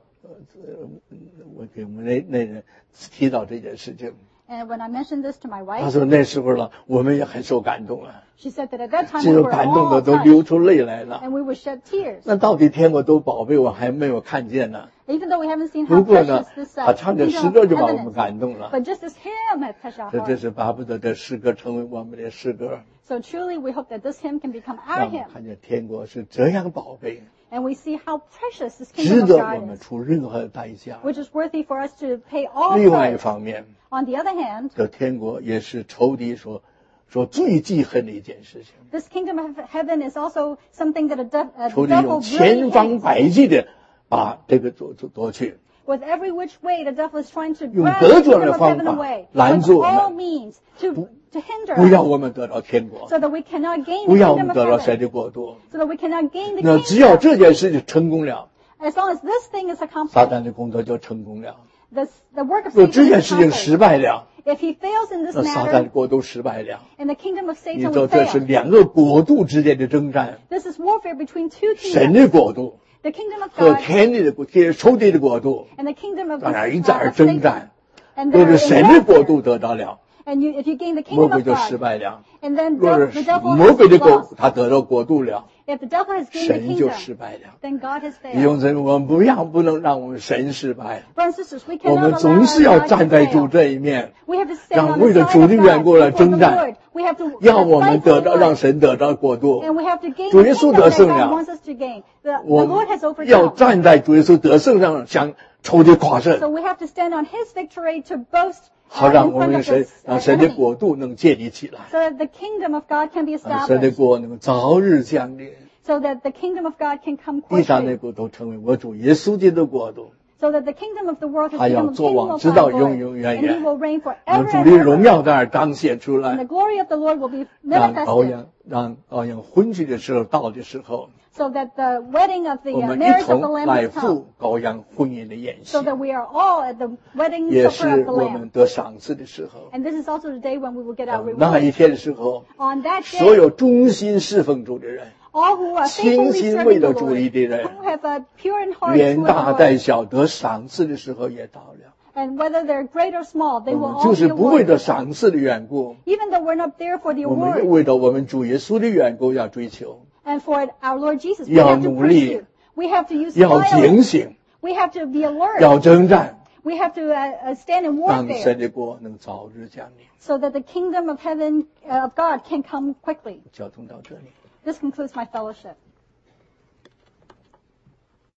[SPEAKER 1] 们那人提到这件事情，
[SPEAKER 2] And when I mentioned this to my
[SPEAKER 1] 他
[SPEAKER 2] wife,
[SPEAKER 1] 说那时候了，我们也很受感动了，
[SPEAKER 2] she said that at that time
[SPEAKER 1] 这
[SPEAKER 2] we
[SPEAKER 1] 种
[SPEAKER 2] were
[SPEAKER 1] 感动
[SPEAKER 2] all
[SPEAKER 1] 的都流
[SPEAKER 2] touched
[SPEAKER 1] 出泪来了。
[SPEAKER 2] and we would shed tears.
[SPEAKER 1] 那到底天国都宝贝，我还没有看见呢。
[SPEAKER 2] Even though we haven't seen
[SPEAKER 1] 不
[SPEAKER 2] how
[SPEAKER 1] 过呢
[SPEAKER 2] precious this
[SPEAKER 1] 他唱的
[SPEAKER 2] kingdom
[SPEAKER 1] 诗
[SPEAKER 2] of
[SPEAKER 1] 歌就把我
[SPEAKER 2] heaven
[SPEAKER 1] 们
[SPEAKER 2] is,
[SPEAKER 1] 感动了。
[SPEAKER 2] but just this hymn has touched our
[SPEAKER 1] 这
[SPEAKER 2] heart.
[SPEAKER 1] 是巴不得的诗歌成为我们的诗歌，
[SPEAKER 2] So truly we hope that this hymn can become our
[SPEAKER 1] 让我们
[SPEAKER 2] hymn.
[SPEAKER 1] 看见天国是这样宝贝，
[SPEAKER 2] And we see how precious this
[SPEAKER 1] 值
[SPEAKER 2] kingdom of
[SPEAKER 1] 得我
[SPEAKER 2] God
[SPEAKER 1] 们
[SPEAKER 2] is,
[SPEAKER 1] 出任何代价。
[SPEAKER 2] which is worthy for us to pay all
[SPEAKER 1] 另外一
[SPEAKER 2] price.
[SPEAKER 1] 方面，
[SPEAKER 2] On the other hand,
[SPEAKER 1] 这天国也是仇敌所最记恨的一件事情。
[SPEAKER 2] this kingdom of heaven is also something that the
[SPEAKER 1] 仇敌用
[SPEAKER 2] devil
[SPEAKER 1] 千
[SPEAKER 2] really
[SPEAKER 1] 方
[SPEAKER 2] hates.
[SPEAKER 1] 百计的把这个夺去，
[SPEAKER 2] With every which way, the devil is trying to
[SPEAKER 1] 用
[SPEAKER 2] grab
[SPEAKER 1] 各
[SPEAKER 2] the
[SPEAKER 1] 种
[SPEAKER 2] kingdom
[SPEAKER 1] 的
[SPEAKER 2] of
[SPEAKER 1] 方
[SPEAKER 2] heaven
[SPEAKER 1] 法
[SPEAKER 2] away
[SPEAKER 1] 拦
[SPEAKER 2] with
[SPEAKER 1] 住我
[SPEAKER 2] all
[SPEAKER 1] 们，
[SPEAKER 2] means to hinder
[SPEAKER 1] 不让
[SPEAKER 2] us
[SPEAKER 1] 我们得到天国，
[SPEAKER 2] so that we cannot gain
[SPEAKER 1] 不
[SPEAKER 2] the
[SPEAKER 1] 让我
[SPEAKER 2] kingdom
[SPEAKER 1] 们
[SPEAKER 2] of
[SPEAKER 1] 得到神
[SPEAKER 2] heaven,
[SPEAKER 1] 的国度。
[SPEAKER 2] so that we cannot gain the
[SPEAKER 1] 那只要
[SPEAKER 2] kingdom.
[SPEAKER 1] 这件事情成功了，
[SPEAKER 2] As long as this thing is
[SPEAKER 1] 撒
[SPEAKER 2] accomplished,
[SPEAKER 1] 旦的工作就成功了。
[SPEAKER 2] the work of
[SPEAKER 1] 若这
[SPEAKER 2] Satan
[SPEAKER 1] 件
[SPEAKER 2] is
[SPEAKER 1] 事情失
[SPEAKER 2] accomplished.
[SPEAKER 1] 败了，
[SPEAKER 2] If he fails in this
[SPEAKER 1] 那撒旦的
[SPEAKER 2] matter,
[SPEAKER 1] 国度失败了。
[SPEAKER 2] and the kingdom of
[SPEAKER 1] 你
[SPEAKER 2] Satan
[SPEAKER 1] 知道
[SPEAKER 2] will
[SPEAKER 1] 这是
[SPEAKER 2] fail.
[SPEAKER 1] 两个国度之间的征战，
[SPEAKER 2] This is warfare between two
[SPEAKER 1] 神
[SPEAKER 2] kingdoms,
[SPEAKER 1] 的国度
[SPEAKER 2] the kingdom of
[SPEAKER 1] 和
[SPEAKER 2] God
[SPEAKER 1] 天地的仇敌的国度，
[SPEAKER 2] and the kingdom of
[SPEAKER 1] 当然一
[SPEAKER 2] of
[SPEAKER 1] 再征
[SPEAKER 2] Satan.
[SPEAKER 1] 战。
[SPEAKER 2] And
[SPEAKER 1] 若
[SPEAKER 2] they're
[SPEAKER 1] 是
[SPEAKER 2] in
[SPEAKER 1] 神的国
[SPEAKER 2] warfare.
[SPEAKER 1] 度得到了，
[SPEAKER 2] And if you gain the
[SPEAKER 1] 魔
[SPEAKER 2] kingdom
[SPEAKER 1] 鬼
[SPEAKER 2] of
[SPEAKER 1] 就失
[SPEAKER 2] God,
[SPEAKER 1] 败了；
[SPEAKER 2] and then
[SPEAKER 1] 若
[SPEAKER 2] the
[SPEAKER 1] 是
[SPEAKER 2] devil
[SPEAKER 1] 魔鬼的
[SPEAKER 2] has
[SPEAKER 1] 国
[SPEAKER 2] lost.
[SPEAKER 1] 他得到国度了，
[SPEAKER 2] If the devil has gained the
[SPEAKER 1] 神就
[SPEAKER 2] kingdom,
[SPEAKER 1] 失败了。
[SPEAKER 2] then God has
[SPEAKER 1] 弟兄
[SPEAKER 2] failed.
[SPEAKER 1] 姊妹，我们不能让我们神失败，
[SPEAKER 2] Brothers and sisters, we
[SPEAKER 1] 我
[SPEAKER 2] cannot
[SPEAKER 1] 们
[SPEAKER 2] allow
[SPEAKER 1] 总是
[SPEAKER 2] our
[SPEAKER 1] 要
[SPEAKER 2] God
[SPEAKER 1] 站
[SPEAKER 2] to
[SPEAKER 1] 在主
[SPEAKER 2] fail.
[SPEAKER 1] 这一面，
[SPEAKER 2] We have to stand
[SPEAKER 1] 让
[SPEAKER 2] on
[SPEAKER 1] 为
[SPEAKER 2] the
[SPEAKER 1] 了
[SPEAKER 2] side
[SPEAKER 1] 主
[SPEAKER 2] of
[SPEAKER 1] 的
[SPEAKER 2] God
[SPEAKER 1] 缘故来
[SPEAKER 2] before
[SPEAKER 1] 征
[SPEAKER 2] the
[SPEAKER 1] 战，
[SPEAKER 2] Lord. We have to
[SPEAKER 1] 让我们
[SPEAKER 2] fight for
[SPEAKER 1] 得
[SPEAKER 2] the
[SPEAKER 1] 到让
[SPEAKER 2] Lord.
[SPEAKER 1] 神得到国度。
[SPEAKER 2] And we have to gain
[SPEAKER 1] 主
[SPEAKER 2] the
[SPEAKER 1] 耶稣
[SPEAKER 2] kingdom
[SPEAKER 1] 得
[SPEAKER 2] that
[SPEAKER 1] 胜
[SPEAKER 2] God
[SPEAKER 1] 了，
[SPEAKER 2] wants us to gain. The
[SPEAKER 1] 我
[SPEAKER 2] Lord
[SPEAKER 1] 们
[SPEAKER 2] has
[SPEAKER 1] 要
[SPEAKER 2] overcome.
[SPEAKER 1] 站在主耶稣得胜上，向仇敌夸胜，
[SPEAKER 2] So we have to stand on His victory to boast
[SPEAKER 1] 好
[SPEAKER 2] in
[SPEAKER 1] 让我
[SPEAKER 2] front
[SPEAKER 1] 们
[SPEAKER 2] of
[SPEAKER 1] 神
[SPEAKER 2] this
[SPEAKER 1] 让神的
[SPEAKER 2] enemy,
[SPEAKER 1] 国度能建立起来，
[SPEAKER 2] so that the kingdom of God can be
[SPEAKER 1] 让神的
[SPEAKER 2] established,
[SPEAKER 1] 国能早日降临，
[SPEAKER 2] so that the kingdom of God can come
[SPEAKER 1] 地上的
[SPEAKER 2] quickly,
[SPEAKER 1] 国都成为我主耶稣基督的国度。
[SPEAKER 2] so that the kingdom of the world has
[SPEAKER 1] 他要
[SPEAKER 2] become a
[SPEAKER 1] 做
[SPEAKER 2] kingdom
[SPEAKER 1] 王，
[SPEAKER 2] of
[SPEAKER 1] 直到
[SPEAKER 2] our
[SPEAKER 1] 永
[SPEAKER 2] Lord,
[SPEAKER 1] 永远
[SPEAKER 2] and He
[SPEAKER 1] 远。
[SPEAKER 2] will reign
[SPEAKER 1] 让
[SPEAKER 2] forever
[SPEAKER 1] 主
[SPEAKER 2] and
[SPEAKER 1] 的荣
[SPEAKER 2] ever.
[SPEAKER 1] 耀在那儿彰显出
[SPEAKER 2] And
[SPEAKER 1] 来
[SPEAKER 2] the。glory of the Lord will be
[SPEAKER 1] 让羔
[SPEAKER 2] manifested,
[SPEAKER 1] 羊羔羊婚娶的时候到的时候，
[SPEAKER 2] so that the wedding of the
[SPEAKER 1] 我们一
[SPEAKER 2] marriage of
[SPEAKER 1] 同
[SPEAKER 2] the Lamb
[SPEAKER 1] 来
[SPEAKER 2] has come,
[SPEAKER 1] 赴羔羊婚姻的宴席
[SPEAKER 2] so，that we are all at the wedding
[SPEAKER 1] 也
[SPEAKER 2] supper of
[SPEAKER 1] 是
[SPEAKER 2] the
[SPEAKER 1] 我
[SPEAKER 2] Lamb.
[SPEAKER 1] 们得赏赐的时候。
[SPEAKER 2] And this is also the day when we will get our
[SPEAKER 1] 那一
[SPEAKER 2] reward.
[SPEAKER 1] 天的时候，
[SPEAKER 2] On that
[SPEAKER 1] 所
[SPEAKER 2] day,
[SPEAKER 1] 有忠心侍奉主的人，
[SPEAKER 2] all who are
[SPEAKER 1] 倾
[SPEAKER 2] faithfully
[SPEAKER 1] 心
[SPEAKER 2] serving
[SPEAKER 1] 为
[SPEAKER 2] the
[SPEAKER 1] 了主义
[SPEAKER 2] Lord,
[SPEAKER 1] 的人，
[SPEAKER 2] who have a pure in heart
[SPEAKER 1] 连
[SPEAKER 2] toward
[SPEAKER 1] 大
[SPEAKER 2] the
[SPEAKER 1] 带
[SPEAKER 2] Lord,
[SPEAKER 1] 小得赏赐的时候也到了。
[SPEAKER 2] and whether they're great or small, they
[SPEAKER 1] 我
[SPEAKER 2] will
[SPEAKER 1] 们
[SPEAKER 2] all
[SPEAKER 1] 就
[SPEAKER 2] be
[SPEAKER 1] 是不为
[SPEAKER 2] awarded.
[SPEAKER 1] 了赏赐的缘故，
[SPEAKER 2] Even though we're not there for the
[SPEAKER 1] 我们
[SPEAKER 2] award,
[SPEAKER 1] 为了我们主耶稣的缘故要追求，
[SPEAKER 2] and for our Lord Jesus, we
[SPEAKER 1] 要
[SPEAKER 2] have to
[SPEAKER 1] 努力，
[SPEAKER 2] pursue. We have to use
[SPEAKER 1] 要警
[SPEAKER 2] violence.
[SPEAKER 1] 醒，
[SPEAKER 2] We have to be alert.
[SPEAKER 1] 要征战，
[SPEAKER 2] We have to stand in
[SPEAKER 1] 让
[SPEAKER 2] warfare,
[SPEAKER 1] 神的国能早日降临。
[SPEAKER 2] so that the kingdom of heaven of God can come quickly.
[SPEAKER 1] 交通到这里。
[SPEAKER 2] This concludes my fellowship.